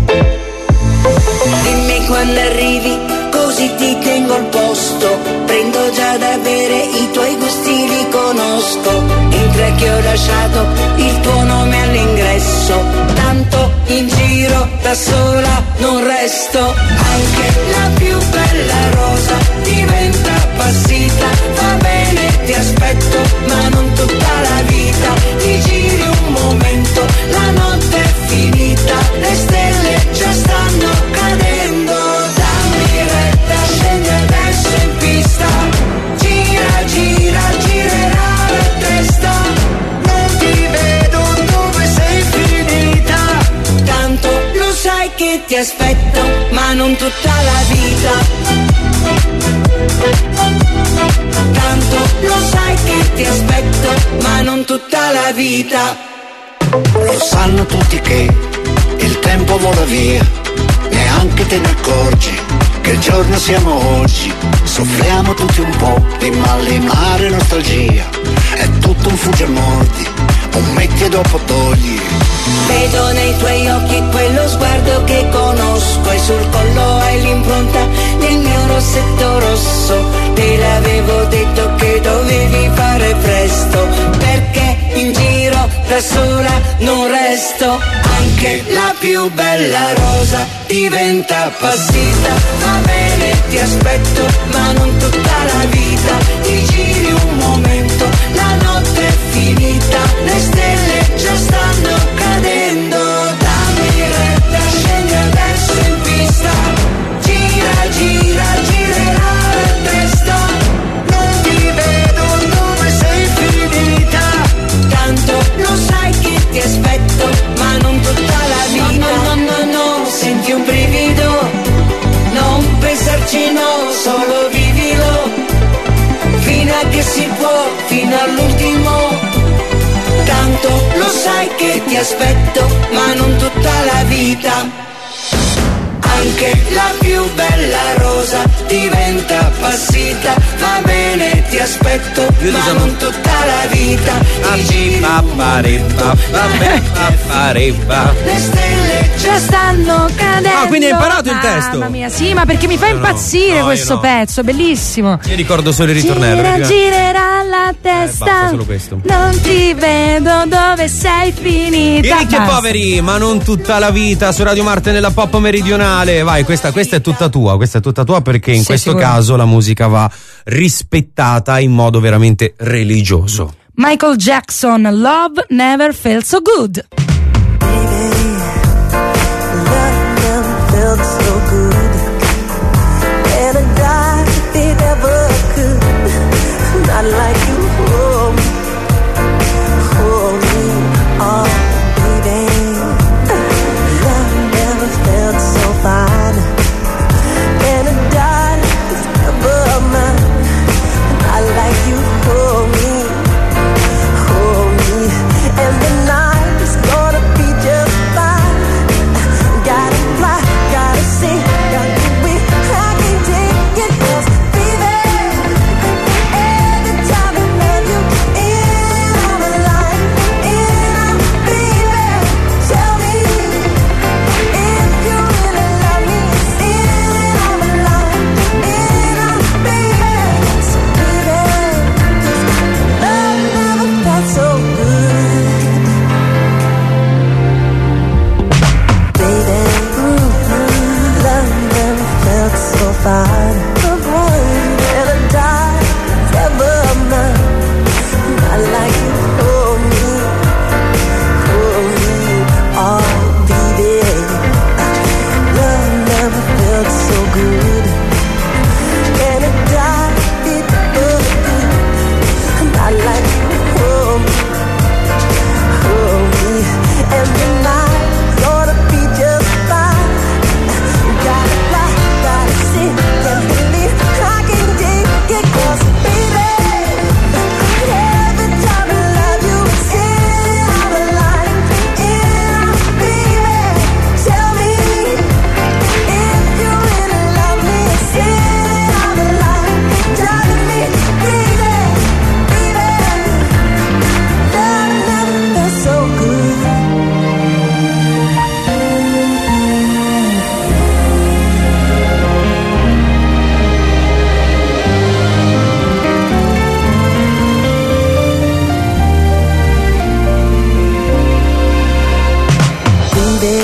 Dimmi quando arrivi, così ti tengo al posto. Prendo già da bere, i tuoi gusti li conosco. Entra che ho lasciato il tuo nome all'ingresso. Tanto in giro da sola non resto. Anche la più bella rosa diventa passita. Va bene, ti aspetto, ma non tutta la vita. Ti giri un momento, la notte è finita. Le stelle già stanno cadendo. Dammi retta, scendi adesso in pista. Gira, gira, girerà la testa. Non ti vedo dove sei finita. Tanto lo sai che ti aspetto, ma non tutta la vita. Tanto lo sai che ti aspetto, ma non tutta la vita. Lo sanno tutti che il tempo vola via, neanche te ne accorgi che il giorno siamo oggi. Soffriamo tutti un po' di malinare e nostalgia, è tutto un fugge a morti, un metti e dopo togli. Vedo nei tuoi occhi quello sguardo che conosco e sul collo hai l'impronta del mio rossetto rosso. Te l'avevo detto che dovevi fare presto, perché in giro da sola non resto. Anche la più bella rosa diventa passita. Va bene, ti aspetto, ma non tutta la vita. Ti giri un momento, la notte è finita. Le stelle già stanno cadendo. Dammi retta, scendi adesso in pista. Gira, gira, girerà la testa. Non ti vedo dove sei finita. Tanto lo sai che ti aspetto, ma non tutta la vita. No, no, no, no, senti un brivido. Non pensarci, no, solo vivilo. Fino a che si può, fino all'ultimo. Tanto lo sai che ti aspetto, ma non tutta la vita. Anche la più bella rosa diventa appassita. Va bene, ti aspetto, Io ma sono... non tutta la vita. Ti giri le stelle già stanno cadendo. Ah, quindi hai imparato il testo? Mamma mia, sì, ma perché mi fa Io no. impazzire No, questo io no. pezzo, bellissimo. Io ricordo solo il ritornello. Gira, perché- girerà la testa. basta, solo questo. Non ti vedo, dove sei finita. I ricchi e Basta. poveri, ma non tutta la vita, su Radio Marte nella pop meridionale. Vai, questa, questa è tutta tua, questa è tutta tua perché in Sei questo sicuro? caso la musica va rispettata in modo veramente religioso. Michael Jackson, Love Never Felt So Good. Felt so good, and I died if it ever could. Not like you, hold me, hold me, oh baby. Love never felt so fine, and I died if it ever mine. Not like you, hold me, hold me, and the night is gonna be just fine. Gotta fly, gotta see, gotta be, I can take it, 'cause baby, every time I love you, in I'm alive, in I'm baby, tell me if you really love me, in I'm alive, in I'm baby, so baby, 'cause love never felt so good, baby. Love never felt so fine, and I died ever mine. Not like you, hold me, hold me, oh baby. Love never felt so good, and I died it ever good. Not like you, hold me, hold me, and the night gonna be just fine. Gotta fly, gotta see, can't believe I can take it, 'cause baby, every time I love you, in I'm alive, in I'm baby, tell me if you really love me, in I'm alive, tell me, baby, baby, love never felt so good. Baby,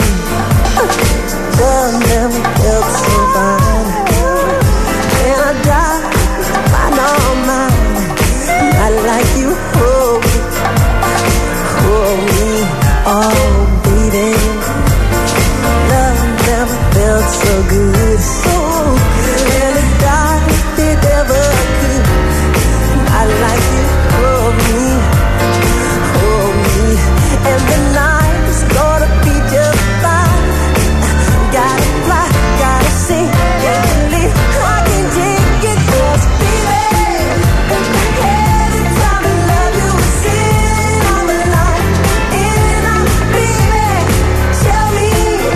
love never felt so fine, and I died, I know mine. I like you, hold me, hold me, oh baby. Love never felt so good, so good, and I died if it ever could. I like you, hold me, hold me, and the night is gonna be just fine. Gotta fly, gotta see, can't believe I can take it, 'cause baby, every time I love you, in I'm alive, in I'm baby, tell me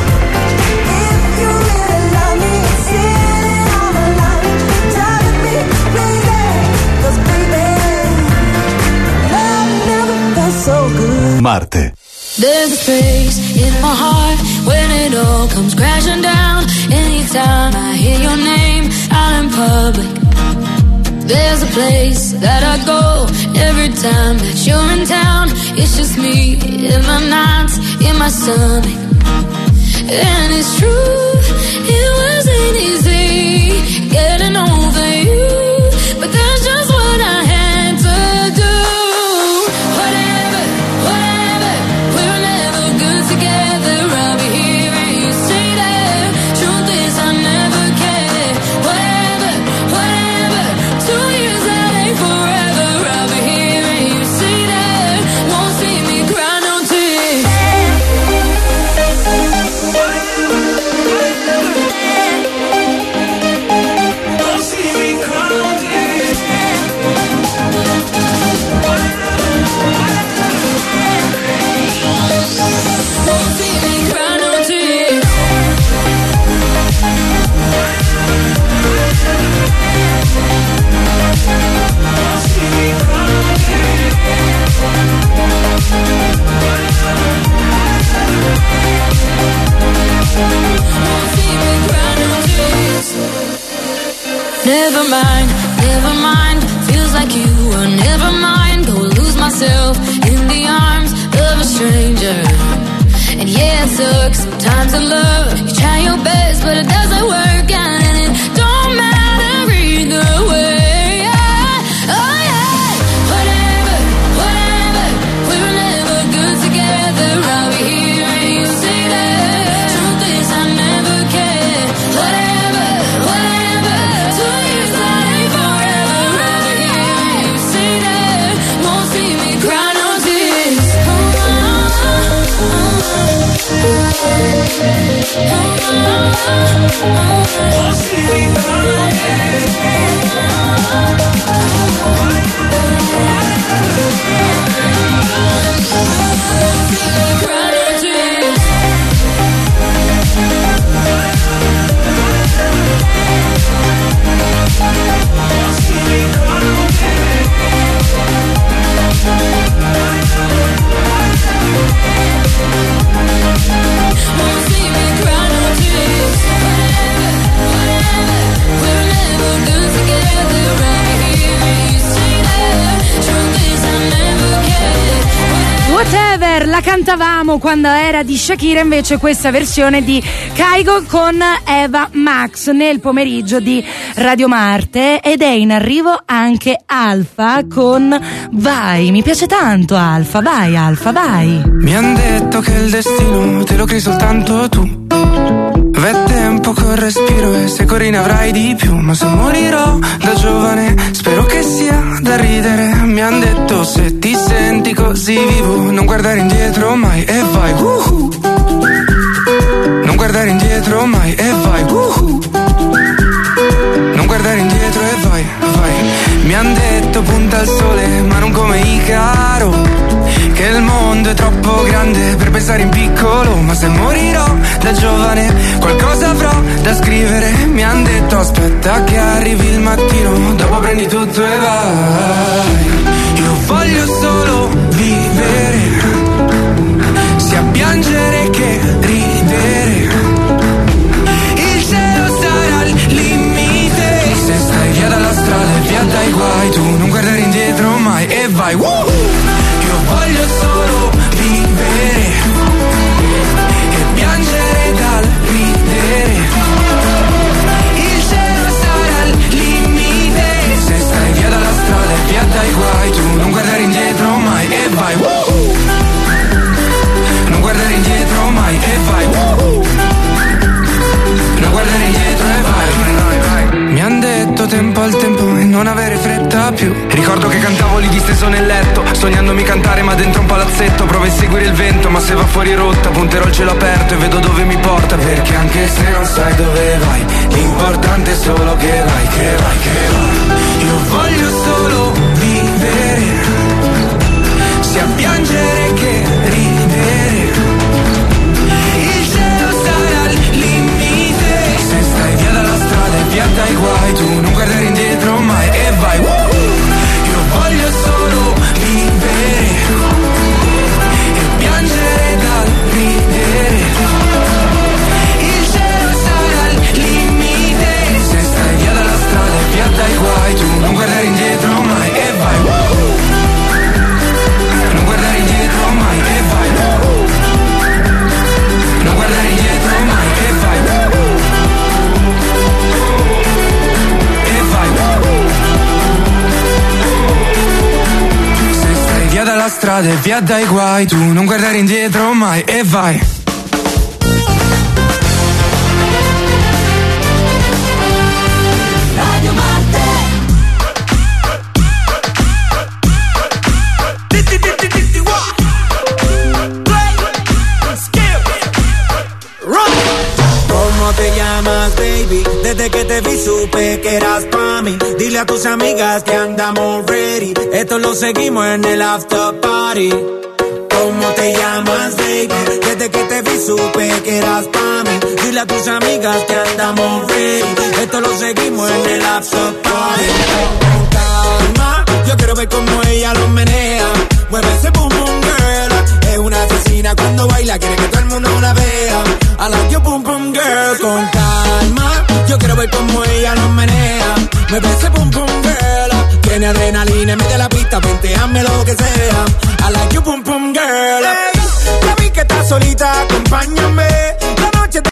if you really love me, in I'm alive, tell me, baby, 'cause baby, love never felt so good. Marte. There's a space in my heart when it all comes crashing down. Anytime I hear your name out in public, there's a place that I go every time that you're in town. It's just me in my nights, in my stomach. And it's true, it wasn't easy getting over you, but that's just what I had to do. Whatever, whatever, we're never good together. I'll be here and you stay there. Truth is I never cared. Whatever, whatever, two years that ain't forever. I'll be here and you stay there. Won't see me cry no tears. have to love. You try your best, but it doesn't work out, and it don't matter either way. Yeah. Oh yeah, whatever, whatever. We were never good together. I'll be here and you say that. Truth is, I never cared. Whatever, whatever. Two years that ain't forever. I'll be here and you say that. Won't see me cry no tears. Whatever, la cantavamo quando era di Shakira, invece questa versione di Kygo con Eva Max nel pomeriggio di Radio Marte, ed è in arrivo anche Alfa con Vai. Mi piace tanto Alfa, vai Alfa, vai. Mi han detto che il destino te lo crei soltanto tu. V'è tempo col respiro e se corri ne avrai di più. Ma se morirò da giovane spero che sia da ridere. Mi han detto se ti senti così vivo non guardare indietro mai e vai uh-huh. Non guardare indietro mai e vai uh-huh. Non guardare indietro e vai, vai. Mi han detto punta al sole ma non come Icaro, che il mondo è troppo grande per pensare in piccolo. Ma se morirò da giovane qualcosa avrò da scrivere. Mi han detto aspetta che arrivi il mattino, dopo prendi tutto e vai. Io voglio solo vivere, sia piangere che ridere. Il cielo sarà il limite. Se stai via dalla strada e via dai guai, tu non guardare indietro mai e vai uh! Io voglio solo vivere e piangere dal ridere. Il cielo sarà il limite. Se stai via dalla strada e via dai guai, tu non guardare indietro mai e vai uh! Non guardare indietro mai e vai uh! Non guardare indietro e vai. Mi han detto tempo al tempo e non avere fretta più. Ricordo che cantavo lì disteso nel letto, sognandomi cantare ma dentro un palazzetto. Provo a seguire il vento ma se va fuori rotta punterò il cielo aperto e vedo dove mi porta. Perché anche se non sai dove vai, l'importante è solo che vai, che vai, che vai. Io voglio solo vivere, sia piangere che ridere. Il cielo sarà il limite. Se stai via dalla strada e via dai guai, tu non guardare indietro mai e vai uh! Io voglio solo vivere e piangere dal ridere. Il cielo sarà il limite. Se stai via dalla strada e via dai guai, tu non guardare indietro mai e vai uh! Non guardare indietro mai e vai uh! Non guardare indietro mai e vai uh! E vai uh! Se stai via dalla strada e via dai guai, tu non guardare indietro mai e vai. Radio Marte. ¿Cómo te llamas, baby? Desde que te vi supe que eras pa' mí. Dile a tus amigas que andamos ready. Esto lo seguimos en el after party. ¿Cómo te llamas, baby? Desde que te vi supe que eras pa' mí. Dile a tus amigas que andamos ready. Esto lo seguimos en el after party. Con calma, yo quiero ver cómo ella lo menea. Mueve ese boom boom girl. Es una asesina cuando baila, quiere que todo el mundo la vea. I like your boom boom girl. Con calma, yo quiero ver cómo ella lo menea. Mueve ese boom boom girl. Tiene adrenalina en medio de la pista, venteame lo que sea. I like your boom boom girl. Hey, ya vi que estás solita, acompáñame.